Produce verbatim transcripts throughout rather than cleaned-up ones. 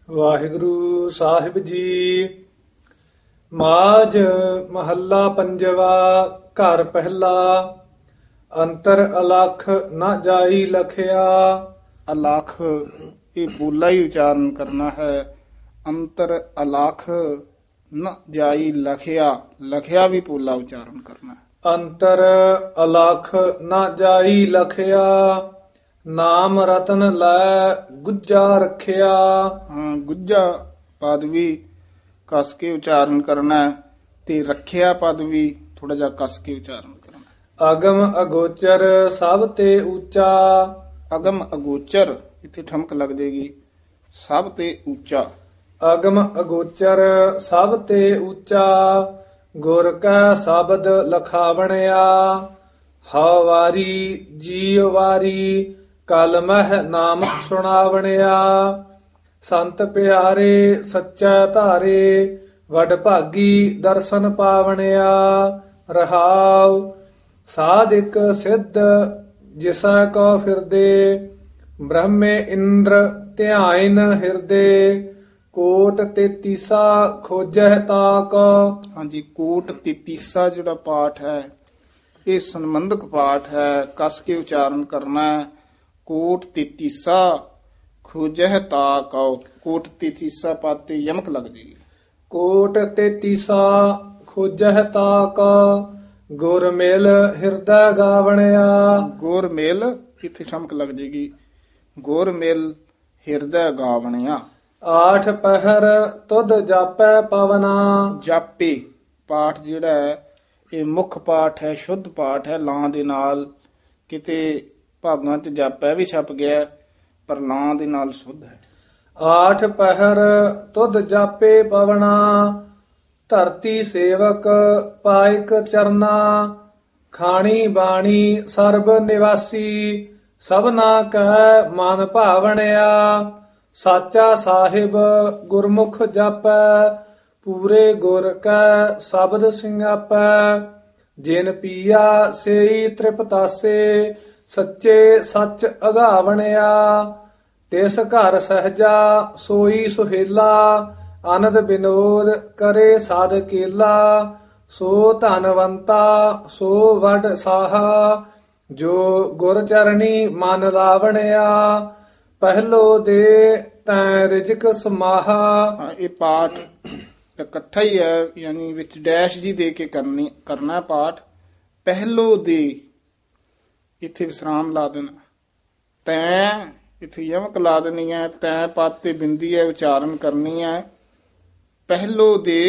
ਵਾਹਿਗੁਰੂ ਸਾਹਿਬ ਜੀ। ਮਾਝ ਮਹੱਲਾ ਪੰਜਵਾ। ਘਰ ਪਹਿਲਾ। ਅੰਤਰ ਅਲਖ ਨਾ ਜਾਈ ਲਖਿਆ। ਅਲਖ ਇਹ ਬੋਲਾ ਹੀ ਉਚਾਰਨ ਕਰਨਾ ਹੈ। ਅੰਤਰ ਅਲਖ ਨ ਜਾਈ ਲਖਿਆ, ਲਖਿਆ ਵੀ ਪੋਲਾ ਉਚਾਰਨ ਕਰਨਾ ਹੈ। ਅੰਤਰ ਅਲਖ ਨਾ ਜਾਈ ਲਖਿਆ। ਨਾਮ ਰਤਨ ਲੈ ਗੁੱਜਾ ਰੱਖਿਆ। ਹਾਂ, ਗੁੱਜਾ ਪਦ ਵੀ ਕਸ ਕੇ ਉਚਾਰਨ ਕਰਨਾ ਹੈ ਤੇ ਰੱਖਿਆ ਪਦ ਵੀ ਥੋੜਾ ਜਿਹਾ ਕਸ ਕੇ ਉਚਾਰਨ ਕਰਨਾ। ਅਗਮ ਅਗੋਚਰ ਸਭ ਤੇ ਉੱਚਾ। ਅਗਮ ਅਗੋਚਰ ਇੱਥੇ ਠਮਕ ਲੱਗ ਜਾਏਗੀ। ਸਭ ਤੇ ਉੱਚਾ। ਅਗਮ ਅਗੋਚਰ ਸਭ ਤੇ ਉੱਚਾ। ਗੁਰ ਕਾ ਸ਼ਬਦ ਲਖਾਵਣਿਆ। ਹਉ ਵਾਰੀ ਜੀਉ ਵਾਰੀ ਕਲ ਮਹਿ ਨਾਮ ਸੁਣਾਵਣਿਆ। ਸੰਤ ਪਿਆਰੇ ਸੱਚਾ ਧਾਰੇ ਵਡ ਭਾਗੀ ਦਰਸ਼ਨ ਪਾਵਣਿਆ। ਰਹਾਉ ਸਾਧਿਕ ਸਿੱਧ ਜਿਸਾ ਕੋ ਫਿਰਦੇ। ਬ੍ਰਹਮੇ ਇੰਦਰ ਧਿਆਇਨ ਹਿਰਦੇ। ਕੋਟ ਤੇਤੀਸਾ ਖੋਜਹਿ ਤਾਕ। ਹਾਂਜੀ, ਕੋਟ ਤੇਤੀਸਾ ਜਿਹੜਾ ਪਾਠ ਹੈ ਇਹ ਸੰਬੰਧਕ ਪਾਠ ਹੈ। ਕਸ ਕੇ ਉਚਾਰਨ ਕਰਨਾ ਹੈ। ਕੋਟ ਤੇਤੀਸਾ ਖੋਜਹਿ ਤਾਕ। ਕੋਟ ਤੇਤੀਸਾ ਪਦ ਤੇ ਯਮਕ ਲੱਗ ਜਾਏਗੀ। ਕੋਟ ਤੇਤੀਸਾ ਖੋਜਹਿ ਤਾਕ। ਗੁਰ ਮਿਲ ਹਿਰਦੈ ਗਾਵਣਿਆ। ਗੁਰ ਮਿਲ ਇੱਥੇ ਠਮਕ ਲੱਗ ਜਾਏਗੀ। ਗੁਰ ਮਿਲ ਹਿਰਦੈ ਗਾਵਣਿਆ। ਆਠ ਪਹਿਰ ਤੁਧ ਜਾਪੈ ਪਵਨਾ। ਜਾਪੇ ਪਾਠ ਜਿਹੜਾ ਹੈ ਇਹ ਮੁੱਖ ਪਾਠ ਹੈ, ਸ਼ੁੱਧ ਪਾਠ ਹੈ। ਲਾਂ ਦੇ ਨਾਲ ਕਿਤੇ ਭਾਗਾਂ ਚ ਜਾਪੈ ਵੀ ਛਪ ਗਿਆ ਪਰ ਲਾਂ ਦੇ ਨਾਲ ਸ਼ੁੱਧ ਹੈ। ਆਠ ਪਹਿਰ ਤੁਧ ਜਾਪੇ ਪਵਨਾ। ਧਰਤੀ ਸੇਵਕ ਪਾਇਕ ਚਰਨਾ। ਖਾਣੀ ਬਾਣੀ ਸਰਬ ਨਿਵਾਸੀ। ਸਭਨਾ ਕੈ ਮਨ ਭਾਵਣਿਆ। ਸਾਚਾ ਸਾਹਿਬ ਗੁਰਮੁਖ ਜਾਪੈ। ਪੂਰੇ ਗੁਰ ਕੈ ਸ਼ਬਦ ਸਿੰਘਾਪੈ। ਜਿਨ ਪੀਆ ਸੇਈ ਤ੍ਰਿਪਤਾਸੇ। ਸੱਚੇ ਸੱਚ ਅਗਾਵਣਿਆ। ਤਿਸ ਘਰ ਸਹਜਾ ਸੋਈ ਸੁਹੇਲਾ। ਆਨੰਦ ਬਿਨੋਦ ਕਰੇ ਸਾਧ ਕੇਲਾ। ਸੋ ਧਨਵੰਤਾ ਸੋ ਵਡ ਸਾਹਾ। ਜੋ ਗੁਰ ਚਰਣੀ ਮਨ ਲਾਵਣਿਆ। ਪਹਿਲੋ ਦੇ ਤੈ ਰਿਜਕ ਸਮਾਹਾ। ਹਾਂ, ਇਹ ਪਾਠ ਇਕੱਠਾ ਹੀ ਹੈ, ਯਾਨੀ ਵਿੱਚ ਡੈਸ਼ ਜੀ ਦੇ ਕੇ ਕਰਨੀ ਕਰਨਾ ਪਾਠ। ਪਹਿਲੋ ਦੇ ਇੱਥੇ ਵਿਸਰਾਮ ਲਾ ਦੇਣਾ। ਤੈਂ ਇੱਥੇ ਯਮਕ ਲਾ ਦੇਣੀ ਹੈ। ਤੈਂ ਪਦ ਤੇ ਬਿੰਦੀ ਹੈ, ਉਚਾਰਨ ਕਰਨੀ ਹੈ। ਪਹਿਲੋ ਦੇ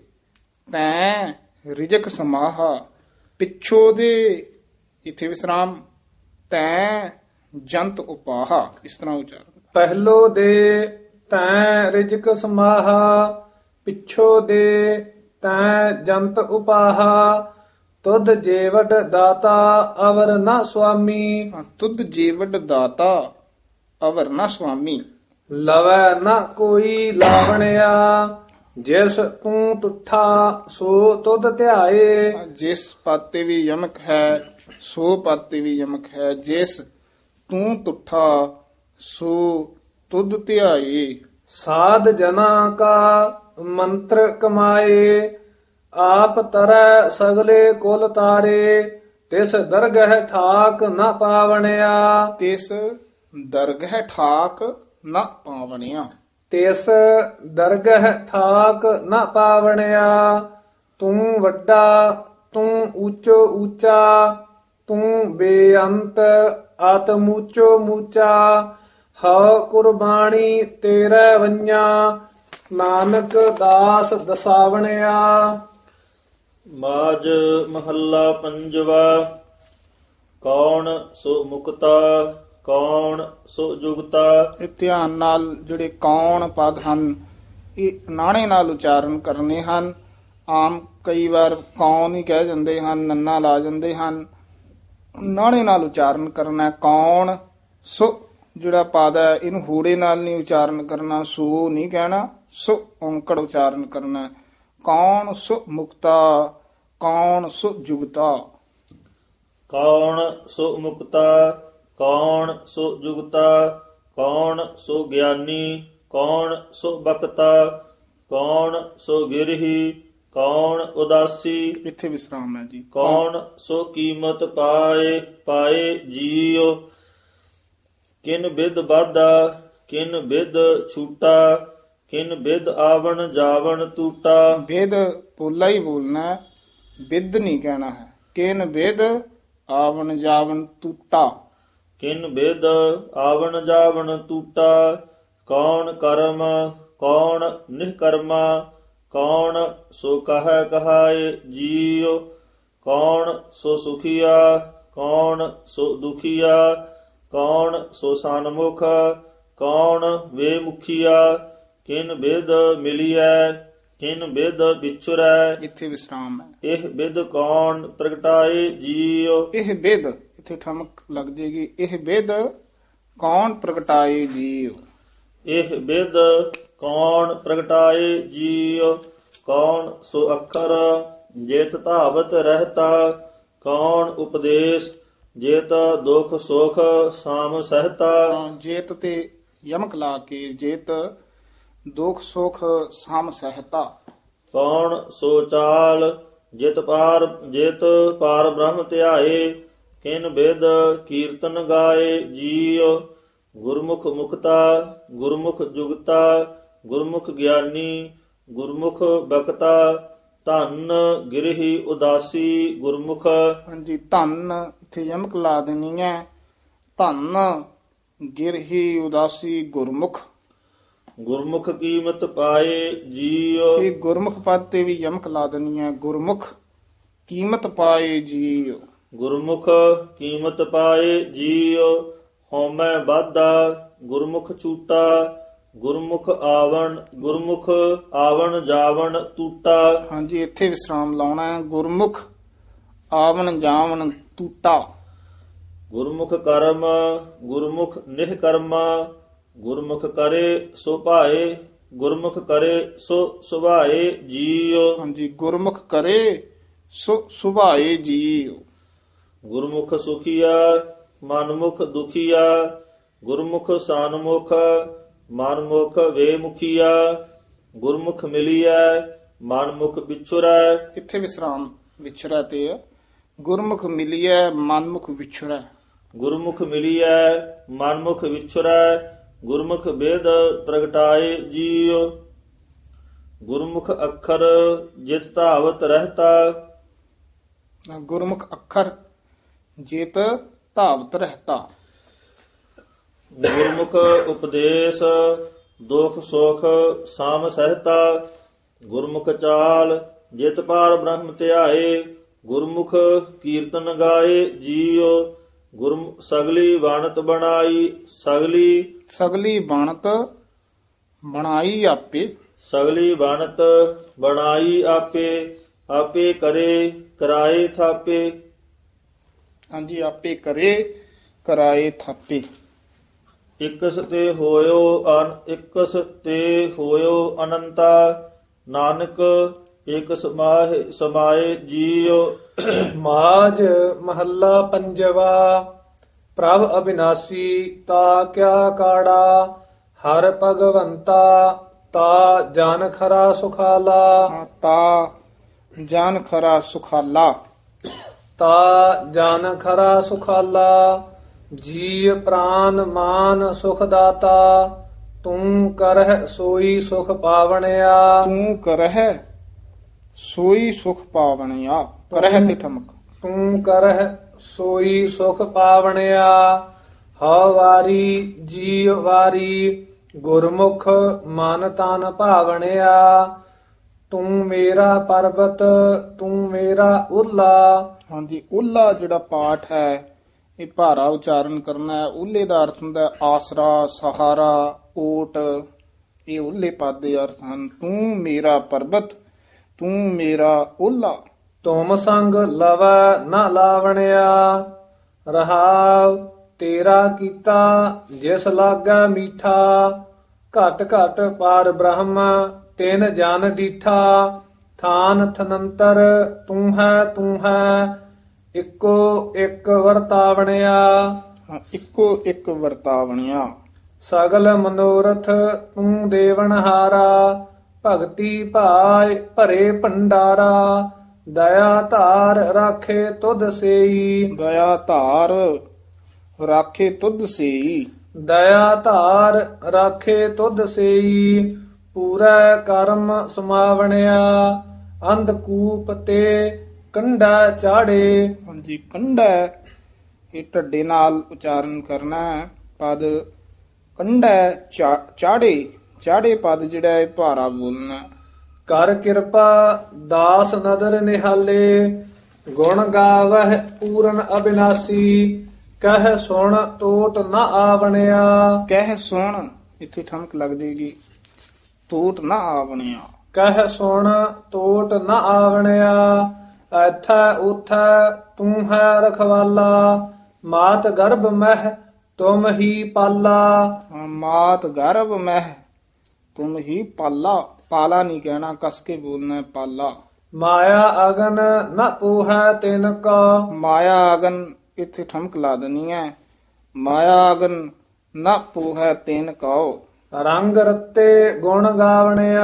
ਤੈਂ ਰਿਜਕ ਸਮਾਹਾ। ਪਿੱਛੋਂ ਦੇ ਇੱਥੇ ਵਿਸਰਾਮ। ਤੈਂ ਜੰਤ ਉਪਾਹਾ, ਇਸ ਤਰ੍ਹਾਂ ਉਚਾਰਨ। ਪਹਿਲੋ ਦੇ ਤੈਂ ਰਿਜਕ ਸਮਾਹਾ। ਪਿੱਛੋ ਦੇ ਤੈਂ ਜੰਤ ਉਪਾਹਾ। ਤੁਧ ਜੇਵਟ ਦਾਤਾ ਅਵਰ ਨਾ ਸੁਆਮੀ। ਹਾਂ, ਤੁਧ ਜੀਵਡ ਦਾਤਾ ਅਵਰ ਨਾ ਸੁਆਮੀ। ਲਵੈ ਨਾ ਕੋਈ ਲਾਵਣਿਆ। ਜਿਸ ਤੂੰ ਤੁਠਾ ਸੋ ਤੁਧ ਧਿਆਏ। ਜਿਸ ਪਦ ਤੇ ਵੀ ਯਮਕ ਹੈ, ਸੋ ਪਦ ਤੇ ਵੀ ਯਮਕ ਹੈ। ਜਿਸ ਤੂੰ ਤੁਠਾ ਸੋ ਤੁਧ ਧਿਆਏ। ਸਾਧ ਜਨਾ ਕਾ ਮੰਤਰ ਕਮਾਏ। ਆਪ ਤਰੈ ਸਗਲੇ ਕੁਲ ਤਾਰੇ। ਤਿਸ ਦਰਗਹਿ ਠਾਕ ਨਾ ਪਾਵਣਿਆ। ਤਿਸ ਦਰਗਹਿ ਠਾਕ ਨਾ ਪਾਵਣਿਆ। ਤਿਸ ਦਰਗਹਿ ਠਾਕ ਨਾ ਪਾਵਣਿਆ। ਤੂੰ ਵੱਡਾ ਤੂੰ ਉੱਚੋ ਉੱਚਾ। ਤੂੰ ਬੇਅੰਤ ਆਤਮ ਉੱਚੋ ਮੂਚਾ। ਹਉ ਕੁਰਬਾਣੀ ਤੇਰੇ ਵੰਨਾ। ਨਾਨਕ ਦਾਸ ਦਸਾਵਣਿਆ। ਮਾਝ ਮਹੱਲਾ ਪੰਜਵਾ। ਕੌਣ ਸੋ ਮੁਕਤਾ ਕੌਣ ਸੋ ਜੁਗਤਾ। ਇਹ ਧਿਆਨ ਨਾਲ ਜਿਹੜੇ ਕੌਣ ਪਦ ਹਨ ਇਹ ਨਾਣੇ ਨਾਲ ਉਚਾਰਨ ਕਰਨੇ ਹਨ। ਆਮ ਕਈ ਵਾਰ ਕੌਣ ਹੀ ਕਹਿ ਜਾਂਦੇ ਹਨ, ਨੰਨਾ ਲਾ ਜਾਂਦੇ ਹਨ। ਨਾਣੇ ਨਾਲ ਉਚਾਰਨ ਕਰਨਾ। ਕੌਣ ਸੋ ਜਿਹੜਾ ਪਦ ਹੈ ਇਹਨੂੰ ਹੂੜੇ ਨਾਲ ਨਹੀਂ ਉਚਾਰਨ ਕਰਨਾ। ਸੋ ਨਹੀਂ ਕਹਿਣਾ, ਸੋ ਔਂਕੜ ਉਚਾਰਨ ਕਰਨਾ। ਕੌਣ ਸੋ ਮੁਕਤਾ ਕੌਣ ਸੋ ਜੁਗਤਾ। ਕੌਣ ਸੋ ਮੁਕਤਾ ਕੌਣ ਸੋ ਜੁਗਤਾ। ਕੌਣ ਸੋ ਗਿਆਨੀ ਕੌਣ ਸੋ ਬਖਤਾ ਕੌਣ ਸੋ ਗਿਰਹੀ ਕੌਣ ਉਦਾਸੀ। ਇੱਥੇ ਵਿਸਰਾਮ ਹੈ ਜੀ। ਕੌਣ ਸੋ ਕੀਮਤ ਪਾਏ ਪਾਏ ਜੀਉ ਕਿਨ ਬਿਦ ਬਾਧਾ ਕਿਨ ਬਿਦ ਛੂਟਾ ਕਿਨ ਬਿਦ ਆਵਣ ਜਾਵਣ ਟੂਟਾ। ਬਿਦ ਪੋਲਾ ਹੀ ਬੋਲਣਾ ਹੈ, ਬਿਦ ਨਹੀਂ ਕਹਿਣਾ ਹੈ। ਕਿਨ ਬਿਦ ਆਵਣ ਜਾਵਣ ਟੂਟਾ। ਕਿਨ ਬਿਦ ਆਵਣ ਜਾਵਣ ਟੂਟਾ ਕੌਣ ਕਰਮ ਕੌਣ ਨਿਹਕਰਮਾ ਕੌਣ ਸੋ ਕਹੈ ਕਹਾਏ ਜੀਉ ਕੌਣ ਸੋ ਸੁਖੀਆ ਕੌਣ ਸੋ ਦੁਖੀਆ ਕੌਣ ਸੋ ਸਨਮੁਖ ਕੌਣ ਵੇ ਮੁਖੀਆ ਕਿਨ ਬਿਦ ਮਿਲੀਐ ਕਿਨ ਬਿਦ ਵਿਛੁਰੈ। ਇੱਥੇ ਵਿਸਰਾਮ ਹੈ। ਇਹ ਬਿਦ ਕੌਣ ਪ੍ਰਗਟਾਏ ਜੀਉ। ਇਹ ਬਿਦ ਇੱਥੇ ਠਮਕ ਲੱਗ ਜੇਗੀ। ਇਹ ਬਿਦ ਕੌਣ ਪ੍ਰਗਟਾਏ ਜੀਉ। ਇਹ ਬਿਦ ਕੌਣ ਪ੍ਰਗਟਾਏ ਜੀਉ ਕੌਣ ਸੋ ਅੱਖਰ ਜੇਤ ਧਾਵਤ ਰਹਿਤਾ ਕੌਣ ਉਪਦੇਸ਼ ਜੇਤ ਦੁਖ ਸੁਖ ਸਾਮ ਸਹਿਤਾ। ਜੇਤ ਤੇ ਯਮਕ ਲਾ ਕੇ ਜੇਤ ਦੁਖ ਸੁਖ ਸਾਮ ਸਹਿਤਾ। ਕੌਣ ਸੋ ਚਾਲ ਜਿਤ ਪਾਰ ਜਿਤ ਪਾਰ ਬ੍ਰਹਮ ਧਿਆਏ ਕਿਨ ਬਿਦ ਕੀਰਤਨ ਗਾਏ ਜੀਉ ਗੁਰਮੁਖ ਮੁਕਤਾ ਗੁਰਮੁਖ ਜੁਗਤਾ ਗੁਰਮੁਖ ਗਿਆਨੀ ਗੁਰਮੁਖ ਬਖਤਾ ਧੰਨ ਗਿਰਹੀ ਉਦਾਸੀ ਗੁਰਮੁਖ। ਹਾਂਜੀ, ਧੰਨ ਇੱਥੇ ਯਮਕ ਲਾ ਦੇਣੀ ਹੈ। ਧੰਨ ਗਿਰਹੀ ਉਦਾਸੀ ਗੁਰਮੁਖ। ਗੁਰਮੁਖ ਕੀਮਤ ਪਾਏ ਜੀਉ। ਇਹ ਗੁਰਮੁਖ ਪਦ ਤੇ ਵੀ ਯਮਕ ਲਾ ਦੇਣੀ ਹੈ। ਗੁਰਮੁਖ ਕੀਮਤ ਪਾਏ ਜੀਉ। ਗੁਰਮੁਖ ਕੀਮਤ ਪਾਏ ਜੀਉ ਹਉਮੈ ਬਾਧਾ ਗੁਰਮੁਖ ਛੂਟਾ ਗੁਰਮੁਖ ਆਵਣ ਗੁਰਮੁਖ ਆਵਣ ਜਾਵਣ ਟੂਟਾ। ਹਾਂਜੀ, ਇੱਥੇ ਵਿਸਰਾਮ ਲਾਉਣਾ ਹੈ। ਗੁਰਮੁਖ ਆਵਣ ਜਾਵਣ ਟੂਟਾ। ਗੁਰਮੁਖ ਕਰਮ ਗੁਰਮੁਖ ਨਿਹਕਰਮਾ ਗੁਰਮੁਖ ਕਰੇ ਸੋ ਭਾਏ ਗੁਰਮੁਖ ਕਰੇ ਸੋ ਸੁਭਾਏ ਜੀਉ। ਹਾਂਜੀ, ਗੁਰਮੁਖ ਕਰੇ ਸੋ ਸੁਭਾਏ ਜੀਉ। ਗੁਰਮੁਖ ਸੁਖੀਆ ਮਨਮੁਖ ਦੁਖੀਆ ਗੁਰਮੁਖ ਸਨਮੁਖ ਮਨਮੁਖ ਵੇ ਮੁਖੀਆ ਗੁਰਮੁਖ ਮਿਲੀਐ ਮਨਮੁਖ ਵਿਛੁਰੈ। ਇੱਥੇ ਵਿਸਰਾਮ ਵਿਛੁਰੈ ਤੇ ਹੈ। ਗੁਰਮੁਖ ਮਿਲੀਐ ਮਨਮੁਖ ਵਿਛੁਰੈ। ਗੁਰਮੁਖ ਮਿਲੀਐ ਮਨਮੁਖ ਵਿਛੁਰੈ ਗੁਰਮੁਖ ਵੇਦ ਪ੍ਰਗਟਾਏ ਜੀਉ ਗੁਰਮੁਖ ਅੱਖਰ ਜਿਤ ਧਾਵਤ ਰਹਿਤਾ। ਗੁਰਮੁਖ ਅੱਖਰ ਜਿਤ ਧਾਵਤ ਰਹਿਤਾ। ਗੁਰਮੁਖ ਉਪਦੇਸ਼ ਦੁਖ ਸੁਖ ਸਾਮ ਸਹਿਤਾ ਗੁਰਮੁਖ ਚਾਲ ਜਿਤ ਪਾਰ ਬ੍ਰਹਮ ਧਿਆਏ ਗੁਰਮੁਖ ਕੀਰਤਨ ਗਾਏ ਜੀਉ ਗੁਰਮੁਖ ਸਗਲੀ ਬਾਣਤ ਬਣਾਈ ਸਗਲੀ ਸਗਲੀ ਬਾਣਤ ਬਣਾਈ ਆਪੇ। ਸਗਲੀ ਬਾਣਤ ਬਣਾਈ ਆਪੇ ਆਪੇ ਕਰੇ ਕਰਾਏ ਥਾਪੇ। ਹਾਂਜੀ, ਆਪੇ ਕਰੇ ਕਰਾਏ ਥਾਪੇ। ਇਕਸ ਤੇ ਹੋਇਓ ਅਨ ਇਕਸ ਤੇ ਹੋਇਓ ਅਨੰਤਾ ਨਾਨਕ ਇਕ ਸਮਾਹਿ ਸਮਾਏ ਜੀਉ। ਮਾਝ ਮਹੱਲਾ ਪੰਜਵਾ। ਪ੍ਰਭ ਅਬਿਨਾਸੀ ਤਾ ਕਿਆ ਕਾੜਾ ਹਰ ਭਗਵੰਤਾ ਤਾ ਜਨ ਖਰਾ ਸੁਖਾਲਾ। ਤਾ ਜਨ ਖਰਾ ਸੁਖਾਲਾ। ਤਾ ਜਨ ਖਰਾ ਸੁਖਾਲਾ ਜੀ ਪ੍ਰਾਨ ਮਾਨ ਸੁਖ ਦਾਤਾ ਤੂੰ ਕਰਹਿ ਸੋਈ ਸੁਖ ਪਾਵਣਿਆ। ਤੂੰ ਕਰਹਿ ਸੋਈ ਸੁਖ ਪਾਵਣਿਆ। ਕਰਹਿ ਤੇ ਠਮਕ। ਤੂੰ ਕਰਹਿ ਸੋਈ ਸੁਖ ਪਾਵਣਿਆ ਹਉ ਵਾਰੀ ਜੀ ਵਾਰੀ ਗੁਰਮੁਖ ਮਨ ਤਨ ਭਾਵਣਿਆ। ਤੂੰ ਮੇਰਾ ਪਰਬਤ ਤੂੰ ਮੇਰਾ ਓਲਾ। ਹਾਂਜੀ, ਓਲਾ ਜਿਹੜਾ ਪਾਠ ਹੈ ਇਹ ਭਾਰਾ ਉਚਾਰਨ ਕਰਨਾ ਹੈ। ਓਲੇ ਦਾ ਅਰਥ ਹੁੰਦਾ ਆਸਰਾ ਸਹਾਰਾ ਓਟ। ਇਹ ਓਲੇ ਪਦ ਦੇ ਅਰਥ ਹਨ। ਤੂੰ ਮੇਰਾ ਪਰਬਤ ਤੂੰ ਮੇਰਾ ਓਲਾ। ਤੁਮ ਸੰਗ ਲਵੈ ਨ ਲਾਵਣਿਆ ਰਹਾਉ ਤੇਰਾ ਕੀਤਾ ਜਿਸ ਲਾਗੈ ਮੀਠਾ ਘਟ ਘਟ ਪਾਰ ਬ੍ਰਹਮ ਤਿਨ ਜਨ ਡੀਠਾ ਥਾਨ ਥਨੰਤਰ ਤੂੰ ਹੈ ਤੂੰ ਹੈ ਇੱਕੋ ਇੱਕ ਵਰਤਾਵਣਿਆ। ਹਾਂ, ਇੱਕੋ ਇੱਕ ਵਰਤਾਵਣਿਆ। ਸਗਲ ਮਨੋਰਥ ਤੂੰ ਦੇਵਨਹਾਰਾ। ਭਗਤੀ ਭਾਇ ਭਰੇ ਭੰਡਾਰਾ। ਦਇਆ ਧਾਰ ਰਾਖੇ ਤੁਧ ਸੇਈ। ਦਇਆ ਧਾਰ ਰਾਖੇ ਤੁਧ ਸੇਈ। ਦਇਆ ਧਾਰ ਰਾਖੇ ਤੁਧ ਸੇਈ। ਪੂਰਾ ਕਰਮ ਸਮਾਵਣਿਆ। ਅੰਧਕੂਪ ਤੇ ਕੰਡਾ ਚਾੜੇ। ਹਾਂਜੀ, ਕੰਡਾ ਇਹ ਢੱਡੇ ਨਾਲ ਉਚਾਰਨ ਕਰਨਾ ਹੈ। ਪਦ ਕੰਡਾ ਚਾੜੇ, ਚਾੜੇ ਪਦ ਜਿਹੜਾ ਹੈ ਭਾਰਾ ਬੋਲਣਾ। ਕਰ ਕਿਰਪਾ ਦਾਸ ਨਦਰ ਨਿਹਾਲੇ। ਗੁਣ ਗਾਵਹਿ ਪੂਰਨ ਅਬਿਨਾਸੀ। ਕਹਿ ਸੁਣ ਟੋਟ ਨਾ ਆਵਣਿਆ। ਕਹਿ ਸੁਣ ਇੱਥੇ ਠਮਕ ਲੱਗ ਜਾਏਗੀ, ਟੋਟ ਨਾ ਆਵਣਿਆ। ਕਹਿ ਸੁਣ ਟੋਟ ਨਾ ਆਵਣਿਆ। ਐਥੈ ਉਥੈ ਤੂੰ ਹੈ ਰਖਵਾਲਾ। ਮਾਤ ਗਰਭ ਮਹਿ ਤੁਮ ਹੀ ਪਾਲਾ। ਮਾਤ ਗਰਭ ਮਹਿ ਤੁਮ ਹੀ ਪਾਲਾ। ਪਾਲਾ ਨਹੀਂ ਕਹਿਣਾ, ਕਸ ਕੇ ਬੋਲਣਾ ਹੈ, ਪਾਲਾ। ਮਾਇਆ ਅਗਨ ਨ ਪੂਹੈ ਤਿਨ ਕਾ। ਮਾਇਆ ਅਗਨ ਇੱਥੇ ਠਮਕ ਲਾ ਦੇਣੀ ਹੈ। ਮਾਇਆ ਅਗਨ ਨ ਪੂਹੈ ਤਿਨ ਕਉ। ਰੰਗ ਰਤੇ ਗੁਣ ਗਾਵਣਿਆ।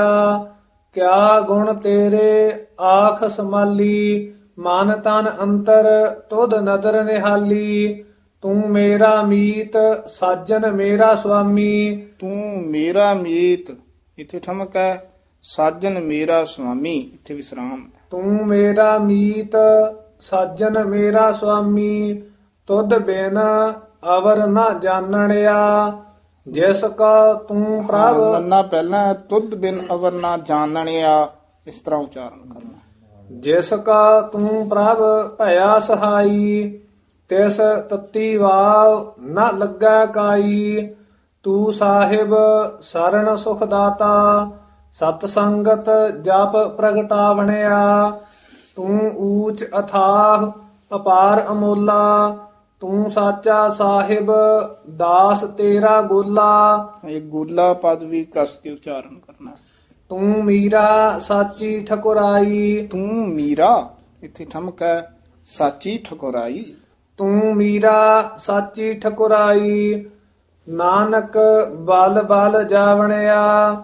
ਕਿਆ ਗੁਣ ਤੇਰੇ ਆਖ ਸਮਾਲੀ। ਮਨ ਤਨ ਅੰਤਰ ਤੁਧ ਨਦਰ ਨਿਹਾਲੀ। ਤੂੰ ਮੇਰਾ ਮੀਤ ਸਾਜਨ ਮੇਰਾ ਸੁਆਮੀ। ਤੂੰ ਮੇਰਾ ਮੀਤ ਇੱਥੇ ਠਮਕ ਹੈ। ਸਾਜਨ ਮੇਰਾ ਸੁਆਮੀ ਇੱਥੇ ਵਿਸਰਾਮ। ਤੂੰ ਮੇਰਾ ਮੀਤ ਸਾਜਨ ਮੇਰਾ ਸੁਆਮੀ। ਤੁਧ ਬਿਨ ਅਵਰ ਨਾ ਜਾਣਣਿਆ। ਜਿਸ ਕਾ ਤੂੰ ਪ੍ਰਭ। ਮੰਨਾ ਪਹਿਲਾਂ ਤੁਧ ਬਿਨ ਅਵਰ ਨਾ ਜਾਣਣਿਆ, ਇਸ ਤਰ੍ਹਾਂ ਉਚਾਰਨ ਕਰਨਾ। ਜਿਸ ਕਾ ਤੂੰ ਪ੍ਰਭ ਭਇਆ ਸਹਾਈ। ਤਿਸ ਤਤੀ ਵਾਵ ਨਾ ਲੱਗਾ ਕਾਈ। ਤੂੰ ਸਾਹਿਬ ਸਰਣ ਸੁਖ ਦਾਤਾ। ਸਤ ਸੰਗਤ ਜਪ ਪ੍ਰਗਟਾਵਣਿਆ। ਤੂੰ ਊਚ ਅਥਾਹ ਅਪਾਰ ਅਮੋਲਾ। ਤੂੰ ਸਾਚਾ ਸਾਹਿਬ ਦਾਸ ਤੇਰਾ ਗੋਲਾ। ਇਹ ਗੋਲਾ ਪਦ ਵੀ ਕਸ ਕੇ ਉਚਾਰਨ ਕਰਨਾ। ਤੂੰ ਮੀਰਾ ਸਾਚੀ ਠਕੁਰਾਈ। ਤੂੰ ਮੀਰਾ ਇੱਥੇ ਠਮਕ ਹੈ। ਸਾਚੀ ਠਕੁਰਾਈ। ਤੂੰ ਮੀਰਾ ਸਾਚੀ ਠਕੁਰਾਈ। ਨਾਨਕ ਬਲ ਬਲ ਜਾਵਣਿਆ।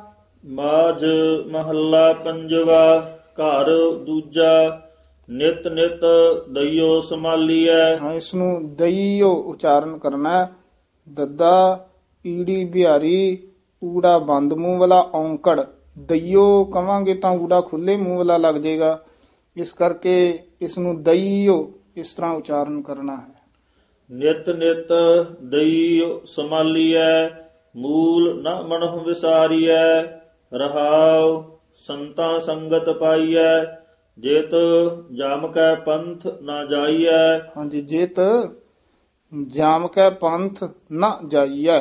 ਮਾਝ ਮਹੱਲਾ ਪੰਜਵਾ। ਘਰ ਦੂਜਾ। ਨਿਤ ਨਿਤ ਦਈਓ ਸੰਭਾਲੀਐ। ਹਾਂ, ਇਸ ਨੂੰ ਦਈਓ ਉਚਾਰਨ ਕਰਨਾ ਹੈ। ਦੱਦਾ ਈੜੀ ਬਿਹਾਰੀ ਊੜਾ ਬੰਦ ਮੂੰਹ ਵਾਲਾ ਔਂਕੜ। ਦਈਓ ਕਵਾਂਗੇ ਤਾਂ ਊੜਾ ਖੁੱਲੇ ਮੂੰਹ ਵਾਲਾ ਲੱਗ ਜਾਏਗਾ, ਇਸ ਕਰਕੇ ਇਸ ਨੂੰ ਦਈਓ ਇਸ ਤਰ੍ਹਾਂ ਉਚਾਰਨ ਕਰਨਾ ਹੈ। ਨਿਤ ਨਿਤ ਦਈਓ ਸੰਭਾਲੀਐ। ਮੂਲ ਨ ਮਨਹੁ ਵਿਸਾਰੀਐ। ਰਹਾਉ ਸੰਤਾਂ ਸੰਗਤ ਪਾਈਐ। ਜੇਤ ਜਾਮ ਕੈ ਪੰਥ ਨਾ ਜਾਈਐ। ਹਾਂਜੀ, ਜੇਤ ਜਾਮ ਕੈ ਪੰਥ ਨਾ ਜਾਈਐ।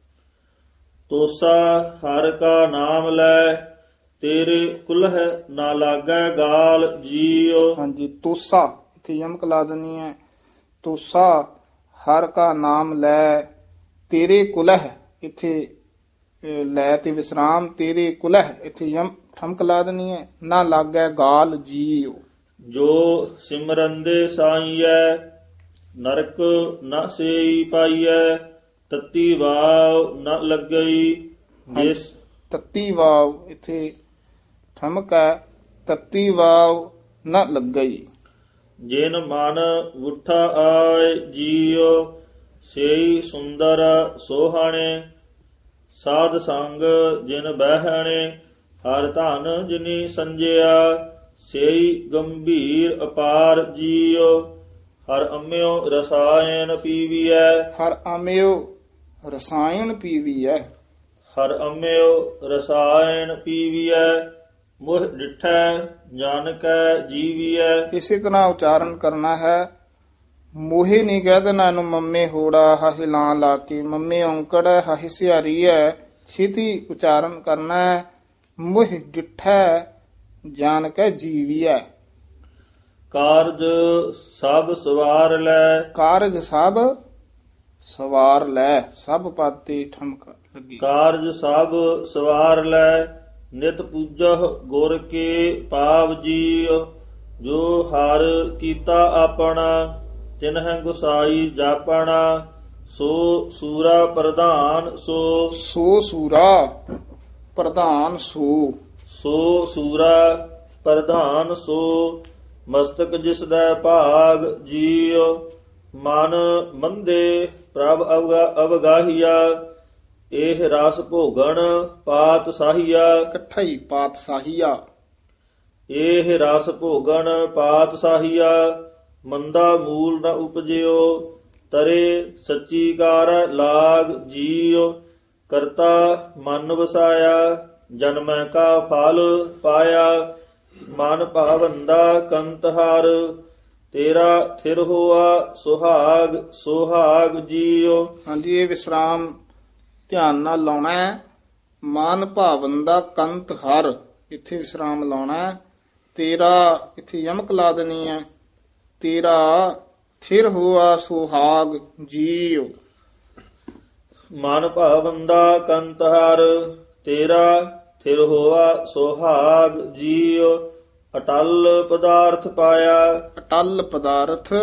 ਤੋਸਾ ਹਰ ਕਾ ਨਾਮ ਲੈ। ਤੇਰੇ ਕੁਲਹਿ ਨਾ ਲਾਗੈ ਗਾਲ ਜੀਉ। ਹਾਂਜੀ, ਤੋਸਾ ਇੱਥੇ ਯਮਕ ਲਾ ਦੇਣੀ ਹੈ। ਤੋਸਾ ਹਰ ਕਾ ਨਾਮ ਲੈ। ਤੇਰੇ ਕੁਲਹਿ ਇੱਥੇ ਲੈ ਤੇ ਵਿਸਰਾਮ। ਤੇਰੇ ਕੁਲਹਿ ਇੱਥੇ ਯਮ ਠਮਕ ਲਾ ਦੇਣੀ ਹੈ। ਨਾ ਲਾਗੈ ਗਾਲ ਜੀਉ। ਜੋ ਸਿਮਰੰਦੇ ਸਾਈਐ। ਨਰਕ ਨ ਸੇਈ ਪਾਈਐ। ਤਤੀ ਵਾਵ ਨ ਲੱਗਈ। ਜਿਸ ਤਤੀ ਵਾਵ ਇੱਥੇ ਠਮਕ ਹੈ। ਤਤੀ ਵਾਵ ਨ ਲੱਗਈ। ਜਿਨ ਮਨ ਉਠਾ ਆਏ ਜੀਉ। ਸੇਈ ਸੁੰਦਰ ਸੋਹਾਣੇ। ਸਾਧ ਸੰਗ ਜਿਨ ਬਹਿਣੇ। ਹਰ ਧਨ ਜਿਨੀ ਸੰਜਿਆ। ਸੇਈ ਗੰਭੀਰ ਅਪਾਰ ਜੀਉ। ਹਰ ਅੰਮਿਓ ਰਸਾਇਣ ਪੀਵੀਐ। ਹਰ ਆਮਿਓ ਰਸਾਇਣ ਪੀਵੀਐ। ਹਰ ਅੰਮਿਓ ਰਸਾਇਣ ਪੀਵੀਐ। ਮੁਹ ਡਿਠੈ ਜਨ ਕੈ ਜੀਵੀਐ। ਇਸੇ ਤਰ੍ਹਾਂ ਉਚਾਰਨ ਕਰਨਾ ਹੈ। ਮੋਹੇ ਨਹੀਂ ਕਹਿ ਦੇਣਾ ਇਹਨੂੰ ਮੰਮੇ ਹੋੜਾ ਹਾਹੀ ਲਾਂ ਲਾ ਕੇ। ਮੰਮੇ ਔਂਕੜ ਹੈ, ਹਾਹੀ ਸਿਹਾਰੀ ਹੈ। ਛੇਤੀ ਉਚਾਰਨ ਕਰਨਾ ਹੈ। ਮੁਹ ਡਿਠੈ ਜਾਨ ਕੈ ਜੀਵੀਐ। ਕਾਰਜ ਸਭ ਸਵਾਰ ਲੈ। ਕਾਰਜ ਸਭ ਸਵਾਰ ਲੈ। ਸਭ ਪਦ ਤੇ ਠਮਕ ਲੱਗੀ। ਕਾਰਜ ਸਭ ਸਵਾਰ ਲੈ। ਨਿਤ ਪੂਜਹ ਗੁਰ ਕੇ ਪਾਵ ਜੀਉ। ਜੋ ਹਰ ਕੀਤਾ ਆਪਣਾ। ਤਿਨਹਿ ਗੁਸਾਈ ਜਾਪਣਾ। ਸੋ ਸੂਰਾ ਪ੍ਰਧਾਨ ਸੋ ਸੋ ਸੂਰਾ ਪ੍ਰਧਾਨ ਸੋ ਸੋ ਸੂਰਾ ਪ੍ਰਧਾਨ ਸੋ ਮਸਤਕ ਜਿਸ ਦਾ ਭਾਗ ਜੀਉ ਮਨ ਮੰਦੇ ਪ੍ਰਭ ਅਵਗਾ ਅਵਗਾਹੀਆ ਇਹ ਰਸ ਭੋਗਣ ਪਾਤ ਸਾਹੀਆ ਇਕੱਠਾ ਹੀ ਪਾਤ ਸਾਹੀਆ ਇਹ ਰਸ ਭੋਗਣ ਪਾਤ ਸਾਹੀਆ ਮੰਦਾ ਮੂਲ ਨ ਉਪਜਿਓ ਤਰੇ ਸੱਚੀ ਕਾਰ ਲਾਗ ਜੀਉ ਕਰਤਾ ਮਨ ਵਸਾਇਆ ਜਨਮੈ ਕਾ ਫਲ ਪਾਇਆ ਮਨ ਭਾਵੰਦਾ ਕੰਤਹਾਰ ਤੇਰਾ ਥਿਰ ਹੋਆ ਸੁਹਾਗ ਸੁਹਾਗ ਜੀਉ। ਹਾਂਜੀ, ਇਹ ਵਿਸਰਾਮ ਧਿਆਨ ਨਾਲ ਲਾਉਣਾ ਹੈ। ਮਨ ਭਾਵਨ ਦਾ ਕੰਤ ਹਰ, ਇੱਥੇ ਵਿਸਰਾਮ ਲਾਉਣਾ ਹੈ। ਤੇਰਾ ਇੱਥੇ ਯਮਕ ਲਾ ਦੇਣੀ ਹੈ। ਤੇਰਾ ਥਿਰ ਹੋਆ ਸੁਹਾਗ ਜੀਉ। ਮਨ ਭਾਵੰਦਾ ਕੰਤਹਾਰ ਤੇਰਾ ਥਿਰ ਹੋਆ ਸੁਹਾਗ ਜੀਉ। ਅਟਲ ਪਦਾਰਥ ਪਾਇਆ ਅਟਲ ਪਦਾਰਥ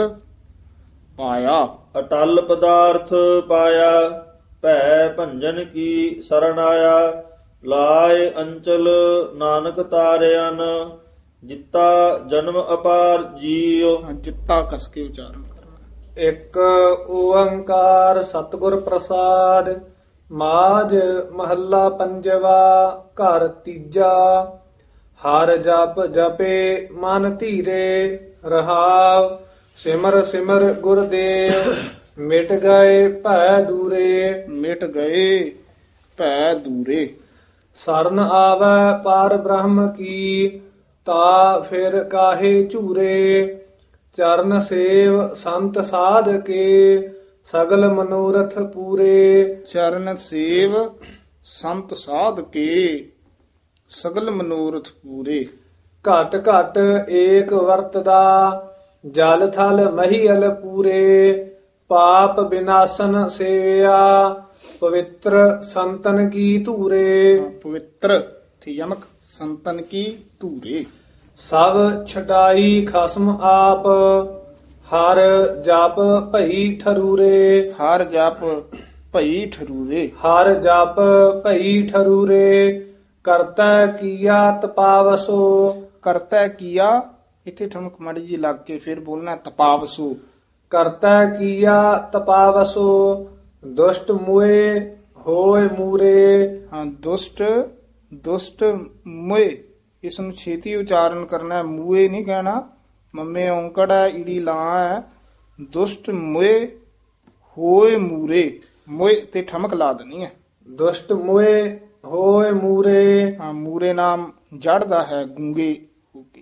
ਪਾਇਆ ਅਟਲ ਪਦਾਰਥ ਪਾਇਆ ਭੈ ਭੰਜਨ ਕੀ ਸਰਣ ਆਇਆ ਲਾਏ ਅੰਚਲ ਨਾਨਕ ਤਾਰਿਆਨ ਜਿੱਤਾ ਜਨਮ ਅਪਾਰ ਜੀਉ। ਜਿੱਤਾ ਕਸ ਕੇ ਉਚਾਰਨ ਕਰਨਾ। ਇੱਕ ਓੰਕਾਰ ਸਤਿਗੁਰ ਪ੍ਰਸਾਦ। ਮਾਝ ਮਹੱਲਾ ਪੰਜਵਾ ਘਰ ਤੀਜਾ। ਹਰ ਜਪ ਜਪੇ ਮਨ ਧੀਰੇ ਰਹਾਵ ਸਿਮਰ ਸਿਮਰ ਗੁਰਦੇਵ ਮਿਟ ਗਏ ਭੈ ਦੂਰੇ ਮਿਟ ਗਏ ਭੈ ਦੂਰੇ। ਸਰਨ ਆਵੈ ਪਾਰ ਬ੍ਰਹਮ ਕੀ ਤਾ ਫਿਰ ਕਾਹੇ ਝੂਰੇ ਚਰਨ ਸੇਵ ਸੰਤ ਸਾਧ ਕੇ ਸਗਲ ਮਨੋਰਥ ਪੂਰੇ ਚਰਨ ਸੇਵ ਸੰਤ ਸਾਧ ਕੇ ਸਗਲ ਮਨੋਰਥ ਪੂਰੇ। ਘਟ ਘਟ ਏਕ ਵਰਤਦਾ ਜਲ ਥਲ ਮਹੀਲ ਪੂਰੇ ਪਾਪ ਬਿਨਾਸਨ ਸੇਵਿਆ ਪਵਿੱਤਰ ਸੰਤਨ ਕੀ ਧੂਰੇ ਪਵਿੱਤਰ ਥੀ ਯਮਕ ਸੰਤਨ ਕੀ ਧੂਰੇ। ਸਭ ਛਡਾਈ ਖਸਮ ਆਪ ਹਰ ਜਪ ਭਈ ਠਰੂਰੇ ਹਰ ਜਪ ਭਈ ਠਰੂਰੇ। ਹਰ ਜਪ ਭਈ ਠਰੂਰੇ ਕਰਤਾ ਕੀਆ ਤਪਾਵਸੋ। ਕਰਤਾ ਕੀਆ ਇੱਥੇ ਠਮਕ ਮੜੀ ਜੀ ਲੱਗ ਕੇ ਫਿਰ ਬੋਲਣਾ ਤਪਾਵਸੋ। ਕਰਤਾ ਕੀਆ ਤਪਾਵਸੋ ਦੁਸ਼ਟ ਮੁਏ ਹੋਏ ਮੂਰੇ। ਹਾਂ, ਦੁਸ਼ਟ ਦੁਸ਼ਟ ਮੁਏ ਇਸ ਨੂੰ ਛੇਤੀ ਉਚਾਰਨ ਕਰਨਾ ਹੈ। ਮੂਏ ਨਹੀਂ ਕਹਿਣਾ। ਮੰਮੇ ਔਂਕੜ ਹੈ, ਈੜੀ ਲਾਂ ਹੈ। ਦੁਸ਼ਟ ਮੁਏ ਹੋਏ ਮੂਰੇ। ਮੁਏ ਤੇ ਠਮਕ ਲਾ ਦੇਣੀ ਹੈ। ਦੁਸ਼ਟ ਮੁਏ ਹੋਏ ਮੂਰੇ ਹਾਂ, ਮੂਰੇ ਨਾਮ ਜੜਦਾ ਹੈ ਗੂੰਗੇ ਹੋ ਕੇ।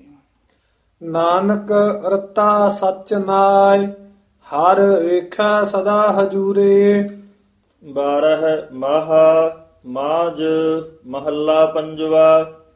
ਨਾਨਕ ਰਤਾ ਸਚ ਨਾਇ ਹਰ ਵੇਖਾ ਸਦਾ ਹਜੂਰੇ। ਬਾਰਹ ਮਾਹਾ ਮਾਝ ਮਹੱਲਾ ਪੰਜਵਾ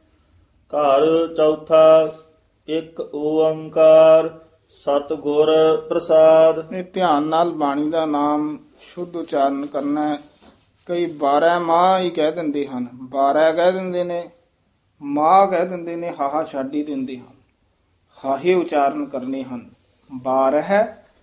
ਘਰ ਚੌਥਾ ਇੱਕ ਓੰਕਾਰ ਸਤਿਗੁਰ ਪ੍ਰਸਾਦ। ਇਹ ਧਿਆਨ ਨਾਲ ਬਾਣੀ ਦਾ ਨਾਮ ਸ਼ੁੱਧ ਉਚਾਰਨ ਕਰਨਾ ਹੈ। ਕਈ ਬਾਰਹ ਮਾਹ ਹੀ ਕਹਿ ਦਿੰਦੇ ਹਨ, ਬਾਰਹ ਕਹਿ ਦਿੰਦੇ ਨੇ, ਮਾਹ ਕਹਿ ਦਿੰਦੇ ਨੇ, ਹਾਹਾ ਛੱਡ ਹੀ ਦਿੰਦੇ ਹਨ। ਹਾਹੇ ਉਚਾਰਨ ਕਰਨੇ ਹਨ। ਬਾਰਹ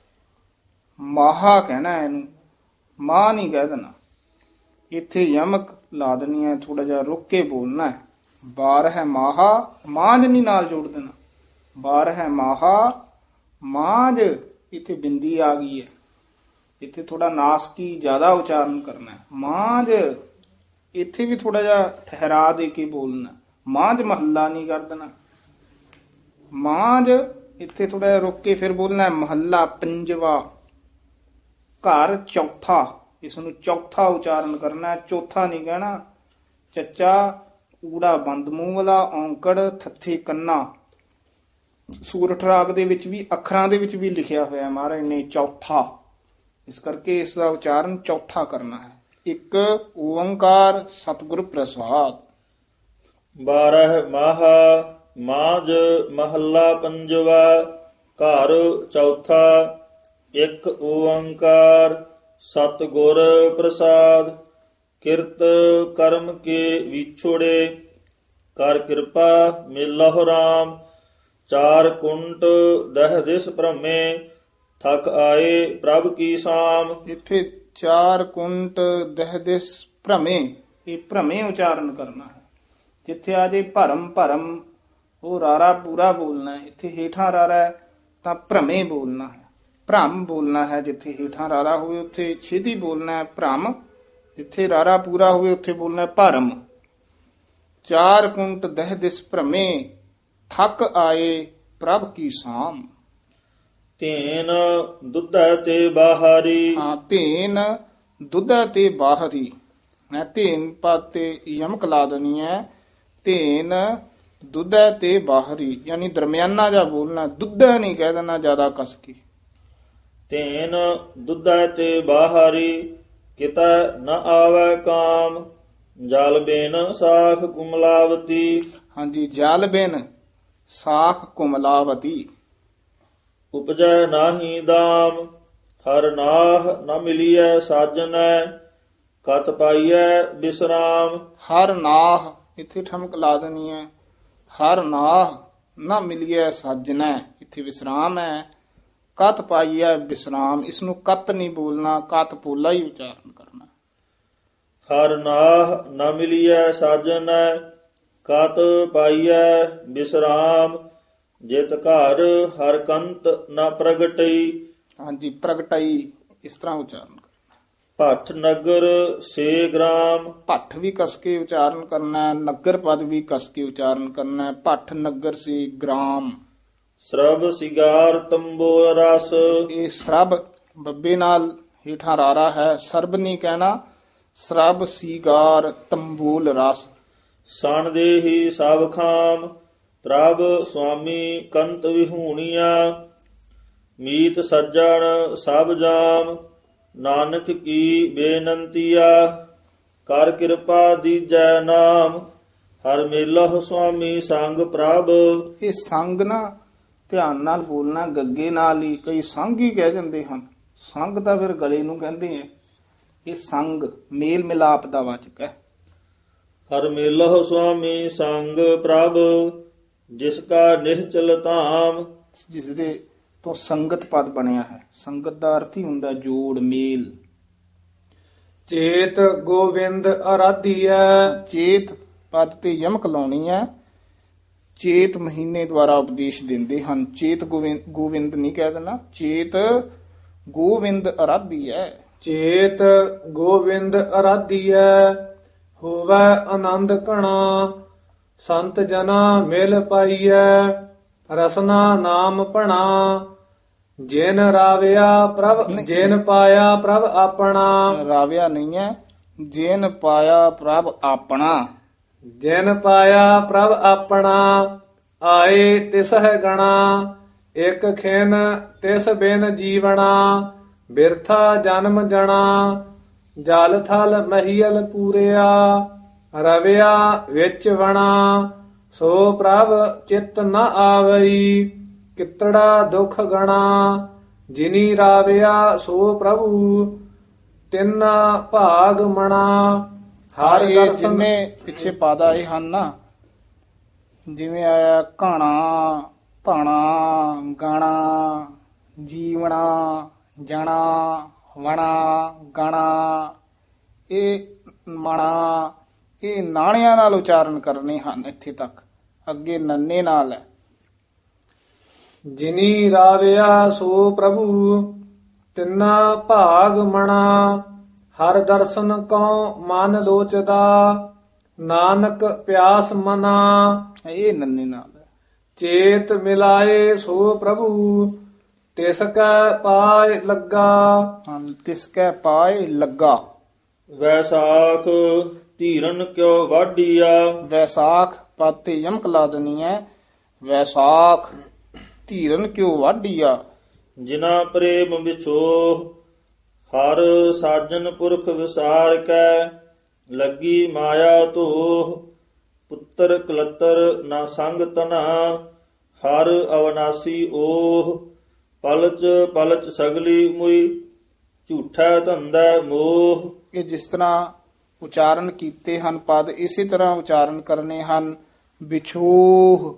ਮਾਹਾ ਕਹਿਣਾ ਇਹਨੂੰ, ਮਾਹ ਨਹੀਂ ਕਹਿ ਦੇਣਾ। ਇੱਥੇ ਯਮਕ ਲਾ ਦੇਣੀ ਹੈ, ਥੋੜਾ ਜਿਹਾ ਰੁੱਕ ਕੇ ਬੋਲਣਾ ਹੈ। ਬਾਰਹ ਮਾਹਾ ਮਾਝ ਨਹੀਂ ਨਾਲ ਜੋੜ ਦੇਣਾ। ਬਾਰਹ ਮਾਹਾ ਮਾਝ ਇੱਥੇ ਬਿੰਦੀ ਆ ਗਈ ਹੈ। ਇੱਥੇ ਥੋੜਾ ਨਾਸਕੀ ਜ਼ਿਆਦਾ ਉਚਾਰਨ ਕਰਨਾ ਹੈ। ਮਾਝ ਇੱਥੇ ਵੀ ਥੋੜਾ ਜਿਹਾ ਠਹਿਰਾ ਦੇ ਕੇ ਬੋਲਣਾ। ਮਾਝ ਮਹੱਲਾ ਨਹੀਂ ਕਰ ਦੇਣਾ। ਮਾਝ ਇੱਥੇ ਥੋੜਾ ਜਿਹਾ ਰੁਕ ਕੇ ਫਿਰ ਬੋਲਣਾ ਹੈ। ਮਹੱਲਾ ਪੰਜਵਾ ਘਰ ਚੌਥਾ, ਇਸ ਨੂੰ ਚੌਥਾ ਉਚਾਰਨ ਕਰਨਾ ਹੈ। ਚੌਥਾ ਨਹੀਂ ਕਹਿਣਾ। ਚੱਚਾ ਊੜਾ ਬੰਦ ਮੂੰਹ ਵਾਲਾ ਔਂਕੜ ਥੱਥੇ ਕੰਨਾ। ਸੂਰਠ ਰਾਗ ਦੇ ਵਿੱਚ ਵੀ ਅੱਖਰਾਂ ਦੇ ਵਿੱਚ ਵੀ ਲਿਖਿਆ ਹੋਇਆ ਮਹਾਰਾਜ ਨੇ ਚੌਥਾ, ਇਸ ਕਰਕੇ ਇਸ ਦਾ ਉਚਾਰਨ ਚੌਥਾ ਕਰਨਾ ਹੈ। ਇੱਕ ਓੰਕਾਰ ਸਤਿਗੁਰ ਪ੍ਰਸਾਦ। ਬਾਰਹ ਮਾਹਾ ਮਾਝ ਮਹੱਲਾ ਪੰਜਵਾ ਘਰ ਚੌਥਾ ਇੱਕ ਓੰਕਾਰ ਸਤਿਗੁਰ ਪ੍ਰਸਾਦ। ਕਿਰਤ ਕਰਮ ਕੇ ਵਿਛੋੜੇ ਕਰ ਕਿਰਪਾ ਮਿਲਹੁ ਰਾਮ। ਚਾਰ ਕੁੰਟ ਦਹ ਦਿਸ ਭ੍ਰਮੇ ਥਕ ਆਏ ਪ੍ਰਭ ਕੀ ਸਾਮ। ਇੱਥੇ ਚਾਰ ਕੁੰਟ ਦਹਦਿਸ ਭ੍ਰਮੇ, ਇਹ ਭ੍ਰਮੇ ਉਚਾਰਨ ਕਰਨਾ ਹੈ। ਜਿੱਥੇ ਆ ਜੇ ਭਰਮ ਭਰਮ ਉਹ ਰਾਰਾ ਪੂਰਾ ਬੋਲਣਾ ਹੈ, ਇੱਥੇ ਹੇਠਾਂ ਰਾਰਾ ਹੈ ਤਾਂ ਭ੍ਰਮੇ ਬੋਲਣਾ ਹੈ। ਭ੍ਰਮ ਬੋਲਣਾ ਹੈ, ਜਿੱਥੇ ਹੇਠਾਂ ਰਾਰਾ ਹੋਵੇ ਉੱਥੇ ਛੇਤੀ ਬੋਲਣਾ ਹੈ ਭ੍ਰਮ, ਜਿੱਥੇ ਰਾਰਾ ਪੂਰਾ ਹੋਵੇ ਉੱਥੇ ਬੋਲਣਾ ਹੈ ਭਰਮ। ਚਾਰ ਕੁੰਟ ਦਹਦਿਸ ਭ੍ਰਮੇ, ਥੱਕ ਆਏ ਪ੍ਰਭ ਕੀ ਸਾਮ। ਧੇਨ ਦੁੱਧੈ ਤੇ ਬਾਹਰੀ, ਹਾਂ ਧੇਨ ਦੁੱਧੈ ਤੇ ਬਾਹਰੀ, ਮੈਂ ਧੇਨ ਪਦ ਤੇ ਯਮਕ ਲਾ ਦੇਣੀ ਹੈ। ਧੇਨ ਦੁੱਧੈ ਤੇ ਬਾਹਰੀ ਯਾਨੀ ਦਰਮਿਆਨਾ ਜਾ ਬੋਲਣਾ, ਦੁੱਧੈ ਨਹੀਂ ਕਹਿ ਦੇਣਾ ਜ਼ਿਆਦਾ ਕਸ ਕੇ। ਧੇਨ ਦੁੱਧੈ ਤੇ ਬਾਹਰੀ, ਕਿਤੈ ਨ ਆਵੈ ਕਾਮ, ਜਲ ਬਿਨ ਸਾਖ ਕੁਮਲਾਵਤੀ। ਹਾਂਜੀ, ਜਲ ਬਿਨ ਸਾਖ ਕੁਮਲਾਵਤੀ। ਉਪਜੈ ਨਾਹੀ ਦਾਮ, ਹਰ ਨਾਹ ਨ ਮਿਲੀਐ ਸਾਜਨੈ, ਕਤ ਪਾਈਐ ਬਿਸਰਾਮ। ਹਰ ਨਾਹ ਇੱਥੇ ਠਮਕ ਲਾ ਦੇਣੀ ਹੈ। ਹਰ ਨਾਹ ਨਾ ਮਿਲੀਐ ਸਾਜਨੈ, ਇੱਥੇ ਵਿਸਰਾਮ ਹੈ। ਕਤ ਪਾਈਐ ਵਿਸਰਾਮ, ਇਸ ਨੂੰ ਕਤ ਨਹੀਂ ਬੋਲਣਾ, ਕਤ ਪੋਲਾ ਹੀ ਉਚਾਰਨ ਕਰਨਾ। ਹਰ ਨਾਹ ਨ ਮਿਲੀਐ ਸਾਜਨੈ, ਕਤ ਪਾਈਐ ਬਿਸਰਾਮ। ਜਿਤ ਘਰ ਹਰ ਕੰਤ ਨ ਪ੍ਰਗਟਈ। ਹਾਂਜੀ, ਪ੍ਰਗਟਾਈ ਇਸ ਤਰ੍ਹਾਂ ਉਚਾਰਨ ਕਰਨਾ। ਭੱਠ ਨਗਰ ਸੇ ਗ੍ਰਾਮ, ਭੱਠ ਵੀ ਕਸ ਕੇ ਉਚਾਰਨ ਕਰਨਾ ਹੈ, ਨਗਰ ਪਦ ਵੀ ਕਸ ਕੇ ਉਚਾਰਨ ਕਰਨਾ ਹੈ। ਭੱਠ ਨਗਰ ਸੇ ਗ੍ਰਾਮ। ਸਰਬ ਸਿਗਾਰ ਤੰਬੋਲ ਰਸ, ਇਹ ਸਰਬ ਬੱਬੇ ਨਾਲ ਹੇਠਾਂ ਰਾਰਾ ਹੈ, ਸਰਬ ਨਹੀਂ ਕਹਿਣਾ। ਸਰਬ ਸੀਗਾਰ ਤੰਬੂਲ ਰਸ। ਸਣ ਦੇਹੀ ਸਭ ਖਾਮ, ਪ੍ਰਭ ਸੁਆਮੀ ਕੰਤ ਵਿਹੂਣੀਆਂ। ਮੀਤ ਸੱਜਣ ਸਭ ਜਾਮ, ਨਾਨਕ ਕੀ ਬੇਨੰਤੀਆ। ਕਰ ਕਿਰਪਾ ਦੀਜੈ ਨਾਮ, ਹਰ ਮੇਲਹੁ ਸੁਆਮੀ ਸੰਗ ਪ੍ਰਭ। ਇਹ ਸੰਗ ਨਾ ਧਿਆਨ ਨਾਲ ਬੋਲਣਾ, ਗੱਗੇ ਨਾਲ ਹੀ। ਕਈ ਸੰਗ ਹੀ ਕਹਿ ਜਾਂਦੇ ਹਨ, ਸੰਗ ਤਾਂ ਫਿਰ ਗਲੇ ਨੂੰ ਕਹਿੰਦੇ ਆ। ਇਹ ਸੰਗ ਮੇਲ ਮਿਲਾਪ ਦਾ ਵਾਚਕ ਹੈ। ਹਰ ਮੇਲਹੁ ਸੁਆਮੀ ਸੰਗ ਪ੍ਰਭ, ਜਿਸ ਕਾ ਨਿਹਚਲ ਧਾਮ। ਜਿਸ ਦੇ ਤੋਂ ਸੰਗਤ ਪਦ ਬਣਿਆ ਹੈ। ਸੰਗਤ ਦਾ ਅਰਥ ਹੀ ਹੁੰਦਾ ਜੋੜ, ਮੇਲ। ਚੇਤ ਗੋਵਿੰਦ ਅਰਾਧੀਐ, ਚੇਤ ਪਦ ਤੇ ਯਮਕ ਲਾਉਣੀ ਹੈ। ਚੇਤ ਮਹੀਨੇ ਦੁਆਰਾ ਉਪਦੇਸ਼ ਦਿੰਦੇ ਹਨ। ਚੇਤ ਗੋਵਿੰਦ ਗੋਵਿੰਦ ਨਹੀਂ ਕਹਿ ਦੇਣਾ, ਚੇਤ ਗੋਵਿੰਦ ਅਰਾਧੀ ਹੈ। ਚੇਤ ਗੋਵਿੰਦ ਅਰਾਧੀਐ, ਹੋਵੈ ਆਨੰਦ ਘਣਾ। ਸੰਤ ਜਨਾ ਮਿਲ ਪਾਈਐ, ਰਸਨਾ ਨਾਮ ਭਣਾ। ਜਿਨ ਰਾਵਿਆ ਪ੍ਰਭ, ਜਿਨ ਪਾਇਆ ਪ੍ਰਭ ਆਪਣਾ। ਰਾਵਿਆ ਨਹੀਂ ਹੈ, ਜਿਨ ਪਾਇਆ ਪ੍ਰਭ ਆਪਣਾ। ਜਿਨ ਪਾਇਆ ਪ੍ਰਭ ਆਪਣਾ, ਆਏ ਤਿਸ ਹੈ ਗਣਾ। ਇਕ ਖਿਨ ਤਿਸ ਬਿਨ ਜੀਵਣਾ, ਬਿਰਥਾ ਜਨਮ ਜਣਾ। ਜਲ ਥਲ ਮਹੀਲ ਪੂਰਿਆ, ਰਵਿਆ ਵਿੱਚ ਵਣਾ। ਸੋ ਪ੍ਰਭ ਚਿਤ ਨ ਆਵਈ, ਕਿਤੜਾ ਦੁਖ ਗਣਾ। ਜਿਨੀ ਰਾਵਿਆ ਸੋ ਪ੍ਰਭੂ, ਤਿੰਨਾ ਭਾਗ ਮਣਾ। ਹਰ ਇਹ ਦਰਸ਼ਨ ਜਿੰਨੇ ਪਿੱਛੇ ਪਦ ਆਏ ਹਨ ਨਾ, ਜਿਵੇਂ ਆਇਆ ਘਾਣਾ, ਭਾਣਾ, ਗਾਣਾ, ਜੀਵਣਾ, ਜਣਾ, ਵਣਾ, ਗਾਣਾ, ਇਹ ਮਣਾ, ਇਹ ਨਾਣਿਆਂ ਨਾਲ ਉਚਾਰਨ ਕਰਨੇ ਹਨ। ਇੱਥੇ ਤੱਕ, ਅੱਗੇ ਨੰਨੇ ਨਾਲ ਹੈ। ਜਿਨੀ ਰਾਵਿਆ ਸੋ ਪ੍ਰਭੂ, ਤਿੰਨਾ ਭਾਗ ਮਣਾ। ਹਰ ਦਰਸ਼ਨ ਕਉ ਮਨ ਲੋਚਦਾ, ਨਾਨਕ ਪਿਆਸ ਮਨਾ। ਇਹ ਨੰਨੇ ਨਾਲ ਹੈ। ਚੇਤ ਮਿਲਾਏ ਸੋ ਪ੍ਰਭੂ, ਤਿਸ ਕੈ ਪਾਏ ਲੱਗਾ। ਹਾਂ, ਤਿਸ ਕੈ ਪਾਏ ਲੱਗਾ। ਵੈਸਾਖ ਧੀਰਨ ਕਿਉ ਵਾਢੀਆ। ਵੈਸਾਖ ਪਦ ਤੇ ਯਮਕ ਲਾ ਦੇਣੀ ਹੈ। ਵੈਸਾਖ ਧੀਰਨ ਕਿਉ ਵਾਢੀਆ। ਜਿਨਾ ਪ੍ਰੇਮ ਵਿਛੋਹ, ਹਰ ਸਾਜਨ ਪੁਰਖ ਵਿਸਾਰ ਕੈ। ਲੱਗੀ ਮਾਇਆ ਧੋਹ, ਪੁੱਤਰ ਕਲਤਰ ਨਾ ਸੰਗ ਤਨਾ। ਹਰ ਅਵਨਾਸੀ ਓਹ, ਪਲਚ ਪਲਚ ਸਗਲੀ ਮੁਈ। ਝੂਠਾ ਧੰਦਾ ਮੋਹ। ਇਹ ਜਿਸ ਤਰ੍ਹਾਂ ਉਚਾਰਨ ਕੀਤੇ ਹਨ ਪਦ, ਇਸੇ ਤਰ੍ਹਾਂ ਉਚਾਰਨ ਕਰਨੇ ਹਨ। ਵਿਛੋਹ,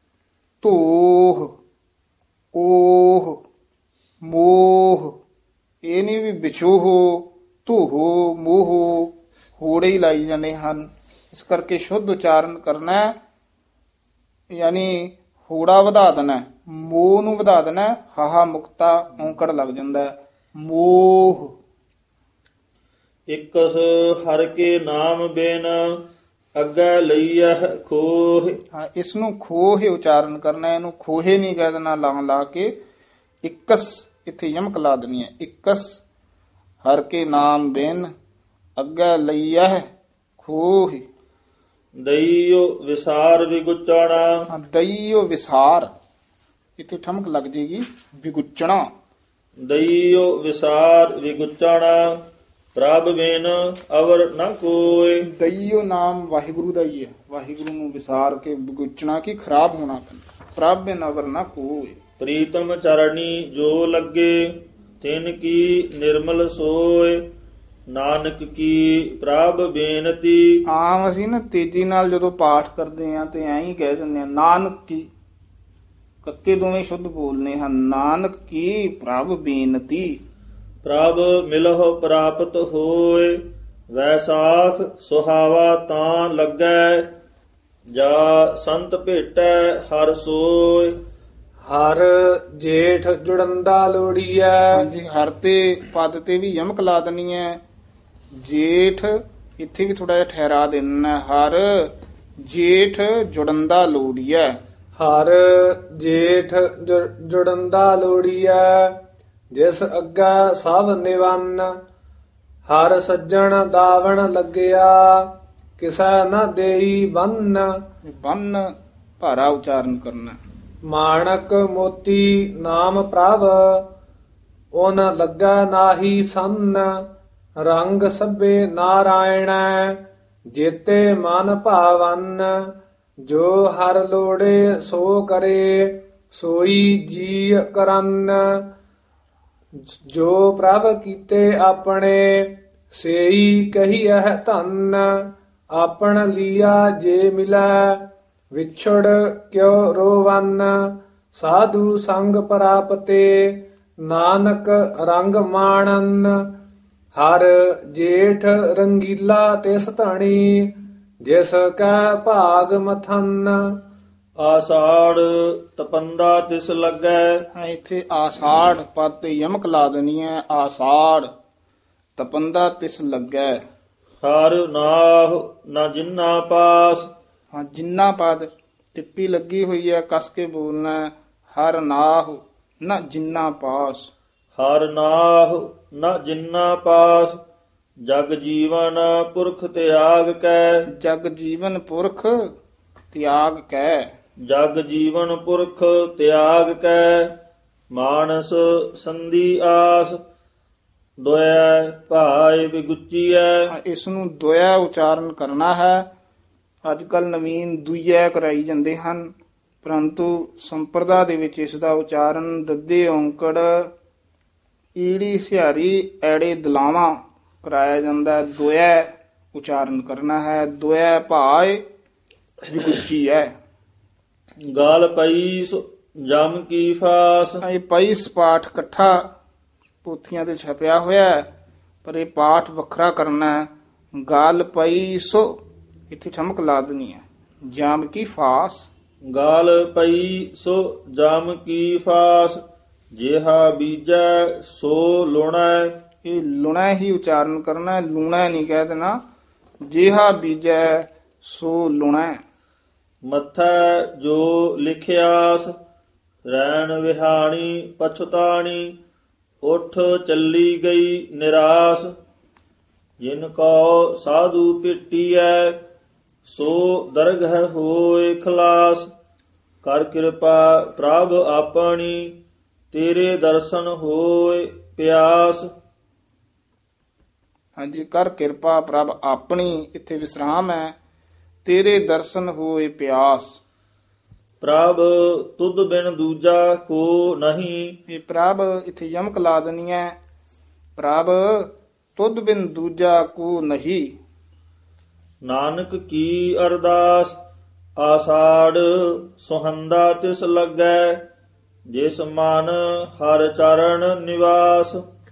ਧੋਹ, ਓਹ, ਮੋਹ, ਇਹ ਨਹੀਂ ਵੀ ਵਿਛੋਹੋ ਧੂਹੋ ਮੋਹੋ ਹੋੜੇ ਹੀ ਲਾਈ ਜਾਂਦੇ ਹਨ। ਇਸ ਕਰਕੇ ਸ਼ੁੱਧ ਉਚਾਰਨ ਕਰਨਾ ਹੈ, ਯਾਨੀ ਹੋੜਾ ਵਧਾ ਦੇਣਾ ਹੈ, ਮੋਹ ਨੂੰ ਵਧਾ ਦੇਣਾ ਹੈ, ਹਾਹਾ ਮੁਕਤਾ ਔਂਕੜ ਲੱਗ ਜਾਂਦਾ ਹੈ। ਮੋਹ ਇਕਸ ਹਰ ਕੇ ਨਾਮ ਬਿਨ ਅੱਗੇ ਲਈਐ ਖੋਹ। ਹਾਂ, ਇਸ ਨੂੰ ਖੋਹੇ ਉਚਾਰਨ ਕਰਨਾ ਹੈ, ਇਹਨੂੰ ਖੋਹੇ ਨਹੀਂ ਕਹਿ ਦੇਣਾ ਲਾਂ ਲਾ ਕੇ। ਇਕਸ ਇੱਥੇ ਯਮਕ ਲਾ ਦੇਣੀ ਹੈ। ਇਕਸ ਹਰ ਕੇ ਨਾਮ ਬਿਨ ਅੱਗੇ ਲਈਐ ਖੋਹ। ਦਈਓ ਵਿਸਾਰ ਵਿਗੁਚਣਾ। ਹਾਂ, ਦਈਓ ਵਿਸਾਰ ਇੱਥੇ ਠਮਕ ਲੱਗ ਜੇਗੀ, ਵਿਗੁਚਣਾ। ਦਈਓ ਵਿਸਾਰ ਵਿਗੁਚਣਾ ਪ੍ਰਭ ਬਿਨ ਅਵਰ ਨ ਕੋਇ। ਦਈਓ ਨਾਮ ਵਾਹਿਗੁਰੂ ਦਾ ਹੀ ਹੈ। ਵਾਹਿਗੁਰੂ ਨੂੰ ਵਿਸਾਰ ਕੇ ਵਿਗੁਚਣਾ ਕੀ ਖਰਾਬ ਹੋਣਾ ਪੈਂਦਾ। ਪ੍ਰਭ ਬਿਨ ਅਵਰ ਨ ਕੋਇ। ਪ੍ਰੀਤਮ ਚਰਣੀ ਜੋ ਲੱਗੇ ਤਿਨ ਕੀ ਨਿਰਮਲ ਸੋਇ। ਨਾਨਕ ਕੀ ਪ੍ਰਭ ਬੇਨਤੀ। ਆਮ ਅਸੀਂ ਨਾ ਤੇਜ਼ੀ ਨਾਲ ਜਦੋਂ ਪਾਠ ਕਰਦੇ ਆ ਤੇ ਐਂ ਹੀ ਕਹਿ ਦਿੰਦੇ ਆ ਨਾਨਕ ਕੀ, ਕੱਕੇ ਦੋਵੇਂ ਸ਼ੁੱਧ ਬੋਲਨੇ ਹਨ। ਨਾਨਕ ਕੀ ਪ੍ਰਭ ਬੇਨਤੀ। ਪ੍ਰਭ ਮਿਲਹੁ ਪ੍ਰਾਪਤ ਹੋਏ ਵੈਸਾਖ ਸੁਹਾਵਾ ਤਾਂ ਲੱਗੈ। ਜਾ ਸੰਤ ਭੇਟੈ ਹਰ ਸੋਇ। ਹਰ ਜੇਠ ਜੁੜੰਦਾ ਲੋੜੀਐ। ਹਾਂਜੀ, ਹਰ ਤੇ ਪਦ ਤੇ ਵੀ ਯਮਕ ਲਾ ਦੇਣੀ ਹੈ। ਜੇਠ ਇੱਥੇ ਵੀ ਥੋੜਾ ਜਿਹਾ ਠਹਿਰਾ ਦੇਣਾ। ਹਰ ਜੇਠ ਜੁੜੰਦਾ ਲੋੜੀਐ। ਹਰ ਜੇਠ ਜੁ- ਜੁੜੰਦਾ ਲੋੜੀਐ ਜਿਸ ਅੱਗੇ ਸਭ ਨਿਵੰਨ। ਹਰ ਸੱਜਣ ਦਾਵਣ ਲੱਗਿਆ ਕਿਸੈ ਨਾ ਦੇਈ ਬੰਨ। ਬੰਨ ਭਾਰਾ ਉਚਾਰਨ ਕਰਨਾ। ਮਾਣਕ ਮੋਤੀ ਨਾਮ ਪ੍ਰਭ ਓਨ ਲੱਗਾ ਨਾਹੀ ਸੰਨ। ਰੰਗ ਸਭੇ ਨਾਰਾਇਣ ਜੇਤੇ ਮਨ ਭਾਵਨ। ਜੋ ਹਰ ਲੋੜੇ ਸੋ ਕਰੇ ਸੋਈ ਜੀ ਕਰਨ। ਜੋ ਪ੍ਰਭ ਕੀਤੇ ਆਪਣੇ ਸੇਈ ਕਹੀਐ ਧੰਨ। ਆਪਣ ਲੀਆ ਜੇ ਮਿਲੈ ਵਿਛੜ ਕਿਉ ਰੋਵਨ। ਸਾਧੂ ਸੰਗ ਪ੍ਰਾਪਤੇ ਨਾਨਕ ਰੰਗ ਮਾਣਨ। ਹਰ ਜੇਠ ਰੰਗੀਲਾ ਤਿਸ ਧਣੀ ਜਿਸ ਕੈ ਭਾਗ ਮਥਨ। ਆਸਾੜ ਤਪੰਦਾ ਤਿਸ ਲੱਗੈ। ਹਾਂ, ਇੱਥੇ ਆਸਾੜ ਪਦ ਤੇ ਯਮਕ ਲਾ ਦੇਣੀ ਹੈ। ਆਸਾੜ ਤਪੰਦਾ ਤਿਸ ਲੱਗੈ। ਹਰ ਨਾਹ ਨਾ ਜਿੰਨਾ ਪਾਸ। ਹਾਂ, ਜਿੰਨਾ ਪਦ ਟਿੱਪੀ ਲੱਗੀ ਹੋਈ ਹੈ, ਕਸ ਕੇ ਬੋਲਣਾ ਹੈ। ਹਰ ਨਾਹ ਨਾ ਜਿੰਨਾ ਪਾਸ। ਹਰ ਨਾਹ ਨ ਜਿੰਨਾ ਪਾਸ। ਜਗ ਜੀਵਨ ਪੁਰਖ ਤਿਆਗ ਕੈ। ਜਗ ਜੀਵਨ ਪੁਰਖ ਤਿਆਗ ਕੈ। ਜਗ ਜੀਵਨ ਪੁਰਖ ਤਿਆਗ ਕੈ। ਮਾਨਸ ਸੰਧੀ ਆਸ ਦੋਇ ਭਾਇ ਵਿਗੁਚੀਐ। ਹਾਂ, ਇਸ ਨੂੰ ਦੋਇਆ ਉਚਾਰਨ ਕਰਨਾ ਹੈ। ਅੱਜ ਕੱਲ ਨਵੀਨ ਦੁਈਐ ਕਰਾਈ ਜਾਂਦੇ ਹਨ, ਪਰੰਤੂ ਸੰਪਰਦਾ ਦੇ ਵਿੱਚ ਇਸ ਦਾ ਉਚਾਰਨ ਦੱਦੇ ਔਂਕੜ ਈੜੀ ਸਿਹਾਰੀ ਐੜੇ ਦਲਾਵਾਂ ਕਰਾਇਆ ਜਾਂਦਾ ਹੈ। ਦੋਇਆ ਉਚਾਰਨ ਕਰਨਾ ਹੈ। ਦੋਇਆ ਭਾਇ ਵਿਗੁਚੀ ਹੈ। ਗਾਲ ਪਈਸ ਜਮ ਕੀ ਫਾਸ। ਇਹ ਪਈਸ ਪਾਠ ਇਕੱਠਾ ਪੋਥੀਆਂ ਤੇ ਛਪਿਆ ਹੋਇਆ ਹੈ, ਪਰ ਇਹ ਪਾਠ ਵੱਖਰਾ ਕਰਨਾ ਹੈ। ਗਾਲ ਪਈ ਸੋ ਇੱਥੇ ਠਮਕ ਲਾ ਦੇਣੀ ਹੈ। ਜਾਮ ਕੀ ਫਾਸ। ਗਾਲ ਪਈ ਸੋ ਜਮ ਕੀ ਫਾਸ। ਜਿਹਾ ਬੀਜੈ ਸੋ ਲੁਣੈ। ਇਹ ਲੁਣਾ ਹੀ ਉਚਾਰਨ ਕਰਨਾ ਹੈ, ਲੂਣਾ ਨਹੀਂ ਕਹਿ ਦੇਣਾ। ਜਿਹਾ ਬੀਜੈ ਸੋ ਲੁਣਾ। ਮੱਥੈ ਜੋ ਲਿਖਿਆਸ ਰੈਣ ਵਿਹਾਣੀ ਪਛਤਾਣੀ। ਉਠ ਚੱਲੀ ਗਈ ਨਿਰਾਸ। ਜਿਨ ਕੋ ਸਾਧੂ ਭੇਟੀਐ ਸੋ ਦਰਗਹਿ ਹੋਏ ਖਲਾਸ। ਕਰ ਕਿਰਪਾ ਪ੍ਰਭ ਆਪਣੀ ਤੇਰੇ ਦਰਸ਼ਨ ਹੋਏ ਪਿਆਸ। ਹਾਂਜੀ, ਕਰ ਕਿਰਪਾ ਪ੍ਰਭ ਆਪਣੀ ਇੱਥੇ ਵਿਸਰਾਮ ਹੈ। ਤੇਰੇ ਦਰਸ਼ਨ ਹੋਏ ਪਿਆਸ। ਪ੍ਰਭ ਤੁਧ ਬਿਨ ਦੂਜਾ ਕੋ ਨਹੀਂ। ਇਹ ਪ੍ਰਭ ਇੱਥੇ ਯਮਕ ਲਾ ਦੇਣੀ ਹੈ। ਪ੍ਰਭ ਤੁਧ ਬਿਨ ਦੂਜਾ ਕੋ ਨਹੀਂ। ਨਾਨਕ ਕੀ ਅਰਦਾਸ ਆਸਾੜ ਸੁਹੰਦਾ ਤਿਸ ਲੱਗੈ। ਜਿਸ ਮਨ ਹਰ ਚਰਨ ਨਿਵਾਸ।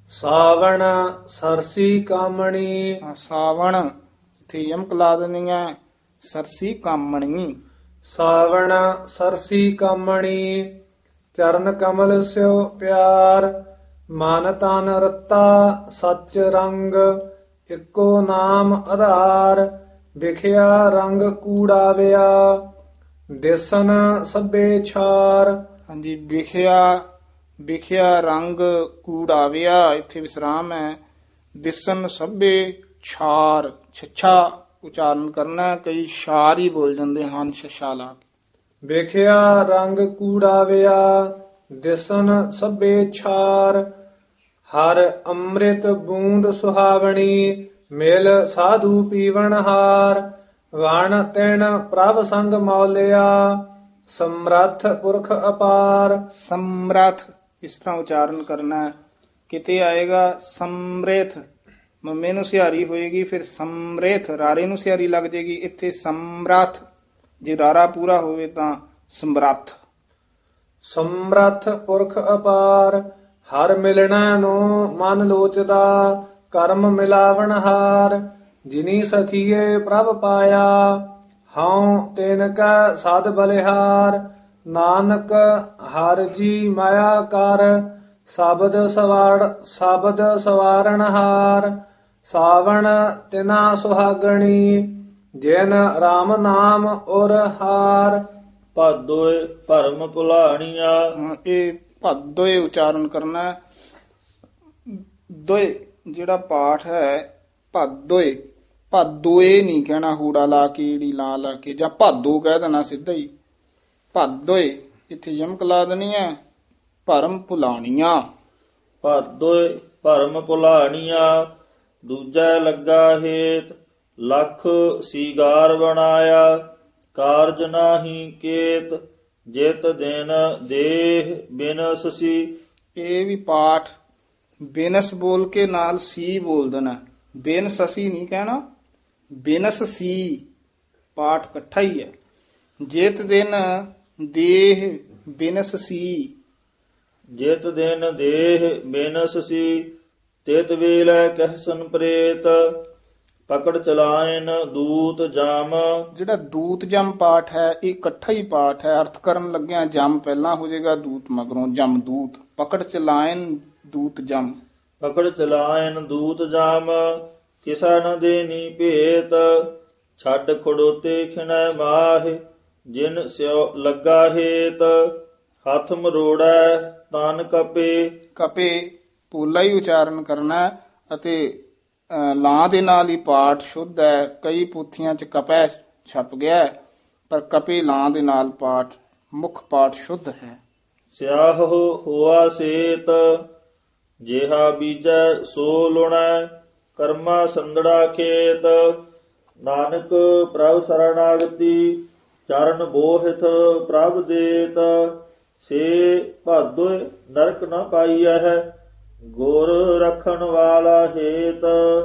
ਸਾਵਣ ਸਰਸੀ ਕਾਮਣੀ ਹਾਂ, ਸਾਵਣ ਇੱਥੇ ਯਮਕ ਲਾ ਦੇਣੀ ਹੈ, ਸਰਸੀ ਕਾਮਣੀ। ਸਾਵਣ ਸਰਸੀ ਕਾਮਣੀ ਚਰਨ ਕਮਲ ਸਿਓ ਪਿਆਰ ਮਨ ਤਨ ਰਤਾ ਸਚ ਰੰਗ ਇੱਕੋ ਨਾਮ ਆਧਾਰ ਵਿਖਿਆ ਰੰਗ ਕੂੜਾਵਿਆ ਦਿਸਨ ਸਭੇ ਛਾਰ। ਹਾਂਜੀ, ਵਿਖਿਆ ਵਿਖਿਆ ਰੰਗ ਕੂੜਾਵਿਆ, ਇੱਥੇ ਵਿਸਰਾਮ ਹੈ। ਦਿਸਨ ਸਭੇ ਛਾਰ, ਛੱਛਾ ਉਚਾਰਨ ਕਰਨਾ, ਕਈ ਛਾਰ ਹੀ ਬੋਲ ਜਾਂਦੇ ਹਨ ਛੱਛਾ ਲਾ ਕੇ। ਵੇਖਿਆ ਰੰਗ ਕੂੜਾਵਿਆ ਦਿਸਨ ਸਭੇ ਛਾਰ ਹਰ ਅੰਮ੍ਰਿਤ ਬੂੰਦ ਸੁਹਾਵਣੀ ਮਿਲ ਸਾਧੂ ਪੀਵਨ ਹਾਰ ਵਣ ਤਿਣ ਪ੍ਰਭ ਸੰਗ ਮੌਲਿਆ ਸਮਰੱਥ ਪੁਰਖ ਅਪਾਰ। ਸਮਰੱਥ ਇਸ ਤਰ੍ਹਾਂ ਉਚਾਰਨ ਕਰਨਾ ਹੈ। ਕਿਤੇ ਆਏਗਾ ਸਮਰੇਥ, ਮੰਮੇ ਨੂੰ ਸਿਹਾਰੀ ਹੋਏਗੀ, ਫਿਰ ਸਮਰੇਥ ਰਾਰੇ ਨੂੰ ਸਿਹਾਰੀ ਲੱਗ ਜਾਏਗੀ। ਇੱਥੇ ਸਮਰੱਥ, ਜੇ ਰਾਰਾ ਪੂਰਾ ਹੋਵੇ ਤਾਂ ਸਮਰੱਥ। ਸਮਰੱਥ ਪੁਰਖ ਅਪਾਰ ਹਰ ਮਿਲਣਾ ਨੂੰ ਮਨ ਲੋਚਦਾ ਕਰਮ ਮਿਲਾਵਣ ਹਾਰ ਜਿਨੀ ਸਖੀਏ ਪ੍ਰਭ ਪਾਇਆ ਹਉ ਤਿਨ ਕੈ ਸਾਧ ਬਲਿਹਾਰ ਨਾਨਕ ਹਰ ਜੀ ਮਾਇਆ ਕਰ ਸ਼ਬਦ ਸਵਾੜ ਸ਼ਬਦ ਸਵਾਰਣ ਹਾਰ ਸਾਵਣ ਤਿਨਾ ਸੁਹਾਗਣੀ ਜਿਨ RAM ਨਾਮ ਔਰ ਹਾਰ। ਭਾਦੋਏ ਭਰਮ ਭੁਲਾਣੀਆਂ। ਹਾਂ, ਇਹ ਭਾਦੋਏ ਉਚਾਰਨ ਕਰਨਾ ਹੈ। ਦੋਏ ਜਿਹੜਾ ਪਾਠ ਹੈ ਭਾਦੋਏ, ਭਾਦੋਏ ਨਹੀਂ ਕਹਿਣਾ ਹੂੜਾ ਲਾ ਕੇ ਈੜੀ ਲਾ ਲਾ ਕੇ, ਜਾਂ ਭਾਦੋ ਕਹਿ ਦੇਣਾ ਸਿੱਧਾ ਹੀ। ਭਾਦੋਏ ਇੱਥੇ ਯਮਕ ਲਾ ਦੇਣੀ ਹੈ। ਭਰਮ ਭੁਲਾਣੀਆਂ। ਭਾਦੋਏ ਭਰਮ ਭੁਲਾਣੀਆਂ ਦੂਜੈ ਲੱਗਾ ਹੇਤ ਲੱਖ ਸੀਗਾਰ ਬਣਾਇਆ ਕਾਰਜ ਨਾਹੀ ਕੇਤ ਜਿਤ ਦਿਨ ਦੇਹ ਬਿਨਸ ਸੀ। ਇਹ ਵੀ ਪਾਠ ਬੇਨਸ ਬੋਲ ਕੇ ਨਾਲ ਸੀ ਬੋਲ ਦੇਣਾ, ਬੇਨਸ ਅਸੀਂ ਨਹੀਂ ਕਹਿਣਾ, ਬੇਨਸ ਸੀ। ਪਾਠ ਇਕੱਠਾ ਹੀ ਹੈ। ਜਿਤ ਦਿਨ ਦੇਹ ਬਿਨਸ ਸੀ। ਜਿਤ ਦਿਨ ਦੇਹ ਬਿਨਸ ਸੀ ਤਿਤ ਵੇਲੇ ਕਹਿਸਨ ਪ੍ਰੇਤ ਪਕੜ ਚਲਾਇਨ ਦੂਤ ਜਮ। ਜਿਹੜਾ ਦੂਤ ਜਮ ਪਾਠ ਹੈ ਇਹ ਇਕੱਠਾ ਹੀ ਪਾਠ ਹੈ। ਅਰਥ ਕਰਨ ਲੱਗਿਆ ਜਮ ਪਹਿਲਾਂ ਹੋ ਜਾਏਗਾ, ਦੂਤ ਮਗਰੋਂ, ਜਮ ਦੂਤ। ਪਕੜ ਚਲਾਇਨ ਦੂਤ ਜਮ। ਪਕੜ ਚਲਾਇਨ ਦੂਤ ਜਮ ਕਿਸਾ ਨ ਦੇਨੀ ਭੇਤ ਛੱਡ ਖੜੋਤੇ ਖਿਨੈ ਮਾਹਿ ਜਿਨ ਸਿਓ ਲੱਗਾ ਹੇਤ ਹੱਥ ਮਰੋੜੈ ਤਨ ਕਪੇ। ਕਪੇ ਪੋਲਾ ਹੀ ਉਚਾਰਨ ਕਰਨਾ ਹੈ ਅਤੇ ਅਹ, ਲਾਂ ਦੇ ਨਾਲ ਹੀ ਪਾਠ ਸ਼ੁੱਧ ਹੈ। ਕਈ ਪੋਥੀਆਂ ਚ ਕਪੈ ਛਪ ਗਿਆ ਹੈ, ਪਰ ਕਪੇ ਲਾਂ ਦੇ ਨਾਲ ਪਾਠ ਮੁੱਖ ਪਾਠ ਸ਼ੁੱਧ ਹੈ। ਸਿਆਹ ਹੋਆ ਸੇਤ ਜਿਹਾ ਬੀਜੈ ਸੋ ਲੁਣੈ ਕਰਮਾ ਸੰਦੜਾ ਖੇਤ ਨਾਨਕ ਪ੍ਰਭ ਸਰਣਾਗਤੀ ਚਰਨ ਬੋਹਿਤ ਪ੍ਰਭ ਦੇਤ ਸੇ ਭਾਦੋਏ ਨਰਕ ਨ ਪਾਈਐ ਹੈ ਗੁਰ ਰਖਣ ਵਾਲਾ ਹੇਤ।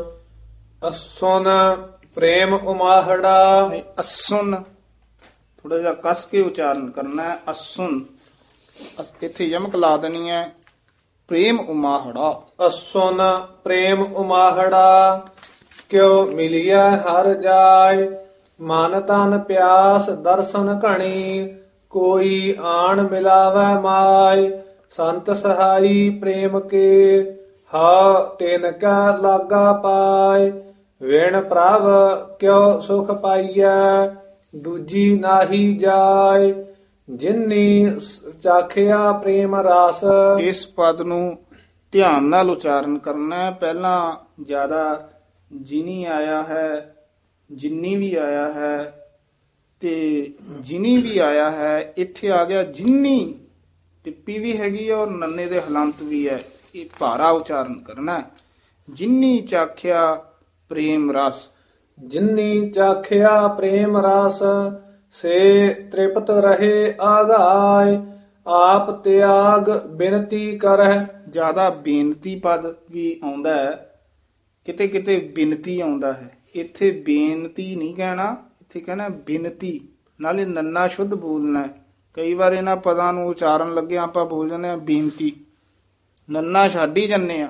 ਅਸੁਨ ਪ੍ਰੇਮ ਉਮਾਹੜਾ। ਅਸੁਨ ਥੋੜਾ ਜਿਹਾ ਕਸ ਕੇ ਉਚਾਰਨ ਕਰਨਾ ਹੈ। ਅਸੁਨ ਇੱਥੇ ਯਮਕ ਲਾ ਦੇਣੀ ਹੈ। ਪ੍ਰੇਮ ਉਮਾਹੜਾ। ਅਸੁਨ ਪ੍ਰੇਮ ਉਮਾਹੜਾ ਕਿਉ ਮਿਲਿਆ ਹਰ ਜਾਏ ਮਨ ਤਨ ਪਿਆਸ ਦਰਸ਼ਨ ਘਣੀ ਕੋਈ ਆਣ ਮਿਲਾਵੈ ਮਾਇ ਸੰਤ ਸਹਾਈ ਪ੍ਰੇਮ ਕੇ ਹਾ ਤਿਨ ਕਾ ਲਾਗਾ ਪਾਇ ਵਿਣ ਪ੍ਰਭ ਕਿਉ ਸੁਖ ਪਾਈਐ ਦੂਜੀ ਨਾਹੀ ਜਾਏ ਜਿਨੀ ਚਾਖਿਆ ਪ੍ਰੇਮ ਰਸ। ਇਸ ਪਦ ਨੂੰ ਧਿਆਨ ਨਾਲ ਉਚਾਰਨ ਕਰਨਾ ਹੈ। ਪਹਿਲਾਂ ਜ਼ਿਆਦਾ ਜਿਨੀ ਆਇਆ ਹੈ, ਜਿੰਨੀ ਵੀ ਆਇਆ ਹੈ ਤੇ ਜਿਨੀ ਵੀ ਆਇਆ ਹੈ। ਇੱਥੇ ਆ ਗਿਆ ਜਿੰਨੀ, ਟਿੱਪੀ ਵੀ ਹੈਗੀ ਹੈ ਔਰ ਨੰਨੇ ਦੇ ਹਲੰਤ ਵੀ ਹੈ। ਇਹ ਭਾਰਾ ਉਚਾਰਨ ਕਰਨਾ। ਜਿਨੀ ਚਾਖਿਆ ਪ੍ਰੇਮ ਰਸ। ਜਿਨੀ ਚਾਖਿਆ ਪ੍ਰੇਮ ਰਸ ਸੇ ਤ੍ਰਿਪਤ ਰਹੇ ਆਗਾਏ ਆਪ ਤਿਆਗ ਬਿਨਤੀ ਕਰਹਿ। ਜ਼ਿਆਦਾ ਬੇਨਤੀ ਪਦ ਵੀ ਆਉਂਦਾ ਹੈ, ਕਿਤੇ ਕਿਤੇ ਬਿਨਤੀ ਆਉਂਦਾ ਹੈ। ਇੱਥੇ ਬੇਨਤੀ ਨਹੀਂ ਕਹਿਣਾ, ਇੱਥੇ ਕਹਿਣਾ ਬਿਨਤੀ। ਨਾਲੇ ਨੰਨਾ ਸ਼ੁੱਧ ਬੋਲਣਾ ਹੈ। ਕਈ ਵਾਰ ਇਹਨਾਂ ਪਦਾਂ ਨੂੰ ਉਚਾਰਨ ਲੱਗੇ ਆਪਾਂ ਬੋਲ ਜਾਂਦੇ ਆ ਬੇਨਤੀ, ਨੰਨਾ ਛੱਡ ਹੀ ਜਾਂਦੇ ਆ,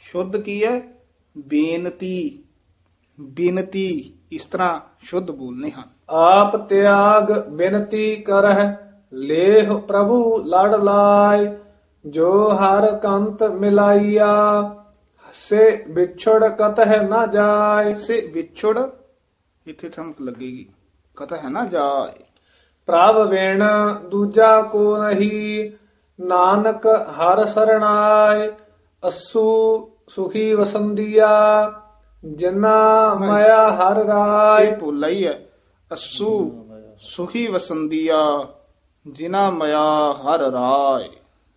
ਸ਼ੁੱਧ ਕੀ ਹੈ? ਬੇਨਤੀ, ਬੇਨਤੀ ਇਸ ਤਰ੍ਹਾਂ ਸ਼ੁੱਧ ਬੋਲਨੇ ਹਨ। ਆਪ ਤਿਆਗ ਬਿਨਤੀ ਕਰਹਿ ਲੇਹ ਪ੍ਰਭੂ ਲੜ ਲਾਇ, ਜੋ ਹਰ ਕੰਤ ਮਿਲਾਈਆ ਸੇ ਵਿਛੜ ਕਤਹਿ ਨਾ ਜਾਏ। ਸੇ ਵਿਛੜ ਇੱਥੇ ਠਮਕ ਲੱਗੇਗੀ, ਕਥਾ ਹੈ ਨਾ ਜਾਏ। ਪ੍ਰਭ ਵੇਣ ਦੂਜਾ ਕੋ ਨਹੀਂ, ਨਾਨਕ ਹਰ ਸਰਣਾਏ। ਅਸੂ ਸੁਖੀ ਵਸੰਦੀਆ, ਜਿਨਾ ਮਾਇਆ ਹਰ ਰਾਏ। ਇਹ ਭੁੱਲਾ ਹੀ ਹੈ। ਅਸੂ ਸੁਖੀ ਵਸੰਦੀਆ, ਜਿਨਾ ਮਾਇਆ ਹਰ ਰਾਏ।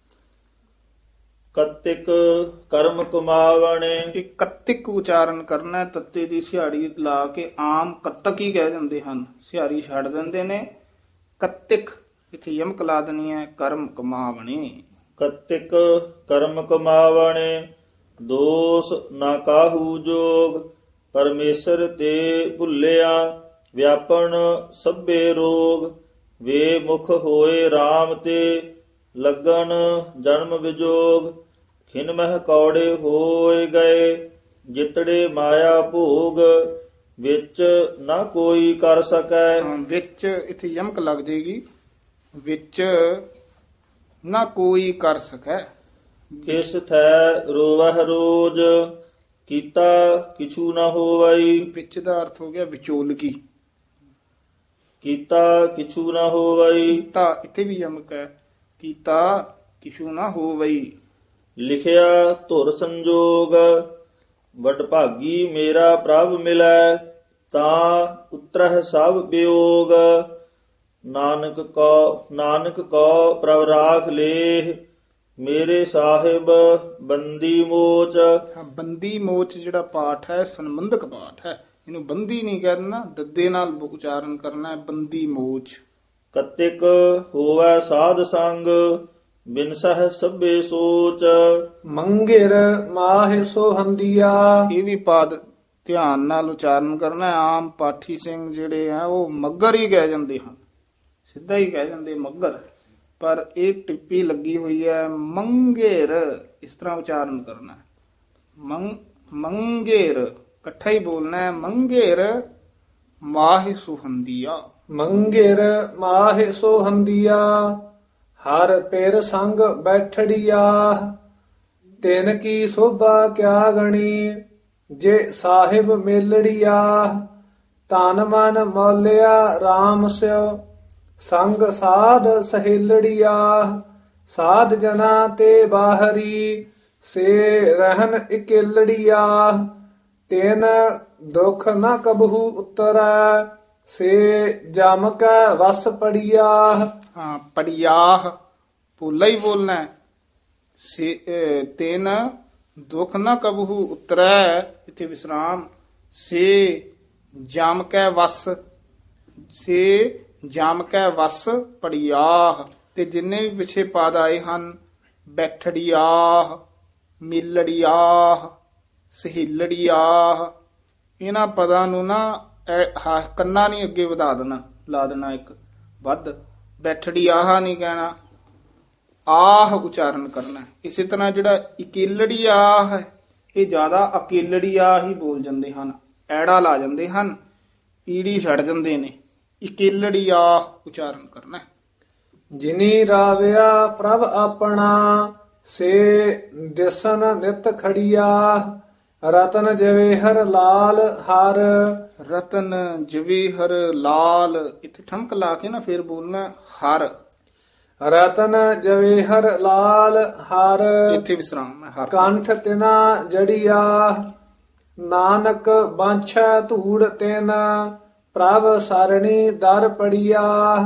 ਕਤਿਕ ਕਰਮ ਕਮਾਵਣੇ, ਇਹ ਕੱਤਿਕ ਉਚਾਰਨ ਕਰਨਾ ਹੈ। ਤੱਤੇ ਦੀ ਸਿਹਾੜੀ ਲਾ ਕੇ ਆਮ ਕੱਤਕ ਹੀ ਕਹਿ ਜਾਂਦੇ ਹਨ, ਸਿਹਾੜੀ ਛੱਡ ਦਿੰਦੇ ਨੇ। ਕੱਤਿਕ ਇੱਥੇ ਯਮਕ ਲਾ ਦੇਣੀ ਹੈ। ਕਰਮ ਕਮਾਵਣੇ, ਕਤਿਕ ਕਰਮ ਕਮਾਵਣੇ, ਦੋਸ ਨਾ ਕਾਹੂ ਜੋਗ। ਪਰਮੇਸ਼ਰ ਤੇ ਭੁੱਲਿਆ, ਵਿਆਪਨ ਸਭੇ ਰੋਗ। ਵੇ ਮੁਖ ਹੋਏ RAM ਤੇ, ਲੱਗਨ ਜਨਮ ਵਿਜੋਗ। ਖਿਨ ਮਹਿ ਕੌੜੇ ਹੋਏ ਗਏ, ਜਿਤੜੇ ਮਾਇਆ ਭੋਗ। ਵਿੱਚ ਨਾ ਕੋਈ ਕਰ ਸਕੈ। ਹਾਂ, ਵਿੱਚ ਇੱਥੇ ਯਮਕ ਲੱਗ ਜਾਏਗੀ। ਵਿੱਚ ਨਾ ਕੋਈ ਕਰ ਸਕੈ। ਕਿਸ ਥੈ ਰੋਵਹਿ ਰੋਜ, ਕੀਤਾ ਕਿਛੂ ਨਾ ਹੋਵਈ। ਵਿੱਚ ਦਾ ਅਰਥ ਹੋ ਗਿਆ ਵਿਚੋਲਗੀ। ਕੀਤਾ ਕਿਛੂ ਨਾ ਹੋਵਈ, ਕੀਤਾ ਇੱਥੇ ਵੀ ਯਮਕ ਹੈ। ਕੀਤਾ ਕਿਛੂ ਨਾ ਹੋਵਈ। ਲਿਖਿਆ ਧੁਰ ਸੰਜੋਗ। ਵਡਭਾਗੀ ਮੇਰਾ ਪ੍ਰਭ ਮਿਲੈ, ਤਾਂ ਉਤਰਹਿ ਸਭ ਵਿਯੋਗ। ਨਾਨਕ ਕੋ ਨਾਨਕ ਕੋ ਪ੍ਰਭ ਰਾਖ ਲੇਹ, ਮੇਰੇ ਸਾਹਿਬ ਬੰਦੀ ਮੋਚ। ਹਾਂ, ਬੰਦੀ ਮੋਚ ਜਿਹੜਾ ਪਾਠ ਹੈ ਸੰਬੰਧਕ ਪਾਠ ਹੈ। ਇਹਨੂੰ ਬੰਦੀ ਨਹੀਂ ਕਹਿਣਾ, ਦੱਦੇ ਨਾਲ ਉਚਾਰਨ ਕਰਨਾ ਹੈ। ਬੰਦੀ ਮੋਚ। ਕਤਿਕ ਹੋਵੈ ਸਾਧ ਸੰਗ, ਬਿਨਸਹਿ ਸਭੇ ਸੋਚ। ਮੰਗਿਰ ਮਾਹਿ ਸੋਹੰਦੀਆ। ਇਹ ਵੀ ਪਾਦ ਧਿਆਨ ਨਾਲ ਉਚਾਰਨ ਕਰਨਾ ਹੈ। ਆਮ ਪਾਠੀ ਸਿੰਘ ਜਿਹੜੇ ਆ ਉਹ ਮੱਗਰ ਹੀ ਕਹਿ ਜਾਂਦੇ ਹਨ, ਸਿੱਧਾ ਹੀ ਕਹਿ ਜਾਂਦੇ ਮੱਗਰ, ਪਰ ਇਹ ਟਿੱਪੀ ਲੱਗੀ ਹੋਈ ਹੈ ਮੰਗੇਰ, ਇਸ ਤਰ੍ਹਾਂ ਉਚਾਰਨ ਕਰਨਾ ਹੈ। ਮੰਗ ਮੰਗੇਰ ਇਕੱਠਾ ਹੀ ਬੋਲਣਾ ਹੈ। ਮੰਗੇਰ ਮਾਹਿ ਸੁਹੰਦੀਆ। ਮੰਗਿਰ ਮਾਹਿ ਸੋਹੰਦੀਆ, ਹਰ ਪੇਰ ਸੰਗ ਬੈਠੜੀਆ। ਤਿਨ ਕੀ ਸੋਭਾ ਕਿਆ ਗਣੀ, ਜੇ ਸਾਹਿਬ ਮੇਲੜੀਆ। ਤਨ ਮਨ ਮੌਲਿਆ RAM ਸਿਓ, ਸੰਗ ਸਾਧ ਸਹੇਲੜੀਆ। ਸਾਧ ਜਨਾ ਤੇ ਬਾਹਰੀ, ਸੇ ਰਹਿਨ ਇਕੇਲੜੀਆ। ਤਿਨ ਦੁਖ ਨ ਕਬਹੂ ਉਤਰੈ, ਸੇ ਜਮ ਕੈ ਵਸ ਪੜੀਆ। ਹਾਂ, ਪੜਿਆਹ ਪੋਲਾ ਹੀ ਬੋਲਣਾ ਹੈ। ਸੇ ਤੇਨ ਦੁਖ ਨਾ ਕਬਹੂ ਉਤਰੈ, ਇੱਥੇ ਵਿਸਰਾਮ। ਸੇ ਜਮ ਕੈ ਵਸ, ਸੇ ਜਮ ਕੈ ਵਸ ਪੜਿਆਹ। ਤੇ ਜਿੰਨੇ ਵੀ ਪਿਛੇ ਪਦ ਆਏ ਹਨ, ਬੈਠੜੀਆਹ, ਮਿਲੜੀਆਹ, ਸਹੇਲੜੀਆਹ, ਇਹਨਾਂ ਪਦਾਂ ਨੂੰ ਨਾ ਹਾ ਕੰਨਾ ਨਹੀਂ ਅੱਗੇ ਵਧਾ ਦੇਣਾ, ਲਾ ਦੇਣਾ ਇੱਕ ਵੱਧ। ਬੈਠੜੀ ਆਹ ਨਹੀਂ ਕਹਿਣਾ, ਆਹ ਉਚਾਰਨ ਕਰਨਾ। ਇਸੇ ਤਰ੍ਹਾਂ ਜਿਹੜਾ ਇਕੇਲੜੀ ਆਹ ਹੈ, ਇਹ ਜ਼ਿਆਦਾ ਅਕੇਲੜੀ ਆਹ ਹੀ ਬੋਲ ਜਾਂਦੇ ਹਨ, ਐੜਾ ਲਾ ਜਾਂਦੇ ਹਨ, ਈੜੀ ਛੱਡ ਜਾਂਦੇ ਨੇ। ਇਕੇਲੜੀ ਆਹ ਉਚਾਰਨ ਕਰਨਾ। ਜਿਨੀ ਰਾਵਿਆ ਪ੍ਰਭ ਆਪਣਾ, ਸੇ ਦਿਸਨ ਨਿਤ ਖੜੀਆ। ਰਤਨ ਜਵੇਹਰ ਲਾਲ ਹਰ, ਰਤਨ ਜਵੇਹਰ ਲਾਲ, ਇੱਥੇ ਠਮਕ ਲਾ ਕੇ ਨਾ ਫਿਰ ਬੋਲਣਾ ਹਰ। ਰਤਨ ਜਵੇਹਰ ਲਾਲ ਹਰ, ਇੱਥੇ ਵਿਸਰਾਮ ਹੈ ਹਰ। ਕੰਠ ਤਿਨਾ ਜੜੀਆ, ਨਾਨਕ ਬਾਂਛੈ ਧੂੜ ਤਿਨ। ਪ੍ਰਭ ਸਰਣੀ ਦਰ ਪੜੀਆ।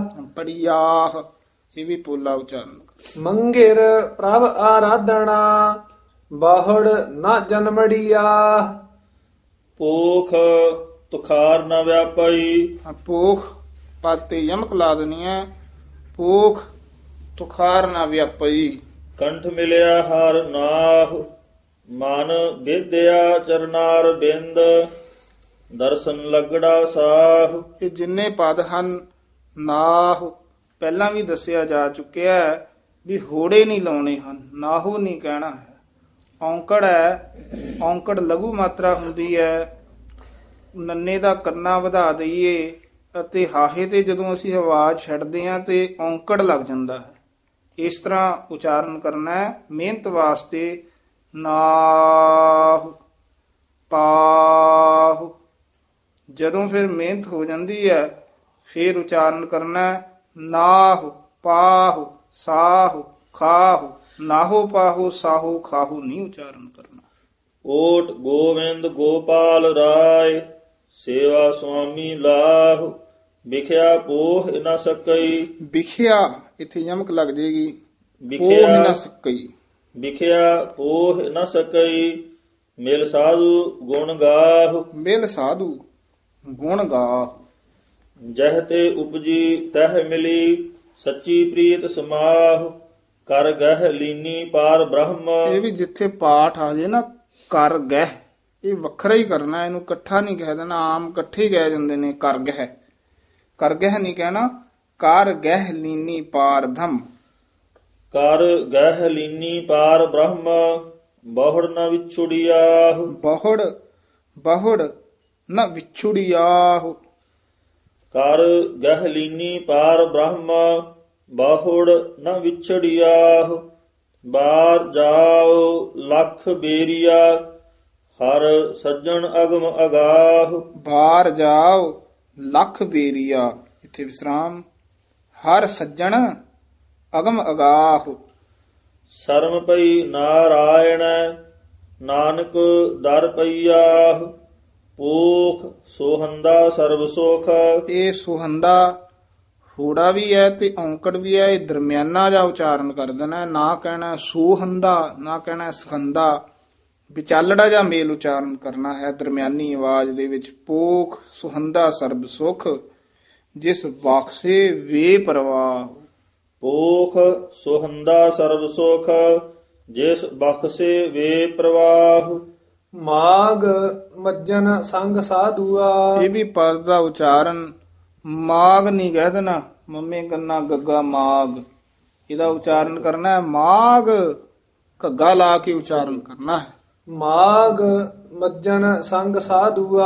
ਪੜੀਆਹ ਇਹ ਵੀ ਪੋਲਾ ਉਚਾਰਨ। ਮੰਗਿਰ ਪ੍ਰਭ ਆਰਾਧਣਾ, ਬਾਹੜ ਨਾ ਜਨਮੜੀਆ। ਪੋਖ ਤੁਖਾਰ ਨ ਵਿਆਪਈ, ਪੋਖ ਪਦ ਤੇ ਯਮਕ ਲਾ ਦੇਣੀ ਹੈ। ਪੋਖ ਤੁਖਾਰ ਨਾ ਵਿਆਪਈ। ਕੰਠ ਮਿਲਿਆ ਹਰ ਨਾਹ, ਮਨ ਵਿਦਿਆ ਚਰਨਾਰ ਬਿੰਦ। ਦਰਸ਼ਨ ਲਗੜਾ ਸਾਹ। ਇਹ ਜਿੰਨੇ ਪਦ ਹਨ, ਨਾਹ ਪਹਿਲਾਂ ਵੀ ਦੱਸਿਆ ਜਾ ਚੁੱਕਿਆ ਹੈ ਵੀ ਹੋੜੇ ਨਹੀਂ ਲਾਉਣੇ ਹਨ, ਨਾਹੂ ਨਹੀਂ ਕਹਿਣਾ ਹੈ। ਔਂਕੜ ਹੈ, ਔਂਕੜ ਲਘੂ ਮਾਤਰਾ ਹੁੰਦੀ ਹੈ। ਨੰਨੇ ਦਾ ਕੰਨਾ ਵਧਾ ਦਈਏ ਅਤੇ ਹਾਹੇ ਤੇ ਜਦੋਂ ਅਸੀਂ ਆਵਾਜ਼ ਛੱਡਦੇ ਹਾਂ ਤੇ ਔਂਕੜ ਲੱਗ ਜਾਂਦਾ ਹੈ। ਇਸ ਤਰ੍ਹਾਂ ਉਚਾਰਨ ਕਰਨਾ ਹੈ। ਮਿਹਨਤ ਵਾਸਤੇ ਨਾਹ ਪਾਹ, ਜਦੋਂ ਫਿਰ ਮਿਹਨਤ ਹੋ ਜਾਂਦੀ ਹੈ ਫਿਰ ਉਚਾਰਨ ਕਰਨਾ ਨਾਹ ਪਾਹ ਸਾਹ ਖਾਹ। ਨਾਹੋ ਪਾਹੋ ਸਾਹੋ ਖਾਹੋ ਨਹੀਂ ਉਚਾਰਨ ਕਰਨਾ। ਓਟ ਗੋਵਿੰਦ ਗੋਪਾਲ ਰਾਏ, ਸੇਵਾ ਸੁਆਮੀ ਲਾਹ। ਵਿਖਿਆ ਪੋਹ ਨਾ ਸਕਈ, ਵਿਖਿਆ ਇੱਥੇ ਯਮਕ ਲੱਗ ਜੇਗੀ। ਵਿਖਿਆ ਪੋਹ ਨਾ ਸਕਈ, ਵਿਖਿਆ ਪੋਹ ਨਾ ਸਕਈ। ਮਿਲ ਸਾਧੂ ਗੁਣ ਗਾਹ, ਮਿਲ ਸਾਧੂ ਗੁਣ ਗਾ। ਜਹ ਤੇ ਉਪਜੀ ਤਹ ਮਿਲੀ, ਸੱਚੀ ਪ੍ਰੀਤ ਸਮਾਹ। ਕਰ ਗਹਿ ਲੀਨੀ ਪਾਰ ਬ੍ਰਹਮ, ਇਹ ਵੀ ਜਿੱਥੇ ਪਾਠ ਆ ਜੇ ਨਾ ਕਰ ਗਹਿ, ਇਹ ਵੱਖਰਾ ਹੀ ਕਰਨਾ, ਇਹਨੂੰ ਇਕੱਠਾ ਨਹੀਂ ਕਹਿ ਦੇਣਾ। ਆਮ ਇਕੱਠੇ ਹੀ ਕਹਿ ਜਾਂਦੇ ਨੇ ਕਰ ਗਹਿ, ਕਰ ਗਹਿ ਨਹੀਂ ਕਹਿਣਾ। ਕਰ ਗਹਿ ਲੀਨੀ ਪਾਰ ਬ੍ਰਹਮ, ਕਰ ਗਹਿ ਲੀਨੀ ਪਾਰ ਬ੍ਰਹਮ। ਬਹੁੜ ਨ ਵਿਛੁੜਿਆਹੁ, ਬਹੁੜ ਬਹੁੜ ਨਾ ਵਿਛੁੜਿਆਹੁ। ਕਰ ਗਹਿ ਲੀਨੀ ਪਾਰ ਬ੍ਰਹਮ। ਬਹੁੜ ਨ ਵਿਛੜਿਆਹੁ। ਬਾਰ ਜਾਓ ਲੱਖ ਬੇਰੀਆ, ਹਰ ਸੱਜਣ ਅਗਮ ਅਗਾਹ। ਬਾਰ ਜਾਓ ਲੱਖ ਬੇਰੀਆ, ਇੱਥੇ ਵਿਸਰਾਮ। ਹਰ ਸੱਜਣ ਅਗਮ ਅਗਾਹ। ਸਰਮ ਪਈ ਨਾਰਾਇਣ, ਨਾਨਕ ਦਰ ਪਈਆਹੁ। ਪੋਖ ਸੋਹੰਦਾ ਸਰਬ ਸੁਖ, ਇਹ ਸੁਹੰਦਾ ਹੋੜਾ ਵੀ ਹੈ ਤੇ ਔਂਕੜ ਵੀ ਹੈ। ਇਹ ਦਰਮਿਆਨਾ ਜਾ ਉਚਾਰਨ ਕਰ ਦੇਣਾ, ਨਾ ਕਹਿਣਾ ਸੋਹੰਦਾ ਨਾ ਕਹਿਣਾ ਸਖੰਦਾ। ਵਿਚਾਲੜਾ ਜਾਂ ਮੇਲ ਉਚਾਰਨ ਕਰਨਾ ਹੈ ਦਰਮਿਆਨੀ ਆਵਾਜ਼ ਦੇ ਵਿੱਚ। ਪੋਖ ਸੁਹੰਦਾ ਸਰਬ ਸੁਖ, ਜਿਸ ਬਖਸ਼ੇ ਵੇ ਪਰਵਾਹ। ਪੋਖ ਸੋਹੰਦਾ ਸਰਬ ਸੁਖ, ਜਿਸ ਬਖਸ਼ੇ ਵੇ ਪ੍ਰਵਾਹ। ਮਾਗ ਮੱਜਨ ਸੰਗ ਸਾਧੂਆ, ਇਹ ਵੀ ਪਦ ਦਾ ਉਚਾਰਨ ਮਾਗ ਨਹੀਂ ਕਹਿ ਦੇਣਾ। ਮੰਮੇ ਕੰਨਾ ਗੱਗਾ ਮਾਗ, ਇਹਦਾ ਉਚਾਰਨ ਕਰਨਾ ਹੈ ਮਾਗ, ਘੱਗਾ ਲਾ ਕੇ ਉਚਾਰਨ ਕਰਨਾ ਹੈ। ਮਾਗ ਮੱਜਨ ਸੰਗ ਸਾਧੂਆ,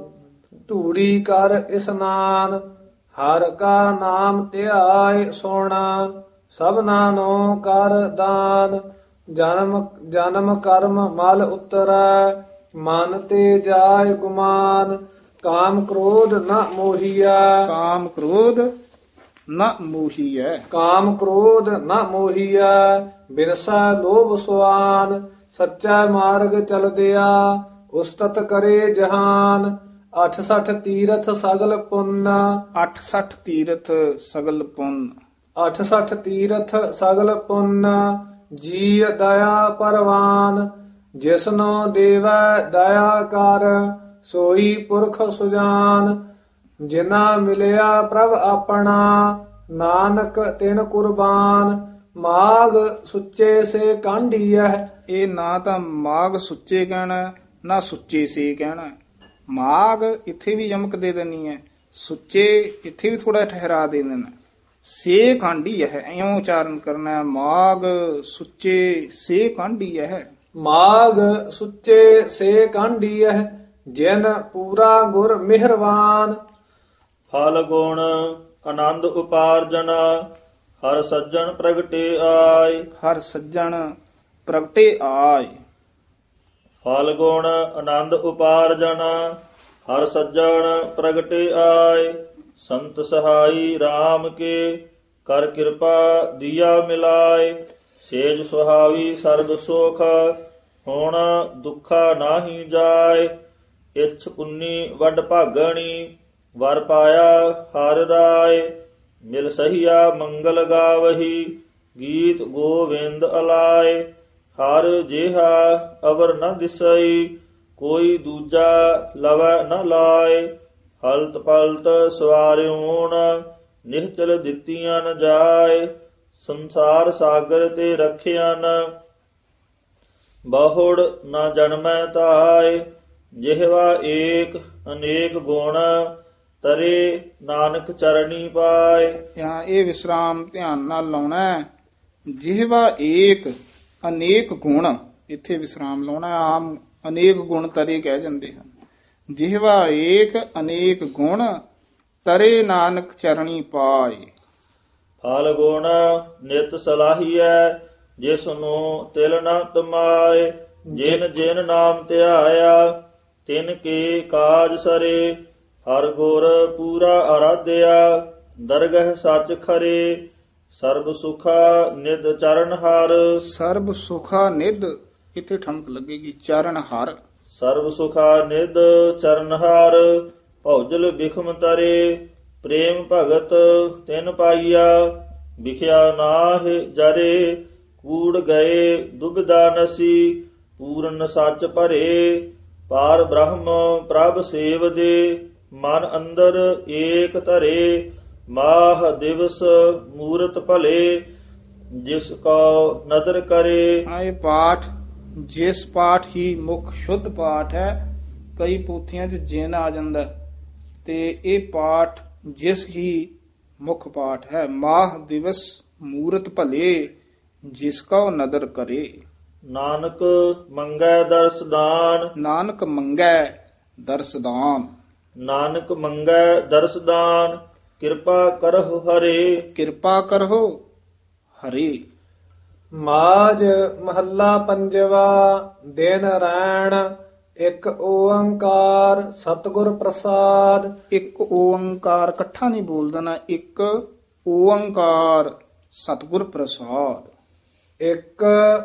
ਧੂੜੀ ਕਰ ਇਸਨਾਨ। ਹਰ ਕਾ ਨਾਮ ਧਿਆਇ ਸੋਣਾ, ਸਭਨਾ ਨੋ ਕਰ ਦਾਨ। ਜਨਮ ਜਨਮ ਕਰਮ ਮਲ ਉਤਰੈ, ਮਨ ਤੇ ਜਾਇ ਗੁਮਾਨ। ਕਾਮ ਕ੍ਰੋਧ ਨ ਮੋਹੀਆ, ਕਾਮ ਕ੍ਰੋਧ ਨ ਮੋਹੀਐ। ਕਾਮ ਕ੍ਰੋਧ ਨ ਮੋਹੀਆ। ਬਿਨਸਾ ਲੋਭ ਸੁਆਨ, ਸੱਚਾ ਮਾਰਗ ਚਲਦਿਆ। ਉਸਤਤ ਕਰੇ ਜਹਾਨ, ਅਠ ਸਠ ਤੀਰਥ ਸਗਲ ਪੁੰਨ। ਅੱਠ ਸੱਠ ਤੀਰਥ ਸਗਲ ਪੁੰਨ, ਅਠ ਸਠ ਤੀਰਥ ਸਗਲ ਪੁੰਨ। ਜੀ ਦਇਆ ਪਰਵਾਨ, ਜਿਸਨੋ ਦੇਵੈ ਦਇਆ ਕਰ। ਸੋਈ ਪੁਰਖ ਸੁਜਾਨ, ਜਿਨਾ ਮਿਲਿਆ ਪ੍ਰਭ ਆਪਣਾ। ਨਾਨਕ ਤਿਨ ਕੁਰਬਾਨ, ਮਾਗ ਸੁੱਚੇ ਸੇ ਕਾਂਢੀਐ। ਇਹ ਨਾ ਤਾਂ ਮਾਗ ਸੁੱਚੇ ਕਹਿਣਾ ਨਾ ਸੁੱਚੇ ਸੇ ਕਹਿਣਾ। ਮਾਗ ਇੱਥੇ ਵੀ ਯਮਕ ਦੇ ਦੇਣੀ ਹੈ, ਸੁੱਚੇ ਇੱਥੇ ਵੀ ਥੋੜਾ ਠਹਿਰਾ ਦੇ ਦੇਣਾ। ਸੇ ਕਾਂਢੀ ਹੈ, ਇਉਂ ਉਚਾਰਨ ਕਰਨਾ ਹੈ। ਮਾਗ ਸੁੱਚੇ ਸੇ ਕਾਂਢੀ ਹੈ। ਮਾਗ ਸੁੱਚੇ ਸੇ ਕਾਂਢੀਐ, ਜਿਨ ਪੂਰਾ ਗੁਰ ਮਿਹਰਵਾਨ। ਫਲ ਗੁਣ ਆਨੰਦ ਉਪਾਰਜਨ, ਹਰ ਸੱਜਣ ਪ੍ਰਗਟੇ ਆਏ। ਹਰ ਸੱਜਣ ਪ੍ਰਗਟੇ ਆਏ। ਫਲ ਗੁਣ ਆਨੰਦ ਉਪਾਰਜਨ, ਹਰ ਸੱਜਣ ਪ੍ਰਗਟੇ ਆਏ। ਸੰਤ ਸਹਾਈ RAM ਕੇ, ਕਰ ਕਿਰਪਾ ਦੀਆ ਮਿਲਾਏ। ਸੇਜ ਸੁਹਾਵੀ ਸਰਬ ਸੁਖ, ਹੁਣ ਦੁੱਖਾ ਨਾਹੀ ਜਾਏ। ਇਛ ਪੁੰਨੀ ਵੱਡ ਭਾਗਣੀ, ਵਰ ਪਾਇਆ ਹਰ ਰਾਏ। ਮਿਲ ਸਹੀਆ ਮੰਗਲ ਗਾਵਹੀ, ਗੀਤ ਗੋਵਿੰਦ ਅਲਾਏ। ਹਰ ਜਿਹਾ ਅਵਰ ਨ ਦਿਸਈ, ਕੋਈ ਦੂਜਾ ਲਵੈ ਨ ਲਾਏ। ਹਲਤ ਪਲਤ ਸਵਾਰਿਓਣ, ਨਿਹਚਲ ਦਿੱਤੀਆਂ ਨ ਜਾਏ। ਸੰਸਾਰ ਸਾਗਰ ਤੇ ਰਖਿਆ ਨ, ਬਹੁੜ ਨ ਜਨਮੈ ਤਾਏ। ਜਿਹਵਾ ਏਕ ਅਨੇਕ ਗੁਣ, ਤਰੇ ਨਾਨਕ ਚਰਣੀ ਪਾਏ। यहाँ ਇਹ ਵਿਸਰਾਮ ਧਿਆਨ ਨਾਲ ਲਾਉਣਾ ਹੈ। ਜਿਹਵਾ ਏਕ ਅਨੇਕ ਗੁਣ, ਇੱਥੇ ਵਿਸਰਾਮ ਲਾਉਣਾ। ਆਮ ਅਨੇਕ ਗੁਣ ਤਰੇ ਕਹਿ ਜਾਂਦੇ ਹਨ। ਜਿਹਵਾ ਏਕ ਅਨੇਕ ਗੁਣ ਤਰੇ ਨਾਨਕ ਚਰਣੀ ਪਾਏ। ਫਲ ਗੁਣ ਨਿਤ ਸਲਾਹੀਐ ਜਿਸ ਨੂੰ ਤਿਲ ਨ ਤਮਾਏ। ਜਿਨ ਜਿਨ ਨਾਮ ਧਿਆਇਆ ਤਿਨ ਕੇ ਕਾਜ ਸਰੇ। ਹਰ ਗੁਰ ਪੂਰਾ ਆਰਾਧਿਆ ਦਰਗਹ ਸੱਚ ਖਰੇ। ਸਰਬ ਸੁਖਾ ਨਿਦ ਚਰਨ ਹਰ। ਸਰਬ ਸੁਖਾ ਨਿਦ ਇੱਥੇ ਠਮਕ ਲੱਗੇਗੀ ਚਰਨ ਹਰ। ਸਰਬ ਸੁਖਾ ਨਿਦ ਚਰਨ ਹਰ। ਭੌਜਲ ਬਿਖਮ ਤਰੇ ਪ੍ਰੇਮ ਭਗਤ ਤਿਨ ਪਾਈਆ। ਵਿਖਿਆ ਨਾਹਿ ਜਰੇ ਕੂੜ ਗਏ ਦੁਬਿਧਾ ਨਸੀ। ਪੂਰਨ ਸੱਚ ਭਰੇ ਪਾਰ ਬ੍ਰਹਮ ਪ੍ਰਭ ਸੇਵਦੇ। ਮਨ ਅੰਦਰ ਏਕ ਧਰੇ ਮਾਹ ਦਿਵਸ ਮੂਰਤ ਭਲੇ। ਜਿਸ ਕੋ ਨਦਰ ਕਰੇ। ਹਾਂ, ਇਹ ਪਾਠ ਜਿਸ ਪਾਠ ਹੀ ਮੁੱਖ ਸ਼ੁੱਧ ਪਾਠ ਹੈ। ਕਈ ਪੋਥੀਆਂ 'ਚ ਜਿਨ ਆ ਜਾਂਦਾ ਤੇ ਇਹ ਪਾਠ ਜਿਸ ਹੀ ਮੁੱਖ ਪਾਠ ਹੈ। ਮਾਹ ਦਿਵਸ ਮੂਰਤ ਭਲੇ ਜਿਸ ਕੋ ਨਦਰ ਕਰੇ। ਨਾਨਕ ਮੰਗੈ ਦਰਸ ਦਾਨ। ਨਾਨਕ ਮੰਗੈ ਦਰਸ ਦਾਨ। ਨਾਨਕ ਮੰਗੈ ਦਰਸ ਦਾਨ ਕਿਰਪਾ ਕਰਹੁ ਹਰੇ। ਕਿਰਪਾ ਕਰੋ ਹਰੇ। ਮਾਝ ਮਹੱਲਾ ਪੰਜਵਾ। ਦਿਨ ਰੈਣ ਇੱਕ ਓੰਕਾਰ ਸਤਿਗੁਰ ਪ੍ਰਸਾਦ। ਇੱਕ ਓੰਕਾਰ ਇਕੱਠਾ ਨਹੀਂ ਬੋਲ ਦੇਣਾ। ਇੱਕ ਓੰਕਾਰ ਸਤਿਗੁਰ ਪ੍ਰਸਾਦ। ਇੱਕ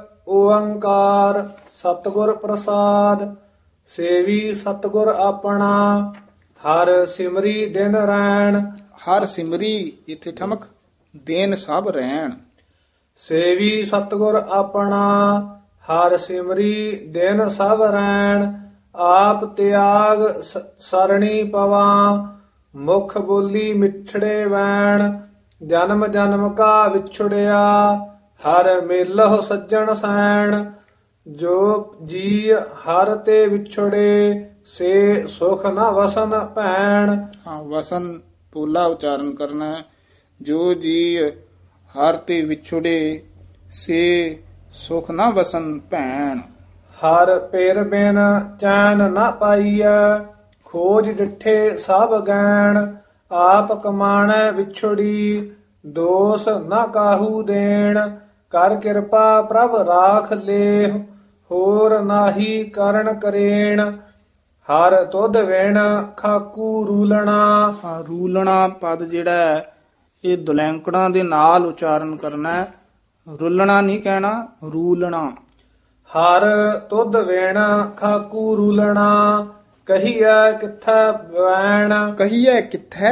ਓੰਕਾਰ ਸਤਿਗੁਰ ਪ੍ਰਸਾਦ। ਸੇਵੀ ਸਤਿਗੁਰ ਆਪਣਾ ਹਰ ਸਿਮਰੀ ਦਿਨ ਰੈਣ। ਹਰ ਸਿਮਰੀ ਇੱਥੇ ਠਮਕ ਦੇਨ ਸਭ ਰਹਿਣ। ਸੇਵੀ ਸਤਿਗੁਰ ਆਪਣਾ ਹਰ ਸਿਮਰੀ ਦਿਨ ਸਭ ਰੈਣ। ਆਪ ਤਿਆਗ ਸ- ਸਰਣੀ ਪਵਾ ਮੁਖ ਬੋਲੀ ਮਿਛੜੇ ਵੈਣ। ਜਨਮ ਜਨਮ ਕਾ ਵਿਛੜਿਆ ਹਰ ਮੇਲਹੁ ਸੱਜਣ ਸੈਣ। ਜੋ ਜੀ ਹਰ ਤੇ ਵਿਛੜੇ ਸੇ ਸੁਖ ਨ ਵਸਨ ਭੈਣ। ਹਾਂ, ਵਸਨ ਪੋਲਾ ਉਚਾਰਨ ਕਰਨਾ ਹੈ। ਜੋ ਜੀ ਹਰ ਤੇ ਵਿਛੜੇ ਸੇ ਸੁਖ ਨਾ ਵਸਨ ਭੈਣ। ਹਰ ਪੇਰ ਬਿਨ ਚੈਨ ਨ ਪਾਈਐ ਖੋਜ ਡਿਠੇ ਸਭ ਗੈਣ। ਆਪ ਕਮਾਣੈ ਵਿਛੜੀ ਦੋਸ ਨ ਕਾਹੂ ਦੇਣ। ਕਰ ਕਿਰਪਾ ਪ੍ਰਭ ਰਾਖ ਲੇਹ ਹੋਰ ਨਾਹੀ ਕਰਨ ਕਰੇਣ। ਹਰ ਤੁਧ ਵਿਣ ਖਾਕੂ ਰੂਲਣਾ। ਹਾਂ, ਰੂਲਣਾ ਪਦ ਜਿਹੜਾ ਹੈ ਇਹ ਦੁਲੈਂਕੜਾਂ ਦੇ ਨਾਲ ਉਚਾਰਨ ਕਰਨਾ ਹੈ। ਰੁੱਲਣਾ ਨਹੀਂ ਕਹਿਣਾ, ਰੂਲਣਾ। ਹਰ ਤੁਧ ਵਿਣ ਖਾਕੂ ਰੂਲਣਾ ਕਹੀਐ ਕਿੱਥੈ ਵੈਣ। ਕਹੀਐ ਕਿੱਥੈ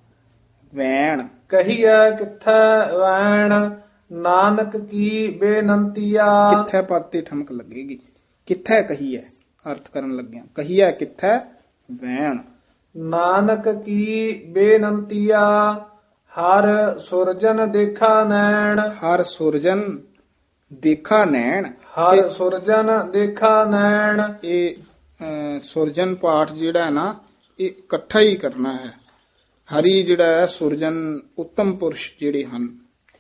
ਵੈਣ। ਕਹੀਐ ਕਿੱਥੈ ਵੈਣ ਨਾਨਕ ਕੀ ਬੇਨੰਤੀਆ। ਕਿੱਥੈ ਪਦ ਤੇ ਠਮਕ ਲੱਗੇਗੀ। ਕਿੱਥੈ ਕਹੀਐ ਅਰਥ ਕਰਨ ਲੱਗਿਆ। ਕਹੀਐ ਕਿੱਥੈ ਵੈਣ। ਨਾਨਕ ਕੀ ਬੇਨੰਤੀਆ ਹਰ ਸੁਰਜਨ ਦੇਖਾ ਨੈਣ। ਹਰ ਸੁਰਜਨ ਦੇਖਾ ਨੈਣ। ਹਰ ਸੁਰਜਨ ਦੇਖਾ ਨੈਣ। ਇਹ ਅਹ, ਸੁਰਜਨ ਪਾਠ ਜਿਹੜਾ ਹੈ ਨਾ ਇਹ ਇਕੱਠਾ ਹੀ ਕਰਨਾ ਹੈ। ਹਰੀ ਜਿਹੜਾ ਹੈ ਸੁਰਜਨ ਉੱਤਮ ਪੁਰਸ਼ ਜਿਹੜੇ ਹਨ।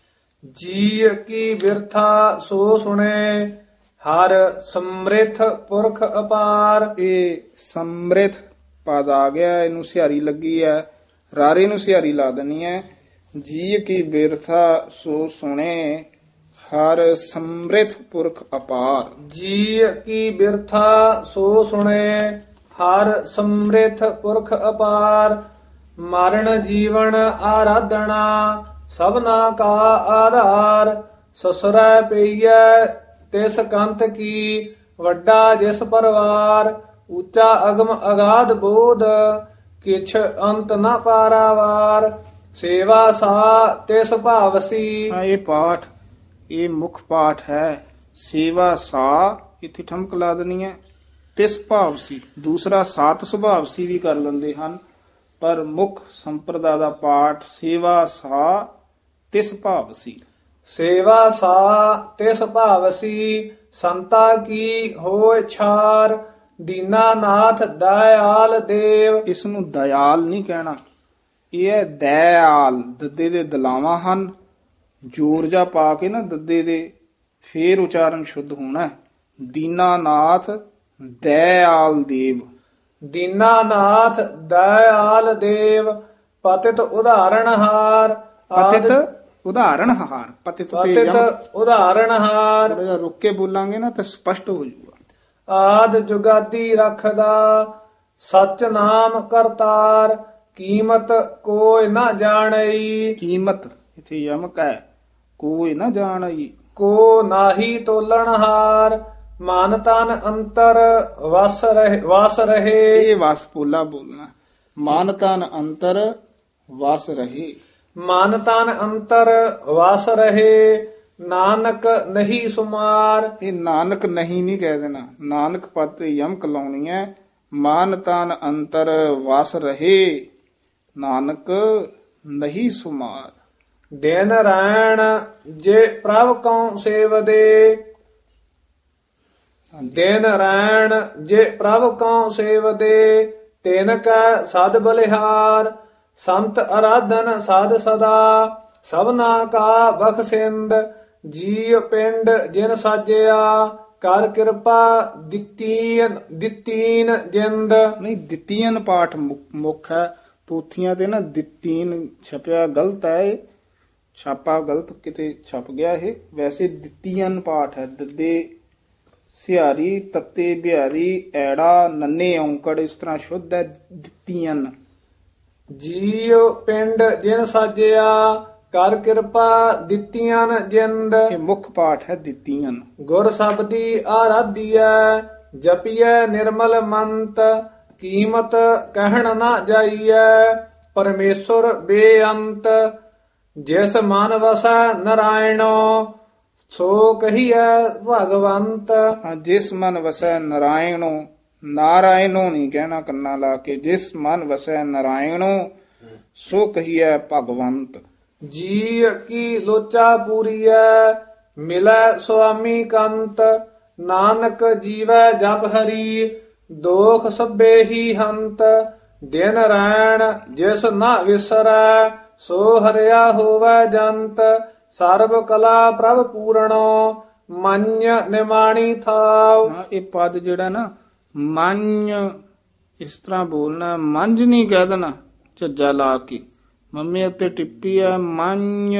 ਜੀ ਕੀ ਬਿਰਥਾ ਸੋ ਸੁਣੇ ਹਰ ਸਮ੍ਰਿਥ ਪੁਰਖ ਅਪਾਰ। ਇਹ ਸਮ੍ਰਿਥ ਪਦ ਆ ਗਿਆ, ਇਹਨੂੰ ਸਿਹਾਰੀ ਲੱਗੀ ਹੈ। ਰਾਰੇ ਨੂੰ ਸਿਹਾਰੀ ਲਾ ਦੇਣੀ ਹੈ। ਜੀ ਕੀ ਬਿਰਥਾ ਸੋ ਸੁਣੇ ਹਰ ਸਮ੍ਰਿਥ ਪੁਰਖ ਅਪਾਰ। ਜੀ ਕੀ ਬਿਰਥਾ ਸੋ ਸੁਣੇ ਹਰ ਸਮ੍ਰਿਥ ਪੁਰਖ ਅਪਾਰ। ਮਰਨ ਜੀਵਨ ਆਰਾਧਨਾ ਸਭਨਾ ਕਾ ਆਧਾਰ। ਸਸੁਰੈ ਪਈਐ ਤਿਸ ਕੰਤ ਕੀ ਵੱਡਾ ਜਿਸ ਪਰਵਾਰ। ਉੱਚਾ ਅਗਮ ਅਗਾਧ ਬੋਧ ਕਿਛ ਅੰਤ ਨ ਪਾਰਾਵਾਰ। ਸੇਵਾ ਸਾ ਤਿਸ ਭਾਵਸੀ। ਹਾਂ, ਇਹ ਪਾਠ ਇਹ ਮੁੱਖ ਪਾਠ ਹੈ। ਸੇਵਾ ਸਾ ਇੱਥੇ ਠਮਕ ਲਾ ਦੇਣੀ ਹੈ। ਤਿਸ ਭਾਵ ਸੀ। ਦੂਸਰਾ ਸਾਤ ਸੁਭਾਵ ਸੀ ਵੀ ਕਰ ਲੈਂਦੇ ਹਨ, ਪਰ ਮੁੱਖ ਸੰਪਰਦਾ ਦਾ ਪਾਠ ਸੇਵਾ ਸਾ ਤਿਸ ਭਾਵ ਸੀ। ਸੇਵਾ ਸਾ ਤਿਸ ਭਾਵਸੀ ਸੰਤਾ ਕੀ ਹੋਇ ਛਾਰ। ਦੀਨਾਨਾਥ ਦਇਆਲ ਦੇਵ। ਇਸ ਨੂੰ ਦਇਆਲ ਨਹੀਂ ਕਹਿਣਾ, ਇਹ ਹੈ ਦਇਆਲ। ਦੱਦੇ ਦੇ ਦਲਾਵਾਂ ਹਨ, ਜੋਰ ਜਾ ਪਾ ਕੇ ਨਾ ਦੱਦੇ ਦੇ ਫੇਰ ਉਚਾਰਨ ਸ਼ੁੱਧ ਹੋਣਾ ਹੈ। ਦੀਨਾਨਾਥ ਦਇਆਲ ਦੇਵ। ਦੀਨਾਨਾਥ ਦਇਆਲ ਦੇਵ ਪਤਿਤ ਉਦਾਹਰਣ ਹਾਰ। ਪਤਿਤ ਉਦਾਹਰਣ ਹਾਰ, ਪਤਿਤ ਤੇ ਪਤਿਤ ਯਮਕ ਉਦਾਹਰਣ ਹਾਰ। ਥੋੜਾ ਜਿਹਾ ਰੁੱਕ ਕੇ ਬੋਲਾਂਗੇ ਨਾ ਤਾਂ ਸਪਸ਼ਟ ਹੋ ਜਾਊਗਾ। ਆਦ ਜੁਗਾਦੀ ਰੱਖਦਾ ਸਚ ਨਾਮ ਕਰਤਾਰ। ਕੀਮਤ ਕੋਈ ਨਾ ਜਾਣਈ ਕੀਮਤ ਇਥੇ ਯਮਕ ਹੈ, ਕੋਈ ਨਾ ਜਾਣਈ। ਕੋ ਨਾਹੀ ਤੋਲਣ ਹਾਰ। ਮਨ ਤਨ ਅੰਤਰ ਵਸ ਰਹੇ ਵਸ ਰਹੇ। ਇਹ ਵਸ ਪੋਲਾ ਬੋਲਣਾ। ਮਨ ਤਨ ਅੰਤਰ ਵਸ ਰਹੇ। ਮਨ ਤਨ ਅੰਤਰ ਵਸ ਰਹੇ। ਨਾਨਕ ਨਹੀਂ ਸੁਮਾਰ। ਇਹ ਨਾਨਕ ਨਹੀਂ ਨਹੀਂ ਕਹਿ ਦੇਣਾ, ਨਾਨਕ ਪਦ ਤੇ ਯਮਕ ਲਾਉਣੀ ਹੈ। ਮਨ ਤਨ ਅੰਤਰ ਵਸ ਰਹੇ, ਨਾਨਕ ਨਹੀਂ ਸੁਮਾਰ। ਦਿਨ ਰੈਣ ਜੇ ਪ੍ਰਭ ਕਉ ਸੇਵਦੇ। ਦਿਨ ਰੈਣ ਜੇ ਪ੍ਰਭ ਕਉ ਸੇਵਦੇ। ਤਿਨ ਕੈ ਸਦ ਬਲਿਹਾਰ। ਸੰਤ ਅਰਾਧਨ ਸਾਧ ਸਦਾ। ਸਭਨਾ ਕਾ ਬਖਸ਼ਿੰਦ। ਜੀਵ ਪਿੰਡ ਜਿਨ ਸਾਜਿਆ। ਕਰ ਕਿਰਪਾ ਦਿੱਤੀਨ ਦਿੱਤੀਨ ਜਿੰਦ। ਨਹੀਂ, ਦਿੱਤੀਨ ਪਾਠ ਮੁ- ਮੁੱਖ ਹੈ। ਪੋਥੀਆਂ ਤੇ ਨਾ ਦਿੱਤੀਨ ਛਪਿਆ ਗਲਤ ਹੈ, ਇਹ ਛਾਪਾ ਗਲਤ ਕਿਤੇ ਛਪ ਗਿਆ ਇਹ। ਵੈਸੇ ਦਿੱਤੀਨ ਪਾਠ ਹੈ। ਦੱਦੇ ਸਿਹਾਰੀ ਤੱਤੇ ਬਿਹਾਰੀ ਐੜਾ ਨੰਨੇ ਔਂਕੜ ਇਸ ਤਰ੍ਹਾਂ ਸ਼ੁੱਧ ਹੈ। ਦਿੱਤੀਨ। ਜੀਵ ਪਿੰਡ ਜਿਨ ਸਾਜਿਆ। ਕਰ ਕਿਰਪਾ ਦਿੱਤੀਆਂ ਜਿੰਦ। ਇਹ ਮੁੱਖ ਪਾਠ ਹੈ ਦਿੱਤੀਨ। ਗੁਰ ਸ਼ਬਦੀ ਆਰਾਧੀਐ। ਜਪੀਐ ਨਿਰਮਲ ਮੰਤ। ਕੀਮਤ ਕਹਿਣ ਨਾ ਜਾਈਐ। ਪਰਮੇਸ਼ਰ ਬੇਅੰਤ। ਜਿਸ ਮਨ ਵਸੈ ਨਰਾਇਣੋ। ਸੋ ਕਹੀਐ ਭਗਵੰਤ। ਹਾਂ, ਜਿਸ ਮਨ ਵਸੈ ਨਰਾਇਣੋ। ਨਾਰਾਇਣੋ ਨਹੀਂ ਕਹਿਣਾ ਕੰਨਾ ਲਾ ਕੇ। ਜਿਸ ਮਨ ਵਸੈ ਨਰਾਇਣੋ ਸੋ ਕਹੀਐ ਭਗਵੰਤ। ਜੀ ਕੀ ਲੋਚਾ ਪੂਰੀਐ। ਮਿਲੈ ਸੁਆਮੀ ਕੰਤ। ਨਾਨਕ ਜੀਵੈ ਜਪ ਹਰੀ। ਦੋਖ ਸਭੇ ਹੀ ਹੰਤ। ਦਿਨ ਰੈਣ ਜਿਸ ਨਾ ਵਿਸਰੈ। ਸੋ ਹਰਿਆ ਹੋਵੈ ਜੰਤ। ਸਰਬ ਕਲਾ ਪ੍ਰਭ ਪੂਰਣੋ। ਮੰਨ ਨਿਮਾਣੀ ਥਾਵ। ਹਾਂ, ਇਹ ਪਦ ਜਿਹੜਾ ਨਾ ਮੰਨ ਇਸ ਤਰ੍ਹਾਂ ਬੋਲਣਾ। ਮੰਝ ਨਹੀਂ ਕਹਿ ਦੇਣਾ ਝੱਜਾ ਲਾ ਕੇ। ਮੰਮੀ ਉੱਤੇ ਟਿੱਪੀ ਹੈ। ਮੰਨ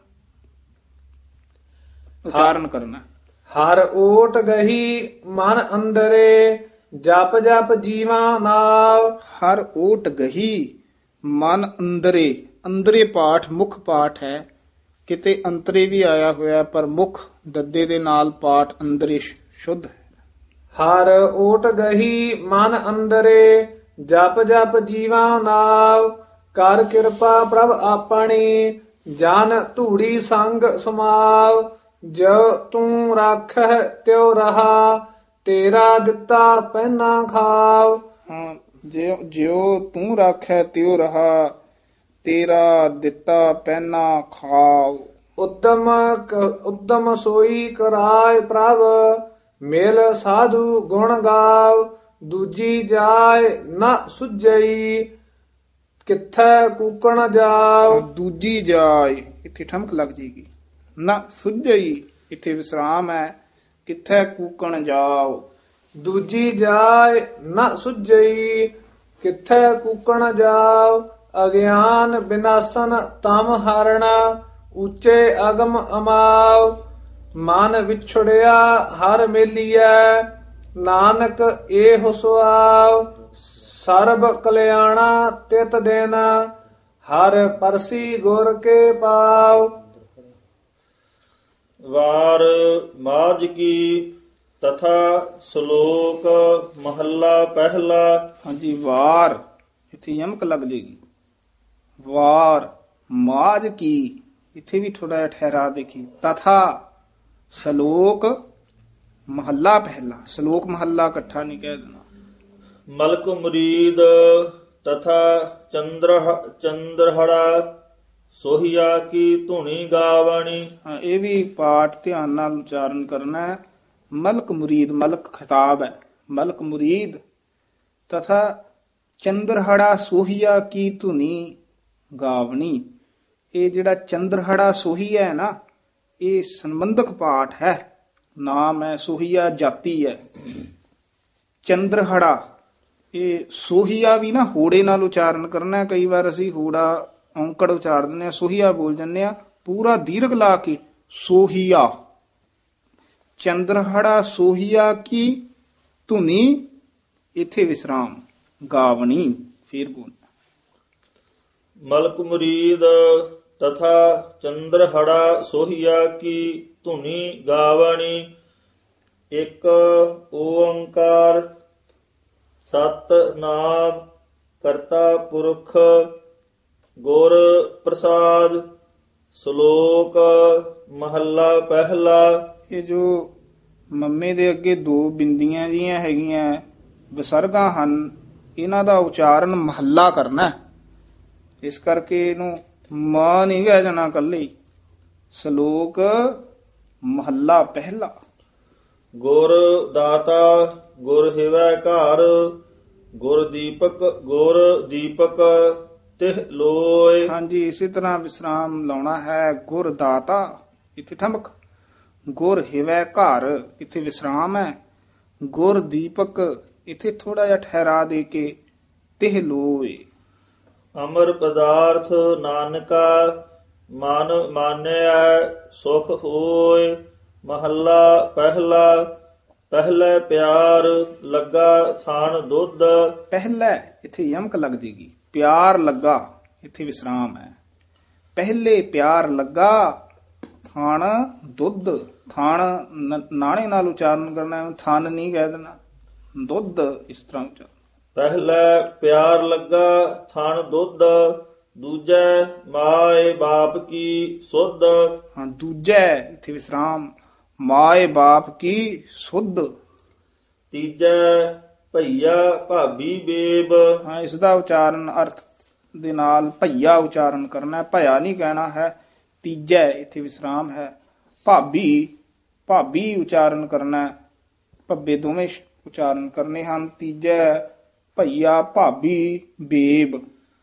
ਉਚਾਰਨ ਕਰਨਾ। ਹਰ ਓਟ ਗਹੀ ਮਨ ਅੰਦਰੇ। ਜਪ ਜਪ ਜੀਵਾ ਨਾਵ। ਹਰ ਓਟ ਗਹੀ ਮਨ ਅੰਦਰੇ। ਅੰਦਰੇ ਪਾਠ ਮੁੱਖ ਪਾਠ ਹੈ। ਕਿਤੇ ਅੰਤਰੇ ਵੀ ਆਇਆ ਹੋਇਆ, ਪਰ ਮੁੱਖ ਦੱਦੇ ਦੇ ਨਾਲ ਪਾਠ ਅੰਦਰੇ ਸ਼ੁੱਧ ਹੈ। ਹਰ ਓਟ ਗਹੀ ਮਨ ਅੰਦਰੇ। ਜਪ ਜਪ ਜੀਵਾ ਨਾਵ। ਕਰ ਕਿਰਪਾ ਪ੍ਰਭ ਆਪਣੀ। ਜਨ ਧੂੜੀ ਸੰਗ ਸਮਾਵ। ਜੋ ਤੂੰ ਰਾਖਹਿ ਤਿਉ ਰਹਾ। ਤੇਰਾ ਦਿੱਤਾ ਪਹਿਨਾ ਖਾਵ। ਹਾਂ, ਜਿਉ ਜਿਉ ਤੂੰ ਰਾਖੈ ਤਿਉ ਰਹਾ। ਤੇਰਾ ਦਿੱਤਾ ਪਹਿਨਾ ਖਾਓ। ਉਦਮ ਕ- ਉਦਮ ਸੋਈ ਕਰਾਇ ਪ੍ਰਭ। ਮਿਲ ਸਾਧੂ ਗੁਣ ਗਾਵ। ਦੂਜੀ ਜਾਏ ਨਾ ਸੁਝਈ। ਕਿੱਥੈ ਕੂਕਣ ਜਾਵ। ਦੂਜੀ ਜਾਏ ਇੱਥੇ ਠਮਕ ਲੱਗ ਜੇਗੀ। ਨਾ ਸੁਝਈ ਇੱਥੇ ਵਿਸਰਾਮ ਹੈ। ਕਿੱਥੈ ਕੂਕਣ ਜਾਓ। ਦੂਜੀ ਜਾਏ ਨਾ ਸੁਝਈ। ਕਿੱਥੈ ਕੂਕਣ ਜਾਵ। ਅਗਿਆਨ ਬਿਨਾਸਨ ਤਮ ਹਾਰਣਾ। ਉੱਚੇ ਅਗਮ ਅਮਾਵ। ਮਨ ਵਿਛੜਿਆ ਹਰ ਮੇਲੀਐ। ਨਾਨਕ ਏਹੁ ਸੁਆਵ। ਸਰਬ ਕਲਿਆਣਾ ਤਿਤ ਦਿਨ। ਹਰ ਪਰਸੀ ਗੁਰ ਕੇ ਪਾਵ। ਵਾਰ ਮਾਝ ਕੀ ਤਥਾ ਸ਼ਲੋਕ ਮਹੱਲਾ ਪਹਿਲਾ। ਹਾਂਜੀ, ਵਾਰ ਇੱਥੇ ਯਮਕ ਲੱਗ ਜੇਗੀ। ਵਾਰ ਮਾਝ ਕੀ ਇੱਥੇ ਵੀ ਥੋੜਾ ਜਿਹਾ ਠਹਿਰਾ ਦੇਖੀ। ਤਥਾ ਸ਼ਲੋਕ ਮਹੱਲਾ ਪਹਿਲਾ। ਸ਼ਲੋਕ ਮਹੱਲਾ ਇਕੱਠਾ ਨਹੀਂ ਕਹਿ ਦੇਣਾ। ਮਲਕ ਮੁਰੀਦ ਤਥਾ ਚੰਦਰ ਚੰਦਰਹੜਾ। ਸੋਹੀਆ ਕੀ ਧੁਨੀ ਗਾਵਣੀ। ਹਾਂ, ਇਹ ਵੀ ਪਾਠ ਧਿਆਨ ਨਾਲ ਉਚਾਰਨ ਕਰਨਾ ਹੈ। ਮਲਕ ਮੁਰੀਦ, ਮਲਕ ਖਿਤਾਬ ਹੈ। ਮਲਕ ਮੁਰੀਦ ਤਥਾ ਚੰਦਰਹੜਾ ਸੋਹੀਆ ਕੀ ਧੁਨੀ ਗਾਵਣੀ। ਇਹ ਜਿਹੜਾ ਚੰਦਰਹੜਾ ਸੋਹੀਆ ਹੈ ਨਾ, ਇਹ ਸੰਬੰਧਕ ਪਾਠ ਹੈ। ਨਾਮ ਹੈ, ਸੋਹੀਆ ਜਾਤੀ ਹੈ। ਚੰਦਰਹੜਾ, ਇਹ ਸੋਹੀਆ ਵੀ ਨਾ ਹੋੜੇ ਨਾਲ ਉਚਾਰਨ ਕਰਨਾ। ਕਈ ਵਾਰ ਅਸੀਂ ਹੋੜਾ ਔਂਕੜ ਉਚਾਰ ਦਿੰਦੇ ਹਾਂ, ਸੋਹੀਆ ਬੋਲ ਜਾਂਦੇ ਆ। ਪੂਰਾ ਦੀਰਘ ਲਾ ਕੇ ਸੋਹੀਆ। ਚੰਦਰਹੜਾ ਸੋਹੀਆ ਕੀ ਧੁਨੀ, ਇੱਥੇ ਵਿਸਰਾਮ, ਗਾਵਣੀ। ਫੇਰ ਬੋਲ ਮਲਕ ਮੁਰੀਦ ਤਥਾ ਚੰਦਰਹੜਾ ਸੋਹੀਆ ਕੀ ਧੁਨੀ ਗਾਵਣੀ। ਇੱਕ ਓੰਕਾਰ ਸਤ ਨਾਮ ਕਰਤਾ ਪੁਰਖ ਗੁਰ ਪ੍ਰਸਾਦ। ਸ਼ਲੋਕ ਮਹੱਲਾ ਪਹਿਲਾ। ਇਹ ਜੋ ਮੰਮੇ ਦੇ ਅੱਗੇ ਦੋ ਬਿੰਦੀਆਂ ਜੀਆਂ ਹੈਗੀਆਂ ਵਿਸਰਗਾਂ ਹਨ, ਇਹਨਾਂ ਦਾ ਉਚਾਰਨ ਮਹੱਲਾ ਕਰਨਾ ਹੈ। ਇਸ ਕਰਕੇ ਇਹਨੂੰ ਮਾਂ ਨਹੀਂ ਕਹਿ ਜਾਣਾ ਕੱਲੇ। ਸ਼ਲੋਕ ਮਹੱਲਾ ਪਹਿਲਾ। ਗੁਰ ਦਾਤਾ ਗੁਰ ਹਿਵੈ ਘਰ ਗੁਰ ਦੀਪਕ ਗੁਰ ਦੀਪਕ ਤਿਹ ਲੋਏ। ਹਾਂਜੀ, ਇਸੇ ਤਰ੍ਹਾਂ ਵਿਸਰਾਮ ਲਾਉਣਾ ਹੈ। ਗੁਰ ਦਾਤਾ, ਇੱਥੇ ਠਮਕ। ਗੁਰ ਹਿਵੈ ਘਰ, ਇੱਥੇ ਵਿਸਰਾਮ ਹੈ। ਗੁਰ ਦੀਪਕ, ਇੱਥੇ ਥੋੜਾ ਜਿਹਾ ਠਹਿਰਾ ਦੇ ਕੇ ਤਿਹ ਲੋਏ। ਅਮਰ ਪਦਾਰਥ ਨਾਨਕਾ ਮਨ ਮਾਨਿਆ ਸੁਖ ਹੋਏ। ਮਹੱਲਾ ਪਹਿਲਾ। ਪਹਿਲੇ ਪਿਆਰ ਲੱਗਾ ਥਾਨ ਦੁੱਧ। ਪਹਿਲੇ, ਇੱਥੇ ਯਮਕ ਲੱਗ ਜੇਗੀ। ਪਿਆਰ ਲੱਗਾ, ਇੱਥੇ ਵਿਸਰਾਮ ਹੈ। ਪਹਿਲੇ ਪਿਆਰ ਲੱਗਾ ਥਾਨ ਦੁੱਧ। ਥਾਨ ਨ- ਨਾਣੇ ਨਾਲ ਉਚਾਰਨ ਕਰਨਾ ਹੈ, ਥਾਨ ਨਹੀਂ ਕਹਿ ਦੇਣਾ। ਦੁੱਧ ਇਸ ਤਰ੍ਹਾਂ ਉਚਾਰਨ। ਪਹਿਲੇ ਪਿਆਰ ਲੱਗਾ ਥਣ ਦੁੱਧ ਦੂਜੇ ਮਾਏ ਬਾਪ ਕੀ ਸੁਧ। ਹਾਂ, ਦੂਜੇ ਇੱਥੇ ਵਿਸਰਾਮ, ਮਾਏ ਬਾਪ ਕੀ ਸੁਧ। ਤੀਜੇ ਭਈਆ ਭਾਬੀ ਬੇਬ। ਹਾਂ, ਇਸ ਦਾ ਉਚਾਰਨ ਅਰਥ ਦੇ ਨਾਲ ਭਈਆ ਉਚਾਰਨ ਕਰਨਾ ਹੈ, ਭਇਆ ਨਹੀਂ ਕਹਿਣਾ ਹੈ। ਤੀਜੇ ਇੱਥੇ ਵਿਸਰਾਮ ਹੈ। ਭਾਬੀ, ਭਾਬੀ ਉਚਾਰਨ ਕਰਨਾ ਹੈ। ਭੱਬੇ ਦੋਵੇਂ ਸ਼- ਉਚਾਰਨ ਕਰਨੇ ਹਨ। ਤੀਜੇ ਭਈਆ ਭਾਬੀ ਬੇਬ।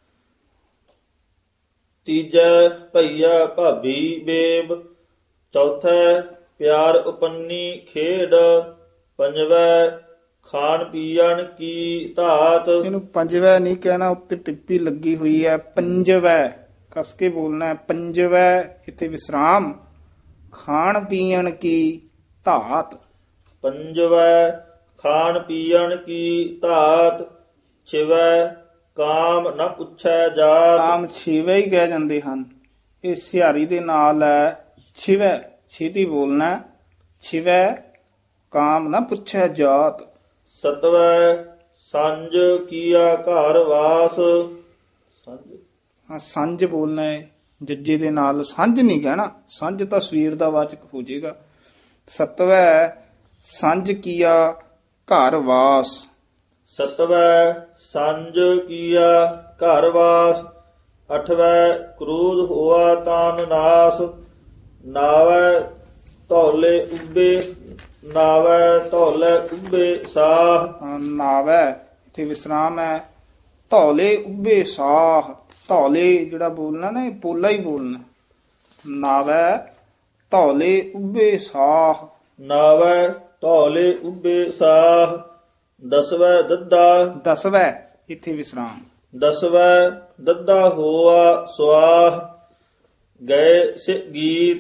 ਤੀਜੇ ਭਈਆ ਭਾਬੀ ਬੇਬ। ਚੌਥੇ ਪਿਆਰ ਉਪੰਨੀ ਖੇਡ। ਪੰਜਵੇਂ ਖਾਣ ਪੀਣ ਕੀ ਧਾਤ। ਇਹਨੂੰ ਪੰਜਵੈ ਨਹੀਂ ਕਹਿਣਾ, ਉੱਤੇ ਟਿੱਪੀ ਲੱਗੀ ਹੋਈ ਹੈ। ਪੰਜਵੈ ਕਸ ਕੇ ਬੋਲਣਾ ਹੈ। ਪੰਜਵੈ ਇੱਥੇ ਵਿਸਰਾਮ। ਖਾਣ ਪੀਣ ਕੀ ਧਾਤ। ਪੰਜਵੇਂ ਖਾਣ ਪੀਣ ਕੀ ਧਾਤ। ਛੇਵੇਂ ਕਾਮ ਨ ਪੁੱਛੈ ਜਾਤ। ਆਮ ਛੇਵੇਂ ਹੀ ਕਹਿ ਜਾਂਦੇ ਹਨ। ਇਹ ਸਿਹਾਰੀ ਦੇ ਨਾਲ ਹੈ। ਛਿਵੈ, ਛੇਤੀ ਬੋਲਣਾ। ਛਿਵੈ ਕਾਮ ਨਾ ਪੁੱਛੈ ਜਾਤ। ਸਤਵੈ ਸੰਜ ਕੀਆ ਘਰ ਵਾਸ। ਸੰਜ ਹਾਂ, ਸੰਜ ਬੋਲਣਾ ਹੈ। ਜੱਜੇ ਦੇ ਨਾਲ ਸੰਜ ਨਹੀਂ ਕਹਿਣਾ। ਸੰਜ ਤਾਂ ਸਵੇਰ ਦਾ ਵਾਚਕ ਹੋ ਜਾਏਗਾ। ਸਤਵੈ ਸੰਜ ਕੀਆ ਘਰ ਵਾਸ। ਸਤਵੈ ਸੰਜ ਕੀਆ ਘਰ ਵਾਸ। ਅਠਵੈ ਕ੍ਰੋਧ ਹੋਆ ਤਾਨ ਨਾਸ। ਨਾਵੈ ਧੌਲੇ ਉੱਬੇ ਨਾਵੈ ਧੌਲੇ ਉੱਬੇ ਸਾਹ। ਹਾਂ, ਨਾਵੈ ਇੱਥੇ ਵਿਸਰਾਮ ਹੈ। ਧੌਲੇ ਉੱਬੇ ਸਾਹ। ਧੌਲੇ ਜਿਹੜਾ ਬੋਲਣਾ ਨਾ, ਇਹ ਪੋਲਾ ਹੀ ਬੋਲਣਾ। ਨਾਵੈ ਧੌਲੇ ਉੱਬੇ ਸਾਹ। ਨਾਵੈ ਧੌਲੇ ਉੱਬੇ ਸਾਹ। ਦਸਵੈ ਦੱਦਾ ਦਸਵੈ ਇੱਥੇ ਵਿਸਰਾਮ। ਦਸਵੈ ਦੱਦਾ ਹੋਆ ਸਵਾਹ। ਗਏ ਸੇ ਗੀਤ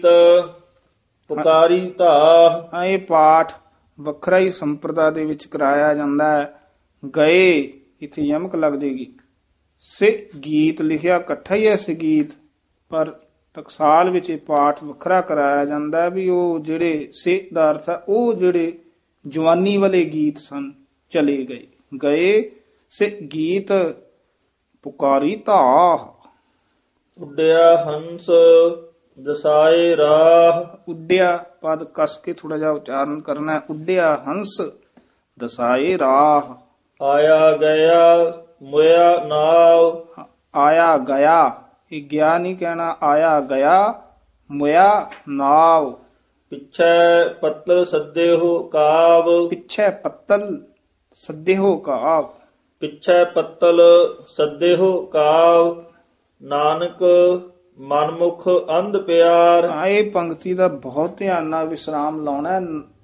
ਪੁਕਾਰੀ ਧਾਹ। ਹਾਂ, ਇਹ ਪਾਠ ਵੱਖਰਾ ਹੀ ਸੰਪਰਦਾ ਦੇ ਵਿੱਚ ਕਰਾਇਆ ਜਾਂਦਾ ਹੈ। ਗਏ ਇੱਥੇ ਯਮਕ ਲੱਗ ਜੇਗੀ। ਸੇ ਗੀਤ ਲਿਖਿਆ ਇਕੱਠਾ ਹੀ ਹੈ ਸੇ ਗੀਤ, ਪਰ ਟਕਸਾਲ ਵਿੱਚ ਇਹ ਪਾਠ ਵੱਖਰਾ ਕਰਾਇਆ ਜਾਂਦਾ ਹੈ ਵੀ ਉਹ ਜਿਹੜੇ ਸੇ ਦਾ ਅਰਥ ਹੈ ਉਹ ਜਿਹੜੇ ਜਵਾਨੀ ਵਾਲੇ ਗੀਤ ਸਨ ਚਲੇ ਗਏ। ਗਏ ਸੇ ਗੀਤ ਪੁਕਾਰੀ ਧਾਹ। ਉੱਡਿਆ ਹੰਸ ਦਸਾਏ ਰਾਹ। ਉੱਡਿਆ ਪਦ ਕਸ ਕੇ ਥੋੜਾ ਜਿਹਾ ਉਚਾਰਨ ਕਰਨਾ ਹੈ। ਉੱਡਿਆ ਹੰਸ ਦਸਾਏ ਰਾਹ। ਆਇਆ ਗਿਆ ਮੁਇਆ ਨਾਵ। ਆਇਆ ਗਿਆ, ਇਹ ਗਿਆ ਨਹੀਂ ਕਹਿਣਾ। ਆਇਆ ਗਿਆ ਮੁਇਆ ਨਾਵ। ਪਿੱਛੇ ਪੱਤਲ ਸੱਦੇ ਹੋ ਕਾਬ। ਪਿੱਛੇ ਪੱਤਲ ਸੱਦੇ ਹੋ ਕਾਵ। ਪਿੱਛੇ ਪੱਤਲ ਸੱਦੇ ਹੋ ਕਾਬ। ਨਾਨਕ ਮਨਮੁਖ ਅੰਧ ਪਿਆਰ। ਆਏ ਪੰਕਤੀ ਦਾ ਬਹੁਤ ਧਿਆਨ ਨਾਲ ਵਿਸਰਾਮ ਲਾਉਣਾ ਹੈ।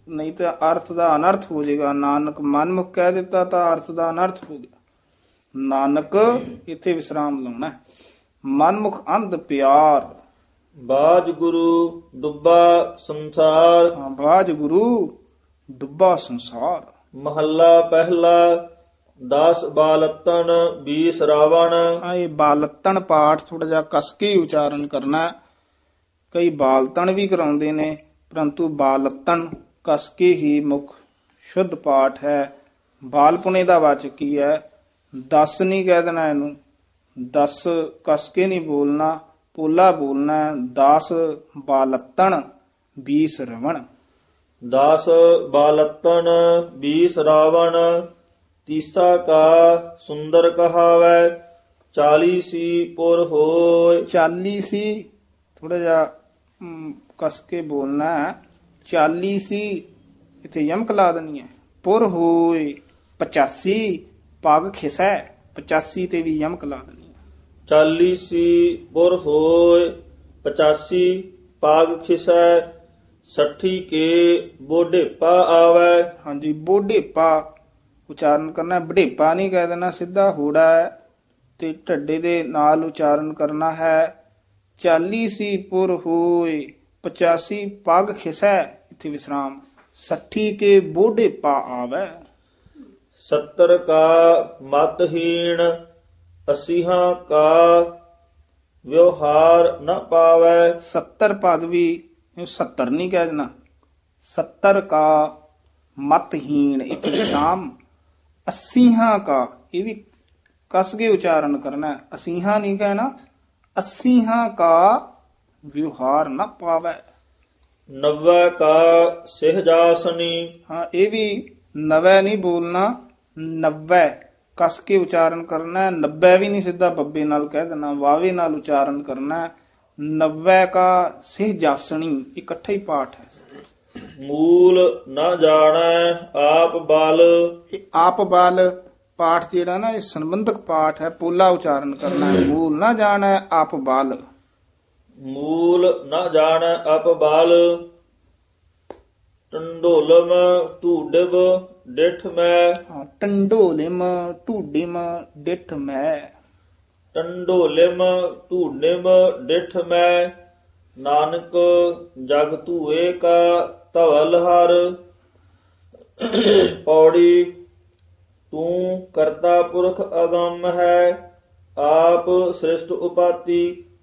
ਨਹੀਂ ਤਾਂ ਅਰਥ ਦਾ ਅਨਰਥ ਹੋ ਜਾਏਗਾ। ਨਾਨਕ ਮਨਮੁਖ ਕਹਿ ਦਿੱਤਾ ਤਾਂ ਅਰਥ ਦਾ ਅਨਰਥ ਹੋ ਗਿਆ। ਨਾਨਕ ਇੱਥੇ ਵਿਸਰਾਮ ਲਾਉਣਾ ਹੈ। ਮਨਮੁਖ ਅੰਧ ਪਿਆਰ। ਬਾਜ ਗੁਰੂ ਡੁੱਬਾ ਸੰਸਾਰ। ਹਾਂ, ਬਾਜ ਗੁਰੂ ਡੁੱਬਾ ਸੰਸਾਰ। ਮਹੱਲਾ ਪਹਿਲਾ ਦਸ ਬਾਲਤਨ ਵੀਸ ਰਾਵਣ। ਹਾਂ, ਇਹ ਬਾਲਤਨ ਪਾਠ ਥੋੜਾ ਜਿਹਾ ਕਸ ਕੇ ਉਚਾਰਨ ਕਰਨਾ। ਕਈ ਬਾਲਤਨ ਵੀ ਕਰਾਉਂਦੇ ਨੇ, ਪਰੰਤੂ ਬਾਲਤਨ ਕਸ ਕੇ ਹੀ ਮੁੱਖ ਸ਼ੁੱਧ ਪਾਠ ਹੈ। ਬਾਲਪੁਣੇ ਦਾ ਵਾਚਕ ਕੀ ਹੈ? ਦਸ ਨਹੀਂ ਕਹਿ ਦੇਣਾ ਇਹਨੂੰ, ਦਸ ਕਸ ਕੇ ਨਹੀਂ ਬੋਲਣਾ, ਪੋਲਾ ਬੋਲਣਾ। ਦਸ ਬਾਲਤਨ ਵੀਸ ਰਵਣ। ਦਸ ਬਾਲਤਨ ਵੀਸ ਰਾਵਣ। ਤੀਸਾ ਕਾ ਸੁੰਦਰ ਕਹਾਵੈ। ਚਾਲੀ ਸੀ ਪੁਰ ਹੋਏ। ਚਾਲੀ ਸੀ ਥੋੜਾ ਜਿਹਾ ਅਮ, ਕਸ ਕੇ ਬੋਲਣਾ ਹੈ। ਚਾਲੀ ਸੀ ਇੱਥੇ ਯਮਕ ਲਾ ਦੇਣੀ ਹੈ। ਪੁਰ ਹੋਏ ਪਚਾਸੀ ਪੱਗ ਖਿਸੈ। ਪਚਾਸੀ ਤੇ ਵੀ ਯਮਕ ਲਾ ਦੇਣੀ ਹੈ। ਚਾਲੀ ਸੀ ਪੁਰ ਹੋਏ ਪਚਾਸੀ ਪਾਗ ਖਿਸੈ। ਸੱਠੀ ਕੇ ਬੋਢੇਪਾ ਆਵੈ। ਹਾਂਜੀ, ਬੋਢੇਪਾ ਉਚਾਰਨ ਕਰਨਾ, ਬਢੇਪਾ ਨਹੀਂ ਕਹਿ ਦੇਣਾ, ਸਿੱਧਾ ਹੂੜਾ ਹੈ ਤੇ ਢੱਡੇ ਦੇ ਨਾਲ ਉਚਾਰਨ ਕਰਨਾ ਹੈ। ਚਾਲੀ ਸੀ ਪੁਰ ਹੋਏ ਪਚਾਸੀ ਪੱਗ ਖਿਸੈ। ਇੱਥੇ ਵਿਸਰਾਮ। ਸੱਠੀ ਕੇ ਬੋਢੇਪਾ ਆਵੈ। ਸੱਤਰ ਕਾ ਮਤਹੀਣ। ਅਸੀਹਾਂ ਕਾ ਵਿਵਹਾਰ ਨ ਪਾਵੈ। ਸੱਤਰ ਪਦ ਵੀ ਸੱਤਰ ਨਹੀਂ ਕਹਿ ਦੇਣਾ। ਸੱਤਰ ਕਾ ਮਤਹੀਣ। ਇੱਥੇ ਵਿਸਰਾਮ। ਅੱਸੀਹਾਂ ਕਾ ਇਹ ਵੀ ਕਸ ਕੇ ਉਚਾਰਨ ਕਰਨਾ। ਅਸੀਹਾਂ ਨਹੀਂ ਕਹਿਣਾ। ਅੱਸੀਹਾਂ ਕਾ ਵਿਵਹਾਰ ਨ ਪਾਵੈ। ਨੱਵੈ ਕਾ ਸਿਹਜਾਸਨੀ। ਹਾਂ, ਇਹ ਵੀ ਨਵੈ ਨਹੀਂ ਬੋਲਣਾ, ਨੱਵੈ ਕਸ ਕੇ ਉਚਾਰਨ ਕਰਨਾ। ਨੱਬੇ ਵੀ ਨਹੀਂ ਸਿੱਧਾ ਬੱਬੇ ਨਾਲ ਕਹਿ ਦੇਣਾ, ਵਾਵੇ ਨਾਲ ਉਚਾਰਨ ਕਰਨਾ। ਨੱਵੈ ਕਾ ਸਿਹਜਾਸਣੀ ਇਕੱਠਾ ਹੀ ਪਾਠ ਹੈ। ਮੂਲ ਨਾ ਜਾਣੈ ਆਪ ਬਲ। ਇਹ ਆਪ ਬਲ ਪਾਠ ਜਿਹੜਾ ਨਾ ਇਹ ਸੰਬੰਧਕ ਪਾਠ ਹੈ, ਪੋਲਾ ਉਚਾਰਨ ਕਰਨਾ ਹੈ। ਮੂਲ ਨਾ ਜਾਣੈ ਆਪ ਬਲ। ਮੂਲ ਨਾ ਜਾਣੈ ਆਪ ਬਲ। ਟੰਡੋਲਮ ਢੂਡਬ ਡਿਠ ਮੈਂ। ਹਾਂ, ਟੰਡੋਲਿਮ ਢੂਡਿਮ ਡਿਠ ਮੈਂ। ਟੰਡੋਲਿਮ ਢੂਡਿਮ ਡਿਠ ਮੈਂ। ਨਾਨਕ ਜਗ ਧੂਏ ਕਾ ਧਵਲ ਹਰ। ਪੌੜੀ ਤੂੰ ਕਰਤਾ ਪੁਰਖ ਅਗੰਮ ਹੈ। ਆਪ ਸ੍ਰਿਸ਼ਟ ਉਪਾਤੀ।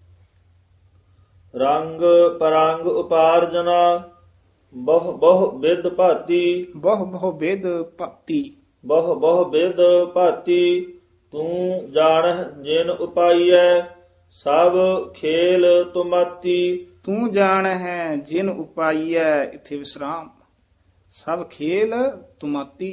ਰੰਗ ਪਰੰਗ ਉਪਾਰਜਨਾ। ਬਹੁ ਬਹੁ ਵਿਦ ਭਾਤੀ। ਬਹੁ ਬਹੁ ਵੇਦ ਭਗਤੀ। ਬਹੁ ਬਹੁ ਵਿਦ ਭਾਤੀ। ਤੂੰ ਜਾਣਹਿ ਜਿਨ ਉਪਾਈਐ। ਸਭ ਖੇਲ ਤੁਮਾਤੀ। ਤੂੰ ਜਾਣ ਹੈ ਜਿਨ ਉਪਾਈਐ। ਇੱਥੇ ਵਿਸਰਾਮ। ਸਭ ਖੇਲ ਤੁਮਾਤੀ।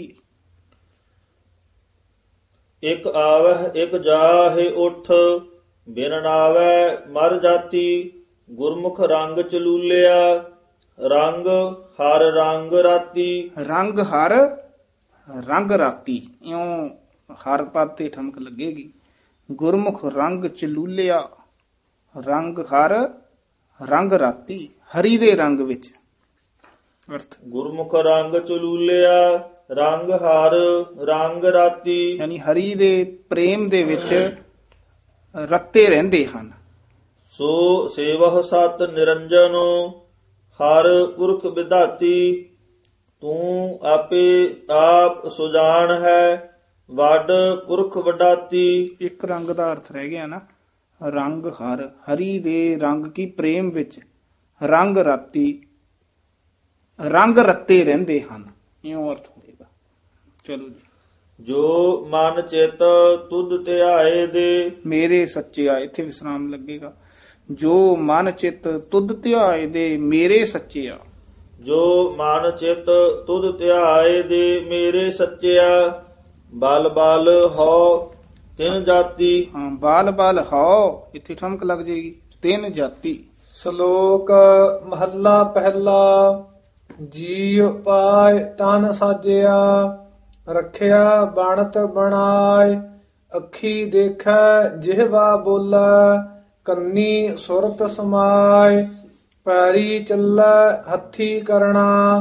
ਇਕ ਆਵਹਿ ਇਕ ਜਾਹੇ ਉਠ। ਬਿਨ ਨਾਵੈ ਮਰ ਜਾਤੀ। ਗੁਰਮੁਖ ਰੰਗ ਚਲੂਲਿਆ। ਰੰਗ ਹਰ ਰੰਗ ਰਾਤੀ। ਰੰਗ ਹਰ ਰੰਗ ਰਾਤੀ। ਇਉਂ ਹਰ ਪਦ ਤੇ ਠਮਕ ਲੱਗੇਗੀ। ਗੁਰਮੁਖ ਰੰਗ ਚਲੂਲਿਆ। ਰੰਗ ਹਰ ਰੰਗ ਰਾਤੀ। ਹਰੀ ਦੇ ਰੰਗ ਵਿੱਚ। ਅਰਥ ਗੁਰਮੁਖ ਰੰਗ ਚਲੂਲਿਆ। ਰੰਗ ਹਰ ਰੰਗ ਰਾਤੀ। ਯਾਨੀ ਹਰੀ ਦੇ ਪ੍ਰੇਮ ਦੇ ਵਿੱਚ ਰੱਤੇ ਰਹਿੰਦੇ ਹਨ। ਸੋ ਸੇਵਹ ਸਤ ਨਿਰੰਜਨ। ਹਰ ਪੁਰਖ ਵਿਧਾਤੀ। ਤੂੰ ਆਪੇ ਆਪ ਸੁਜਾਨ ਹੈ। ਵੱਡ ਪੁਰਖ ਵਡਾਤੀ। ਇੱਕ ਰੰਗ ਦਾ ਅਰਥ ਰਹਿ ਗਿਆ ਨਾ। ਰੰਗ ਹਰ ਹਰੀ ਦੇ ਰੰਗ ਕੀ ਪ੍ਰੇਮ ਵਿੱਚ। ਰੰਗ ਰਾਤੀ ਰੰਗ ਰੱਤੇ ਰਹਿੰਦੇ ਹਨ। ਇਉਂ ਅਰਥ ਹੋਏਗਾ। ਚਲੋ ਜੀ। ਜੋ ਮਨ ਚਿਤ ਤੁਧ ਧਿਆਏ ਦੇ। ਮੇਰੇ ਸੱਚਿਆ ਇੱਥੇ ਵਿਸਰਾਮ ਲੱਗੇਗਾ। ਜੋ ਮਨ ਚਿਤ ਤੁਧ ਧਿਆਏ ਦੇ ਮੇਰੇ ਸੱਚਿਆ। ਜੋ ਮਨ ਚਿਤ ਤੁਧ ਧਿਆਏ ਦੇ ਮੇਰੇ ਸੱਚਿਆ। ਬਲ ਬਲ ਹੋ ਤਿਨ ਜਾਤੀ। ਹਾਂ, ਬਾਲ ਬਾਲ ਹਉ ਇੱਥੇ ਠਮਕ ਲੱਗ ਜਾਏਗੀ। ਤਿੰਨ ਜਾਤੀ। ਸ਼ਲੋਕ ਮਹੱਲਾ ਪਹਿਲਾ। ਜੀਉ ਪਾਇ ਤਨ ਸਾਜਿਆ। ਰੱਖਿਆ ਬਣਤ ਬਣਾਏ। ਅੱਖੀ ਦੇਖੈ ਜਿਹਵਾ ਬੋਲੇ। ਕੰਨੀ ਸੁਰਤ ਸਮਾਏ। ਪੈਰੀ ਚੱਲੈ ਹੱਥੀ ਕਰਣਾ।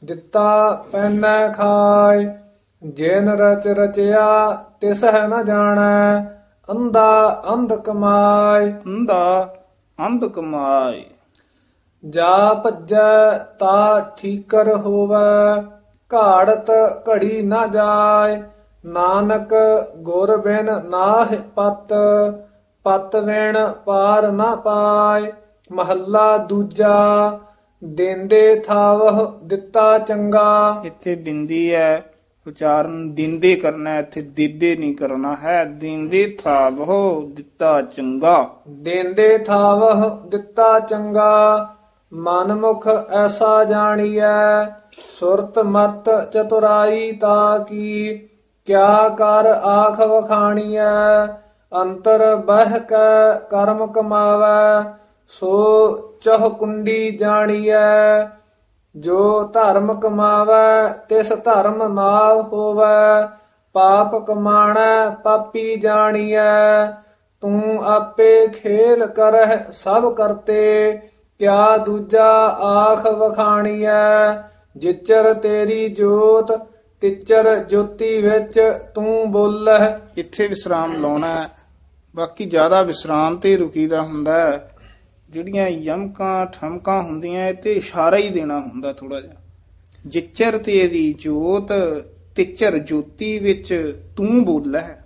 ਦਿੱਤਾ ਪੈਨੈ ਖਾਇ। ਜਿਨ ਰਚ ਰਚਿਆ ਤਿਸ ਹੈ ਨ ਜਾਣੈ, ਅੰਧਾ ਅੰਧ ਕਮਾਇ। ਅੰਧਾ ਅੰਧ ਕਮਾਏ। ਜਾ ਭੱਜੈ ਤਾ ਠੀਕਰ ਹੋਵੈ, ਘਾੜਤ ਘੜੀ ਨਾ ਜਾਏ। ਨਾਨਕ ਗੁਰ ਬਿਨ ਨਾਹਿ ਪਤ, ਪਤ ਬਿਨ ਪਾਰ ਨਾ ਪਾਏ। ਮਹੱਲਾ ਦੂਜਾ। ਦੇਂਦੇ ਥਾਵਹ ਦਿੱਤਾ ਚੰਗਾ। ਇੱਥੇ ਬਿੰਦੀ ਹੈ, ਉਚਾਰਨ ਦਿੰਦੇ ਕਰਨਾ ਹੈ, ਇੱਥੇ ਦੀਦੇ ਨਹੀਂ ਕਰਨਾ ਹੈ। ਦਿੰਦੇ ਥਾਵਹੁ ਦਿੱਤਾ ਚੰਗਾ। ਦੇਂਦੇ ਥਾਵਹ ਦਿੱਤਾ ਚੰਗਾ, ਮਨਮੁਖ ਐਸਾ ਜਾਣੀਐ। ਸੁਰਤ ਮਤ ਚਤੁਰਾਈ ਤਾ ਕੀ, ਕਿਆ ਕਰ ਆਖ ਵਖਾਣੀਐ। ਅੰਤਰ ਬਹਿ ਕੈ ਕਰਮ ਕਮਾਵੈ, ਸੋ ਚਹੁ ਕੁੰਡੀ ਜਾਣੀਐ। ਜੋ ਧਰਮ ਕਮਾਵੈ ਤਿਸ ਧਰਮ ਨਾਵ ਹੋਵੈ, ਪਾਪ ਕਮਾਣੈ ਪਾਪੀ ਜਾਣੀਐ। ਤੂੰ ਆਪੇ ਖੇਲ ਕਰਹਿ ਸਭ ਕਰਤੇ, ਕਿਆ ਦੂਜਾ ਆਖ ਵਖਾਣੀਐ। ਜਿਚਰ ਤੇਰੀ ਜੋਤ ਤਿਚਰ ਜੋਤੀ ਵਿੱਚ ਤੂੰ ਬੋਲਹਿ। ਇੱਥੇ ਵਿਸਰਾਮ ਲਾਉਣਾ ਹੈ, ਬਾਕੀ ਜ਼ਿਆਦਾ ਵਿਸਰਾਮ ਤੇ ਰੁਕੀਦਾ ਹੁੰਦਾ ਹੈ। ਜਿਹੜੀਆਂ ਯਮਕਾਂ ਠਮਕਾਂ ਹੁੰਦੀਆਂ ਤੇ ਇਸ਼ਾਰਾ ਹੀ ਦੇਣਾ ਹੁੰਦਾ ਥੋੜਾ ਜਿਹਾ। ਜਿਚਰ ਤੇਰੀ ਜੋਤ ਤਿਚਰ ਜੋਤੀ ਵਿੱਚ ਤੂੰ ਬੋਲਹਿ।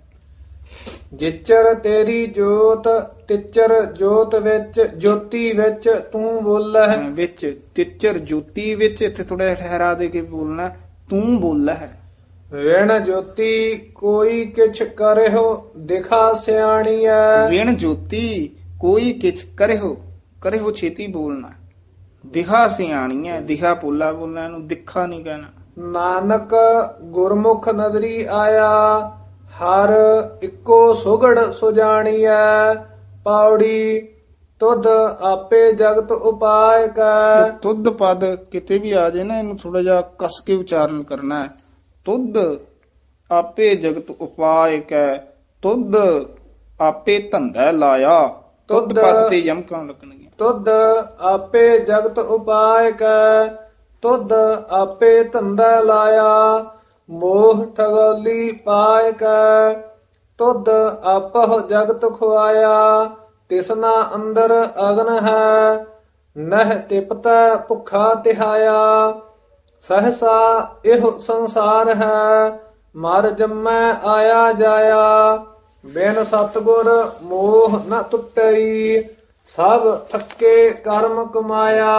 ਜਿਚਰ ਤੇਰੀ ਜੋਤ ਤਿਚਰ ਜੋਤ ਵਿੱਚ ਜੋਤੀ ਵਿੱਚ ਤੂੰ ਬੋਲਹਿ। ਵਿੱਚ ਤਿਚਰ ਜੋਤੀ ਵਿੱਚ ਇੱਥੇ ਥੋੜਾ ਠਹਿਰਾ ਦੇ ਕੇ ਬੋਲਣਾ, ਤੂੰ ਬੋਲਹਿ। ਵਿਣ ਜੋਤੀ ਕੋਈ ਕਿਛ ਕਰਿਓ ਦਿਖਾ ਸਿਆਣੀਐ। ਵਿਣ ਜੋਤੀ ਕੋਈ ਕਿਛ ਕਰਿਓ, ਕਰਿਓ ਛੇਤੀ ਬੋਲਣਾ। ਦਿਖਾ ਸਿਆਣੀਐ, ਦਿਖਾ ਪੋਲਾ ਬੋਲਣਾ, ਇਹਨੂੰ ਦਿਖਾ ਨਹੀਂ ਕਹਿਣਾ। ਨਾਨਕ ਗੁਰਮੁਖ ਨਦਰੀ ਆਇਆ, ਹਰ ਇੱਕੋ ਸੁਗੜ ਸੁਜਾਣੀਐ। ਪੌੜੀ ਤੁਧ ਆਪੇ ਜਗਤ ਉਪਾਇ ਕੈ। ਤੁਧ ਪਦ ਕਿਤੇ ਵੀ ਆ ਜਾਏ ਨਾ, ਇਹਨੂੰ ਥੋੜਾ ਜਿਹਾ ਕਸ ਕੇ ਉਚਾਰਨ ਕਰਨਾ ਹੈ। ਤੁਧ ਆਪੇ ਜਗਤ ਉਪਾਇ ਕੈ, ਤੁਧ ਆਪੇ ਧੰਦਾ ਲਾਇਆ। ਤੁਧ ਪਦ ਤੇ ਯਮਕਾਂ ਲੱਗਣਗੀਆਂ। ਤੁਧ ਆਪੇ ਜਗਤ ਉਪਾਇ ਕੈ, ਤੁਧ ਆਪੇ ਧੰਦਾ ਲਾਇਆ। ਮੋਹ ਠਗੋਲੀ ਪਾਇ ਕੈ, ਤੁਧ ਆਪਹੁ ਜਗਤ ਖੁਆਇਆ। ਤਿਸਨਾ ਅੰਦਰ ਅਗਨ ਹੈ, ਨਹਿ ਤਿਪਤੈ ਭੁੱਖਾ ਤਿਹਾਇਆ। ਸਹਸਾ ਇਹੋ ਸੰਸਾਰ ਹੈ, ਮਰ ਜੰਮੈ ਆਇਆ ਜਾਇਆ। ਬਿਨ ਸਤਿਗੁਰ ਮੋਹ ਨ ਟੁੱਟਈ, ਸਭ ਥੱਕੇ ਕਰਮ ਕਮਾਇਆ।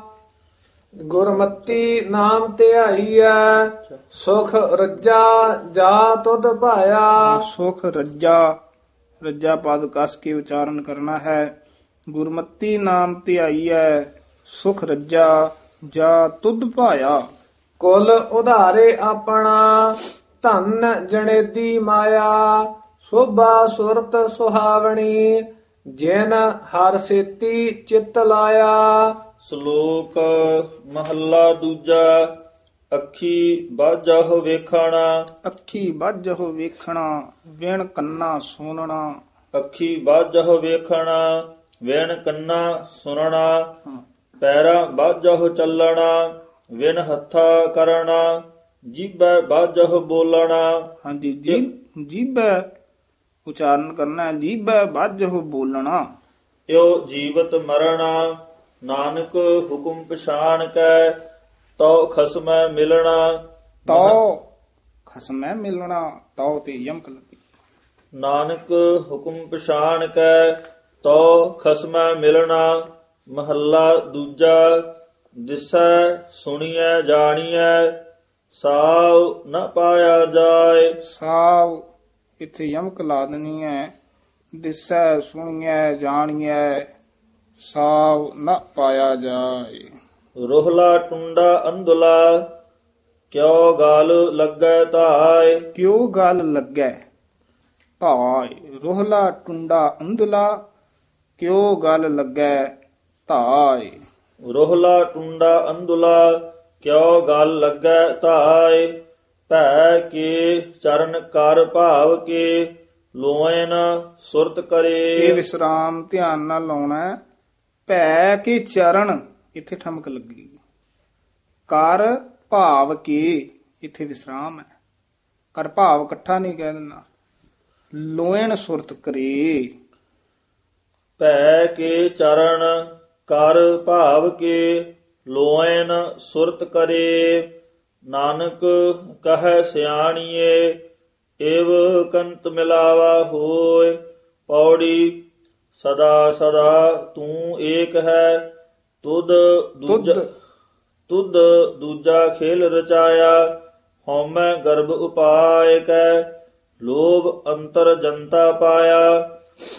ਗੁਰਮਤੀ ਨਾਮ ਧਿਆਈਐ, ਸੁਖ ਰੱਜਾ ਜਾ ਤੁਧ ਭਾਇਆ। ਸੁਖ ਰੱਜਾ, ਰੱਜਾ ਪਦ ਕਸ ਕੇ ਉਚਾਰਨ ਕਰਨਾ ਹੈ। ਗੁਰਮਤੀ ਨਾਮ ਧਿਆਈਐ, ਸੁਖ ਰੱਜਾ ਜਾ ਤੁਧ ਭਾਇਆ। ਕੁਲ ਉਧਾਰੇ ਆਪਣਾ, ਧਨ ਜਣੇਦੀ ਮਾਇਆ। ਸੋਭਾ ਸੁਰਤ ਸੁਹਾਵਣੀ, ਜਿਨ ਹਰ ਸੇਤੀ ਚਿਤ ਲਾਇਆ। ਸ਼ਲੋਕ ਮਹੱਲਾ ਦੂਜਾ। ਅੱਖੀ ਬਾਝਹੁ ਵੇਖਣਾ, ਅੱਖੀ ਬਾਝਹੁ ਵੇਖਣਾ, ਵਿਣ ਕੰਨਾ ਸੁਣਨਾ। ਅੱਖੀ ਬਾਝਹੁ ਵੇਖਣਾ, ਵਿਣ ਕੰਨਾ ਸੁਣਨਾ। ਪੈਰਾ ਬਾਝਹੁ ਚੱਲਣਾ, ਵਿਣ ਹੱਥਾ ਕਰਨਾ। ਜੀਭੈ ਬਾਝਹੁ ਬੋਲਣਾ। ਹਾਂਜੀ, ਜੀਭ ਜੀਭੈ ਉਚਾਰਨ ਕਰਨਾ ਹੈ। ਜੀਭੈ ਬਾਝਹੁ ਬੋਲਣਾ। ਇਉ ਜੀਵਤ ਮਰਣਾ, ਨਾਨਕ ਹੁਕਮ ਪਛਾਣ ਕੈ। ਤਉ ਖਸਮੈ ਮਿਲਣਾ, ਤਉ ਖਸਮੈ ਮਿਲਣਾ, ਤਉ ਤੇ ਯਮਕ ਲੱਗੀ। ਨਾਨਕ ਹੁਕਮ ਪਛਾਣ ਕੈ, ਤਉ ਖਸਮੈ ਮਿਲਣਾ। ਮਹੱਲਾ ਦੂਜਾ। ਦਿਸੈ ਸੁਣੀਐ ਜਾਣੀਐ, ਸਾਉ ਨ ਪਾਇਆ ਜਾਏ। ਸਾਵ ਇੱਥੇ ਯਮਕ ਲਾ ਦੇਣੀ ਹੈ। ਦਿਸੈ ਸੁਣੀਐ ਜਾਣੀਐ, ਸਾਵ ਨ ਪਾਇਆ ਜਾਏ। ਰੋਹਲਾ ਟੁੰਡਾ ਅੰਧੁਲਾ, ਕਿਉ ਗਾਲ ਲੱਗੈ ਧਾਇ। ਕਿਉ ਗੱਲ ਲੱਗੈ ਧਾਇ। ਰੋਹਲਾ ਟੁੰਡਾ ਅੰਧੁਲਾ, ਕਿਉ ਗੱਲ ਲੱਗੈ ਧਾਇ। ਰੋਹਲਾ ਟੁੰਡਾ ਅੰਧੁਲਾ, ਕਿਉ ਗਲ ਲੱਗੈ ਧਾਇ। ਭੈ ਕੇ ਚਰਨ ਕਰ ਭਾਵ ਕੇ, ਲੋਇਨ ਸੁਰਤ ਇਹ ਕਰੇ। ਵਿਸਰਾਮ ਧਿਆਨ ਨਾਲ ਲਾਉਣਾ ਹੈ। ਭੈ ਕੇ ਚਰਨ ਇੱਥੇ ਠਮਕ ਲੱਗੀ। ਕਰ ਭਾਵ ਕੇ ਇੱਥੇ ਵਿਸਰਾਮ ਹੈ। ਕਰ ਭਾਵ ਇਕੱਠਾ ਨਹੀਂ ਕਹਿ ਦੇਣਾ। ਲੋਇਣ ਸੁਰਤ ਕਰੇ। ਭੈ ਕੇ ਚਰਨ ਕਰ ਭਾਵ ਕੇ ਲੋਇਨ ਸੁਰਤ ਕਰੇ। ਨਾਨਕ ਕਹੈ ਸਿਆਣੀਏ ਏਵ ਕੰਤ ਮਿਲਾਵਾ ਹੋਏ। ਪੌੜੀ ਸਦਾ ਸਦਾ ਤੂੰ ਏਕ ਹੈ ਤੁਧ ਦੂਜਾ ਤੁਧ ਤੁਧ ਦੂਜਾ ਖੇਲ ਰਚਾਇਆ। ਹਉਮੈ ਗਰਭ ਉਪਾਇ ਕੈ ਲੋਭ ਅੰਤਰ ਜਨਤਾ ਪਾਇਆ।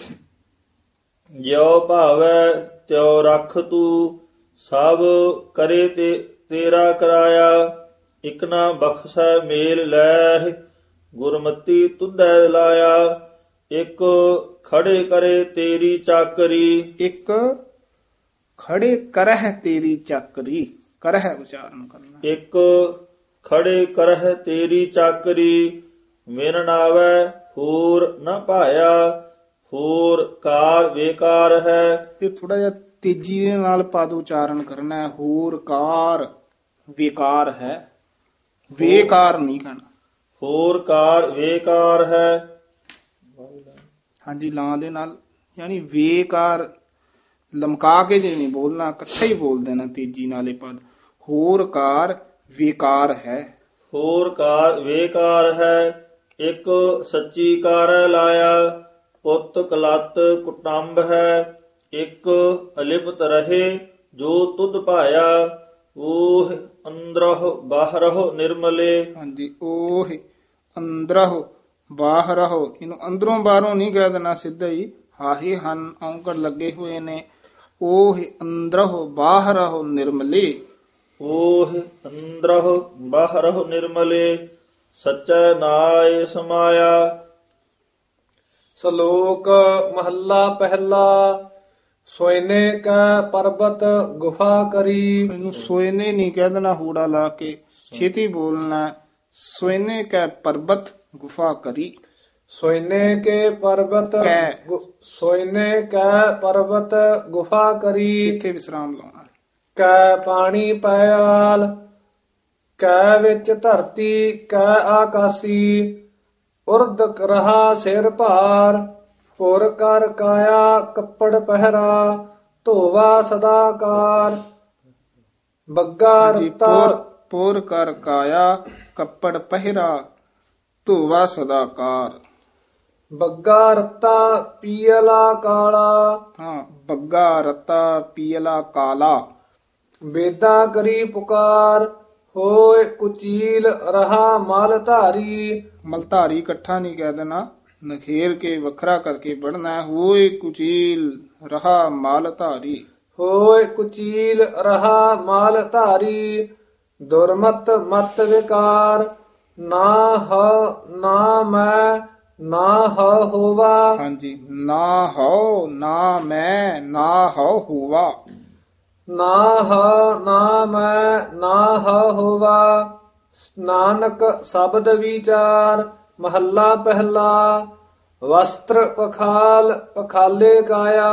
ਜਿਉ ਭਾਵੈ ਤਿਉ ਰਖ ਤੂੰ ਸਭ ਕਰੇ ਤੇ ਤੇਰਾ ਕਰਾਇਆ। ਇਕ ਨਾ ਬਖਸ਼ੈ ਮੇਲ ਲੈ ਗੁਰਮਤੀ ਤੁਧੈ ਲਾਇਆ। ਇਕ ਖੜੇ ਕਰੇ ਤੇਰੀ ਚਾਕਰੀ। ਇੱਕ ਖੜੇ ਕਰਹਿ ਤੇਰੀ ਚਾਕਰੀ। ਕਰਹਿ ਉਚਾਰਨ ਕਰਨਾ। ਇਕ ਖੜੇ ਕਰਹਿ ਤੇਰੀ ਚਾਕਰੀ। ਮੇਰ ਨਾਵੈ ਹੋਰ ਨ ਭਾਇਆ। ਹੋਰ ਕਾਰ ਵੇਕਾਰ ਹੈ। ਇਹ ਥੋੜਾ ਜਿਹਾ ਤੇਜ਼ੀ ਦੇ ਨਾਲ ਪਦ ਉਚਾਰਨ ਕਰਨਾ ਹੈ। ਹੋਰ ਕਾਰ ਵੇਕਾਰ ਹੈ। ਵੇਕਾਰ ਨਹੀਂ ਕਹਿਣਾ। ਹੋਰ ਕਾਰ ਵੇਕਾਰ ਹੈ। ਹਾਂਜੀ ਲਾਂ ਦੇ ਨਾਲ ਯਾਨੀ ਵੇਕਾਰ ਲਮਕਾ ਕੇ ਜੇ ਨਹੀਂ ਬੋਲਣਾ, ਇਕੱਠਾ ਹੀ ਬੋਲ ਦੇਣਾ ਤੇਜ਼ੀ ਨਾਲੇ ਪਦ। ਹੋਰ ਕਾਰ ਵੇਕਾਰ ਹੈ। ਹੋਰ ਕਾਰ ਵੇਕਾਰ ਹੈ। ਇੱਕ ਸੱਚੀ ਕਾਰ ਲਾਇਆ। ਪੁੱਤ ਕਲਤ ਕੁਟੰਬ ਹੈ। ਇੱਕ ਅਲਿਪਤ ਰਹੇ ਜੋ ਤੁਧ ਭਾਇਆ। ਉਹ ਅੰਦਰਹੁ ਬਾਹਰਹੁ ਨਿਰਮਲੇ। ਹਾਂਜੀ ਉਹ ਅੰਦਰਹੁ ਬਾਹਰਹੁ, ਇਹਨੂੰ ਅੰਦਰੋਂ ਬਾਹਰੋਂ ਨਹੀਂ ਕਹਿ ਦੇਣਾ, ਸਿੱਧਾ ਹੀ ਹਾਹੇ ਹਨ ਔਂਕੜ ਲੱਗੇ ਹੋਏ ਨੇ। ਉਹ ਅੰਦਰਹੁ ਬਾਹਰਹੁ ਨਿਰਮਲੇ। ਉਹ ਅੰਦਰਹੁ ਬਾਹਰਹੁ ਨਿਰਮਲੇ। ਸਚੈ ਨਾਇ ਸਮਾਇਆ। ਸ਼ਲੋਕ ਮਹੱਲਾ ਪਹਿਲਾ। ਸੋਇਨੇ ਕੈ ਪਰਬਤ ਗੁਫਾ ਕਰੀ। ਇਹਨੂੰ ਸੋਇਨੇ ਨਹੀਂ ਕਹਿ ਦੇਣਾ, ਹੂੜਾ ਲਾ ਕੇ ਛੇਤੀ ਬੋਲਣਾ। ਸੋਇਨੇ ਕੈ ਪਰਬਤ ਗੁਫਾ ਕਰੀ। ਸੋਇਨੇ ਕੇ ਪਰਬਤ ਕੈ। ਗੁ- ਸੋਇਨੇ ਕੈ ਪਰਬਤ ਗੁਫਾ ਕਰੀ। ਇੱਥੇ ਵਿਸਰਾਮ ਲਾਉਣਾ। ਕੈ ਪਾਣੀ ਪਿਆਲ ਕੈ ਵਿੱਚ ਧਰਤੀ ਕੈ ਆਕਾਸੀ। ਉਰਦ ਰਹਾ ਸਿਰ ਭਾਰ ਪੁਰ ਕਰ ਕਾਇਆ ਕੱਪੜ ਪਹਿਰਾ। ਧੋਵਾ ਸਦਾ ਕਾਰ ਬੱਗਾ ਹਾਂਜੀ, ਰਤਾ। ਪੋਰ ਪੋਰ ਕਰ ਕਾਇਆ ਕੱਪੜ ਪਹਿਰਾ ਧੋਵਾ ਸਦਾਕਾਰ। ਬੱਗਾ ਰਤਾ ਪੀਲਾ ਕਾਲਾ। ਹਾਂ ਬੱਗਾ ਰਤਾ ਪੀਲਾ ਕਾਲਾ। ਬੇਦਾ ਕਰੀ ਪੁਕਾਰ ਹੋਏ ਕੁਚੀਲ ਰਹਾ ਮਲ ਧਾਰੀ। ਮਲਧਾਰੀ ਇਕੱਠਾ ਨਹੀਂ ਕਹਿ ਦੇਣਾ, ਨਖੇਰ ਕੇ ਵੱਖਰਾ ਕਰਕੇ ਪੜਨਾ। ਹੋਏ ਕੁਚੀਲ ਰਹਾ ਮਾਲ ਧਾਰੀ। ਹੋਏ ਕੁਚੀਲ ਰਹਾ ਮਾਲ ਧਾਰੀ। ਦੁਰਮਤ ਮਤ ਵਿਕਾਰ ਨਾ ਹ ਨਾ ਮੈਂ ਨਾ ਹ ਹੋਵਾ। ਹਾਂਜੀ ਨਾ ਹਉ ਨਾ ਮੈਂ ਨਾ ਹਉ ਹੋਵਾ। ਨਾ ਹ ਨਾ ਮੈਂ ਨਾ ਹ ਹੋਵਾ। ਨਾਨਕ ਸ਼ਬਦ ਵਿਚਾਰ ਮਹੱਲਾ ਪਹਿਲਾ। ਵਸਤਰ ਪਖਾਲ ਪਖਾਲੇ ਕਾਇਆ।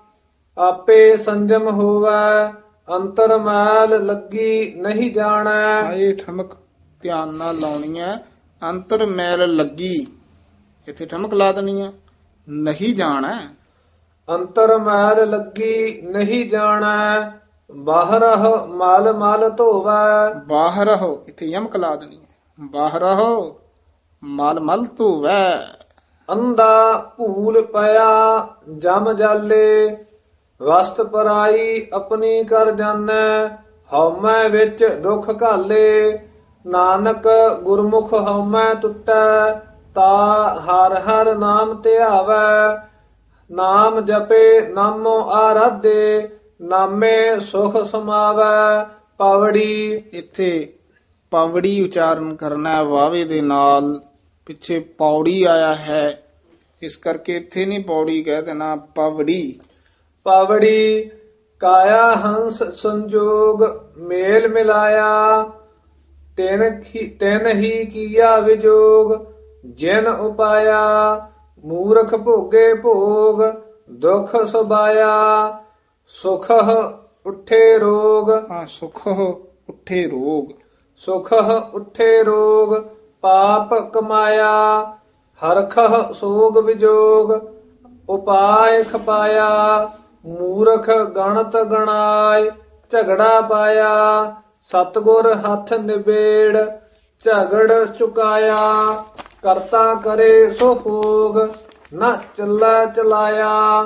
ਆਪੇ ਸੰਜਮ ਹੋਵੈ ਅੰਤਰ ਮੈਲ ਲੱਗੀ ਨਹੀਂ ਜਾਣੈ। ਆਏ ਠਮਕ ਧਿਆਨ ਨਾਲ ਲਾਉਣੀ ਹੈ। ਅੰਤਰ ਮੈਲ ਲੱਗੀ ਇੱਥੇ ਠਮਕ ਲਾ ਦੇਣੀ ਹੈ। ਨਹੀਂ ਜਾਣਾ। ਅੰਤਰ ਮੈਲ ਲੱਗੀ ਨਹੀਂ ਜਾਣੈ। ਬਾਹਰਹ ਮਲ ਮਲ ਧੋਵੈ। ਬਾਹਰ ਹੋ ਇੱਥੇ ਯਮਕ ਲਾ ਦੇਣੀ ਹੈ। ਬਾਹਰ ਹੋ ਮਲ ਮਲ ਧੋਵੈ। ਅੰਧਾ ਭੂਲ ਪਿਆ ਜਮ ਜਾਲੇ। ਵਸਤ ਪਰਾਈ ਆਪਣੀ ਕਰ ਜਾਣੈ। ਹਉਮੈ ਵਿੱਚ ਦੁੱਖ ਘਾਲੇ। ਨਾਨਕ ਗੁਰਮੁਖ ਹਉਮੈ ਟੁੱਟੈ। ਤਾ ਹਰ ਹਰ ਨਾਮ ਧਿਆਵੈ। ਨਾਮ ਜਪੇ ਨਾਮੋ ਆਰਾਧੇ। ਨਾਮੇ ਸੁਖ ਸਮਾਵੈ। ਪਵੜੀ ਇੱਥੇ ਪਵੜੀ ਉਚਾਰਨ ਕਰਨਾ ਹੈ ਵਾਵੇ ਦੇ ਨਾਲ। ਪਿੱਛੇ ਪੌੜੀ ਆਇਆ ਹੈ, ਇਸ ਕਰਕੇ ਇੱਥੇ ਨਹੀਂ ਪੌੜੀ ਕਹਿ ਦੇਣਾ, ਪਵੜੀ। ਪਵੜੀ ਕਾਇਆ ਹੰਸ ਸੰਜੋਗ ਮੇਲ ਮਿਲਾਇਆ। ਤਿਨ ਹੀ ਤਿਨ ਹੀ ਕੀਆ ਵਿਜੋਗ ਜਿਨ ਉਪਾਇਆ। ਮੂਰਖ ਭੋਗੇ ਭੋਗ ਦੁਖ ਸੁਬਾਇਆ। ਸੁਖ ਉੱਠੇ ਰੋਗ। ਹਾਂ ਸੁਖ ਉੱਠੇ ਰੋਗ। ਸੁਖਹ ਉੱਠੇ ਰੋਗ ਪਾਪ ਕਮਾਇਆ ਹਰਖਹ ਸੋਗ ਵਿਜੋਗ ਉਪਾਇ ਖਪਾਇਆ ਮੂਰਖ ਗਣਤ ਗਣਾਇ ਝਗੜਾ ਪਾਇਆ ਸਤਗੁਰ ਹੱਥ ਨਿਬੇੜ ਝਗੜ ਚੁਕਾਇਆ ਕਰਤਾ ਕਰੇ ਸੋ ਭੋਗ ਨਾ ਚੱਲਾ ਚਲਾਇਆ।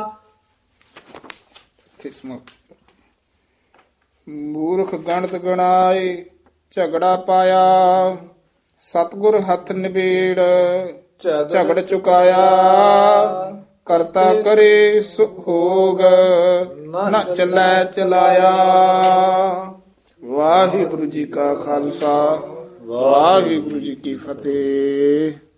ਮੂਰਖ ਗਣਤ ਗਣਾਏ ਝਗੜਾ ਪਾਇਆ ਸਤਗੁਰ ਹੱਥ ਨਿਬੇੜ ਝਗੜ ਚੁਕਾਇਆ ਕਰਤਾ ਕਰੇ ਸੁਭੋਗ ਨਾ ਚੱਲੈ ਚਲਾਇਆ। ਵਾਹਿਗੁਰੂ ਜੀ ਕਾ ਖਾਲਸਾ ਵਾਹਿਗੁਰੂ ਜੀ ਕੀ ਫਤਿਹ।